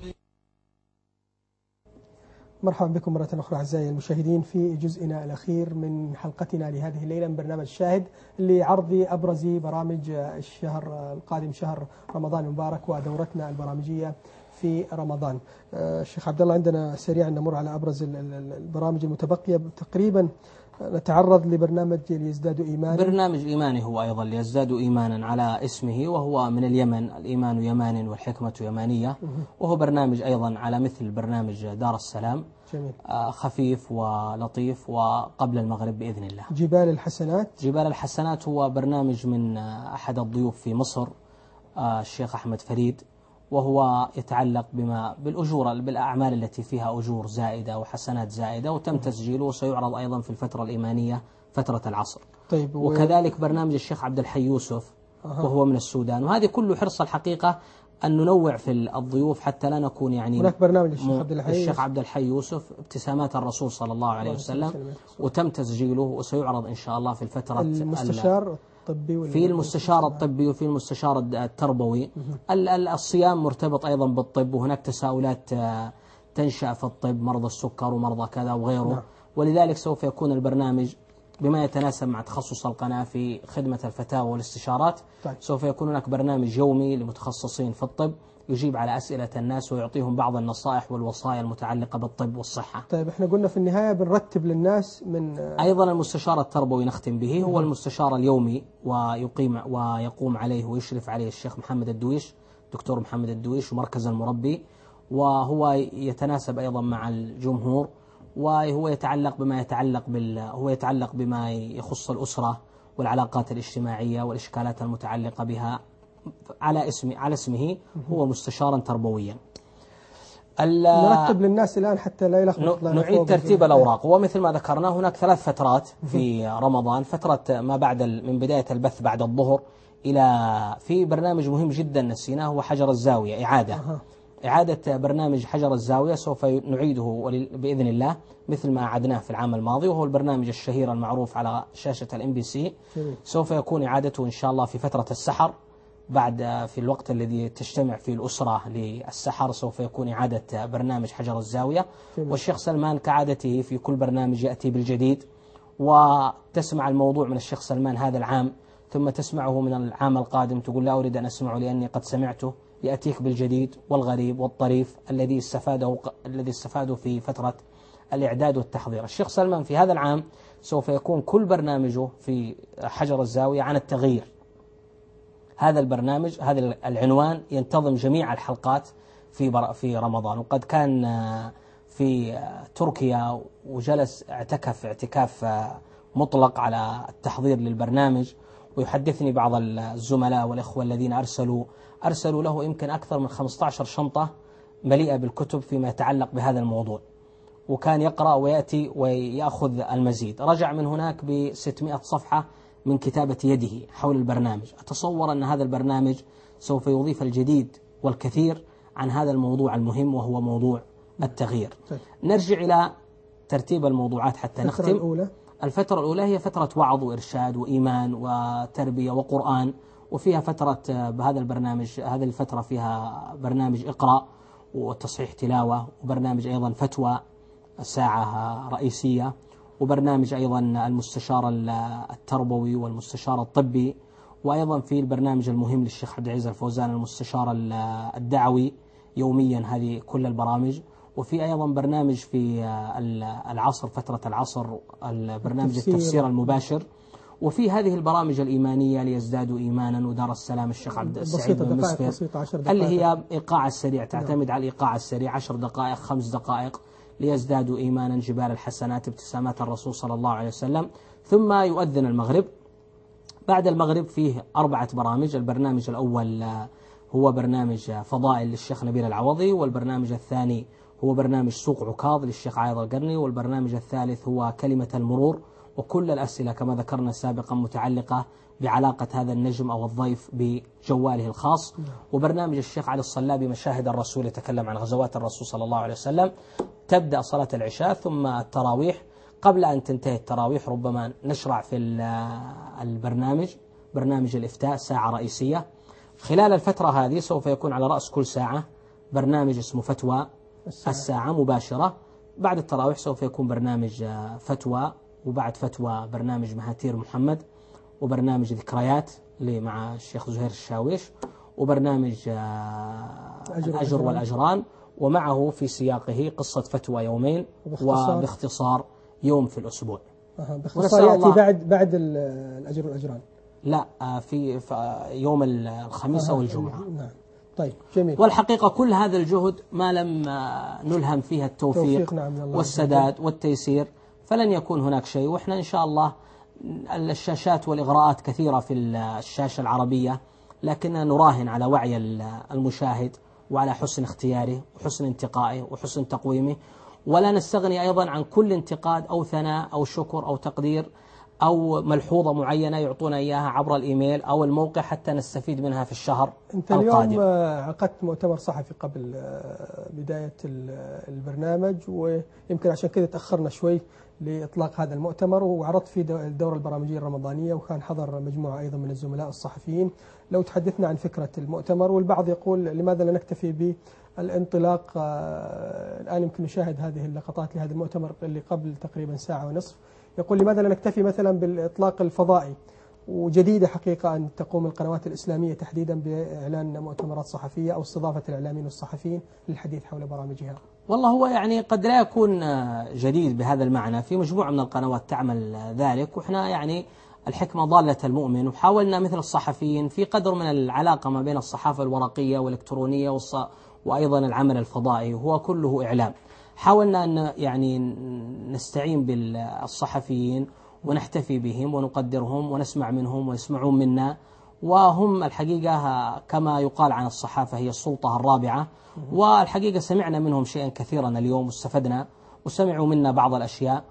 مرحبا بكم مرة أخرى أعزائي المشاهدين في جزئنا الأخير من حلقتنا لهذه الليلة من برنامج الشاهد لعرض أبرز برامج الشهر القادم، شهر رمضان المبارك ودورتنا البرامجية في رمضان. الشيخ عبد الله، عندنا سريعا نمر على أبرز البرامج المتبقية. تقريبا نتعرض لبرنامج ليزدادوا إيمانا. برنامج إيماني هو أيضا ليزدادوا إيمانا على اسمه، وهو من اليمن، الإيمان يمان والحكمة يمانية، وهو برنامج أيضا على مثل برنامج دار السلام. جميل. خفيف ولطيف وقبل المغرب بإذن الله. جبال الحسنات. جبال الحسنات هو برنامج من أحد الضيوف في مصر الشيخ أحمد فريد، وهو يتعلق بما بالأجور بالأعمال التي فيها أجور زائدة وحسنات زائدة، وتم تسجيله وسيعرض أيضا في الفترة الإيمانية فترة العصر. طيب. وكذلك برنامج الشيخ عبد الحي يوسف وهو من السودان. وهذه كله حرص الحقيقة أن ننوع في الضيوف حتى لا نكون يعني. هناك برنامج الشيخ عبد الحي الشيخ عبد الحي يوسف ابتسامات الرسول صلى الله عليه وسلم، وتم تسجيله وسيعرض إن شاء الله في الفترة المستشار الطبي في المستشار الطبي وفي المستشار التربوي. الصيام مرتبط أيضا بالطب، وهناك تساؤلات تنشأ في الطب، مرضى السكر ومرضى كذا وغيره. نعم. ولذلك سوف يكون البرنامج بما يتناسب مع تخصص القناة في خدمة الفتاوى والاستشارات. طيب. سوف يكون هناك برنامج يومي لمتخصصين في الطب يجيب على أسئلة الناس ويعطيهم بعض النصائح والوصايا المتعلقة بالطب والصحة. طيب احنا قلنا في النهاية بنرتب للناس من أيضا المستشار التربوي نختم به، هو المستشار اليومي ويقيم ويقوم عليه ويشرف عليه الشيخ محمد الدويش، دكتور محمد الدويش ومركز المربي، وهو يتناسب أيضا مع الجمهور، وهو يتعلق بما يتعلق بال هو يتعلق بما يخص الأسرة والعلاقات الاجتماعية والإشكالات المتعلقة بها على اسم على اسمه. هو مستشارا تربويا. نرتب للناس الآن حتى لا يلخبط. نعيد ترتيب الأوراق. ومثل ما ذكرنا هناك ثلاث فترات في رمضان، فترة ما بعد من بداية البث بعد الظهر إلى في برنامج مهم جدا نسيناه، هو حجر الزاوية. إعادة أه. إعادة برنامج حجر الزاوية سوف نعيده بإذن الله مثل ما أعدناه في العام الماضي، وهو البرنامج الشهير المعروف على شاشة الام بي سي. سوف يكون إعادته إن شاء الله في فترة السحر، بعد في الوقت الذي تجتمع فيه الأسرة للسحر سوف يكون إعادة برنامج حجر الزاوية. والشيخ سلمان كعادته في كل برنامج يأتي بالجديد، وتسمع الموضوع من الشيخ سلمان هذا العام ثم تسمعه من العام القادم تقول لا أريد أن أسمعه لأني قد سمعته. يأتيك بالجديد والغريب والطريف الذي استفاده الذي استفاده في فترة الإعداد والتحضير. الشيخ سلمان في هذا العام سوف يكون كل برنامجه في حجر الزاوية عن التغيير. هذا البرنامج، هذا العنوان ينتظم جميع الحلقات في في رمضان. وقد كان في تركيا وجلس اعتكف اعتكاف مطلق على التحضير للبرنامج، ويحدثني بعض الزملاء والإخوة الذين أرسلوا أرسلوا له يمكن أكثر من خمسة عشر شنطة مليئة بالكتب فيما يتعلق بهذا الموضوع، وكان يقرأ ويأتي ويأخذ المزيد. رجع من هناك بستمائة صفحة من كتابة يده حول البرنامج. أتصور أن هذا البرنامج سوف يضيف الجديد والكثير عن هذا الموضوع المهم وهو موضوع التغيير. طيب. نرجع إلى ترتيب الموضوعات حتى نختم. الأولى. الفترة الأولى هي فترة وعظ وإرشاد وإيمان وتربية وقرآن، وفيها فترة بهذا البرنامج، هذه الفترة فيها برنامج اقرأ وتصحيح تلاوة، وبرنامج أيضا فتوى ساعة رئيسية، وبرنامج أيضا المستشار التربوي والمستشار الطبي، وأيضا في البرنامج المهم للشيخ عبد العزيز الفوزان المستشار الدعوي يوميا. هذه كل البرامج. وفي أيضا برنامج في العصر، فترة العصر، البرنامج التفسير, التفسير المباشر. وفي هذه البرامج الإيمانية ليزدادوا إيمانا، ودار السلام الشيخ عبد السعيد بن مسفر اللي هي إيقاع السريع، تعتمد على الإيقاع السريع، عشر دقائق خمس دقائق ليزدادوا إيمانا، جبال الحسنات، ابتسامات الرسول صلى الله عليه وسلم. ثم يؤذن المغرب. بعد المغرب فيه أربعة برامج. البرنامج الأول هو برنامج فضائل للشيخ نبيل العوضي، والبرنامج الثاني هو برنامج سوق عكاظ للشيخ عايض القرني، والبرنامج الثالث هو كلمة المرور، وكل الأسئلة كما ذكرنا سابقا متعلقة بعلاقة هذا النجم أو الضيف بجواله الخاص. وبرنامج الشيخ علي الصلابي مشاهد الرسول، يتكلم عن غزوات الرسول صلى الله عليه وسلم. تبدأ صلاة العشاء ثم التراويح. قبل أن تنتهي التراويح ربما نشرع في البرنامج برنامج الإفتاء، ساعة رئيسية. خلال الفترة هذه سوف يكون على رأس كل ساعة برنامج اسمه فتوى الساعة, الساعة مباشرة. بعد التراويح سوف يكون برنامج فتوى، وبعد فتوى برنامج مهاتير محمد، وبرنامج ذكريات اللي مع الشيخ زهير الشاويش، وبرنامج الأجر والأجران، ومعه في سياقه قصة فتوى يومين وباختصار, وباختصار يوم في الأسبوع. أه باختصار يأتي بعد بعد الأجر والأجران. لا، في, في يوم الخميس أو الجمعة. نعم. طيب جميل. والحقيقة كل هذا الجهد ما لم نلهم فيها التوفيق نعم والسداد والتيسير فلن يكون هناك شيء. وإحنا إن شاء الله الشاشات والإغراءات كثيرة في الشاشة العربية، لكننا نراهن على وعي المشاهد وعلى حسن اختياره وحسن انتقائه وحسن تقويمه، ولا نستغني أيضا عن كل انتقاد أو ثناء أو شكر أو تقدير أو ملحوظة معينة يعطونا إياها عبر الإيميل أو الموقع حتى نستفيد منها في الشهر أنت القادم. اليوم عقدت مؤتمر صحفي قبل بداية البرنامج، ويمكن عشان كذا تأخرنا شوي لإطلاق هذا المؤتمر، وعرضت فيه الدورة البرامجية الرمضانية، وكان حضر مجموعة أيضا من الزملاء الصحفيين. لو تحدثنا عن فكرة المؤتمر، والبعض يقول لماذا لا نكتفي بالانطلاق. الآن يمكن نشاهد هذه اللقطات لهذا المؤتمر اللي قبل تقريبا ساعة ونصف. يقول لماذا لا نكتفي مثلا بالإطلاق الفضائي، وجديدة حقيقة أن تقوم القنوات الإسلامية تحديدا بإعلان مؤتمرات صحفية أو استضافة الإعلاميين والصحفيين للحديث حول برامجها. والله هو يعني قد لا يكون جديد بهذا المعنى، في مجموعة من القنوات تعمل ذلك، وإحنا يعني الحكمة ضالة المؤمن، وحاولنا مثل الصحفيين في قدر من العلاقة ما بين الصحافة الورقية والإلكترونية وأيضا العمل الفضائي، وهو كله إعلام. حاولنا أن يعني نستعين بالصحفيين ونحتفي بهم ونقدرهم ونسمع منهم ويسمعون منا، وهم الحقيقة كما يقال عن الصحافة هي السلطة الرابعة، والحقيقة سمعنا منهم شيئا كثيرا اليوم واستفدنا، وسمعوا منا بعض الأشياء،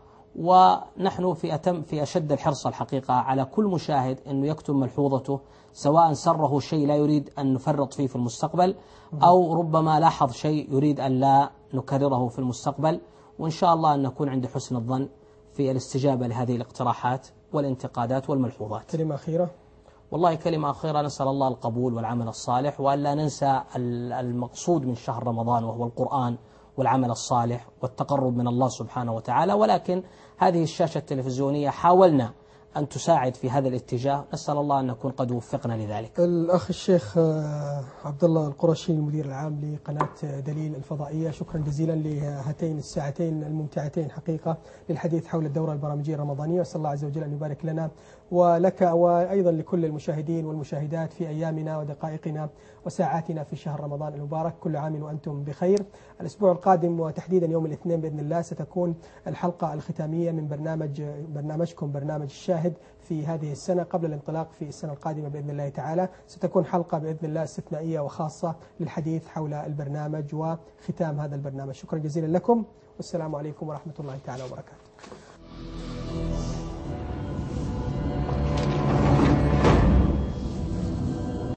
ونحن في أتم في أشد الحرص الحقيقة على كل مشاهد أنه يكتب ملحوظته، سواء سره شيء لا يريد أن نفرط فيه في المستقبل، أو ربما لاحظ شيء يريد أن لا نكرره في المستقبل، وإن شاء الله أن نكون عند حسن الظن في الاستجابة لهذه الاقتراحات والانتقادات والملحوظات. كلمة أخيرة. والله كلمة أخيرة، نسأل الله القبول والعمل الصالح، وأن لا ننسى المقصود من شهر رمضان وهو القرآن والعمل الصالح والتقرب من الله سبحانه وتعالى. ولكن هذه الشاشة التلفزيونية حاولنا أن تساعد في هذا الاتجاه. نسأل الله أن نكون قد وفقنا لذلك. الأخ الشيخ عبد الله القرشي المدير العام لقناة دليل الفضائية، شكرا جزيلا لهاتين الساعتين الممتعتين حقيقة للحديث حول الدورة البرامجية الرمضانية، وأسأل الله عز وجل أن يبارك لنا ولك وأيضا لكل المشاهدين والمشاهدات في أيامنا ودقائقنا وساعاتنا في شهر رمضان المبارك. كل عام وأنتم بخير. الأسبوع القادم وتحديدا يوم الاثنين بإذن الله ستكون الحلقة الختامية من برنامج برنامجكم برنامج الشاهد في هذه السنة قبل الانطلاق في السنة القادمة بإذن الله تعالى. ستكون حلقة بإذن الله استثنائية وخاصة للحديث حول البرنامج وختام هذا البرنامج. شكرا جزيلا لكم والسلام عليكم ورحمة الله تعالى وبركاته.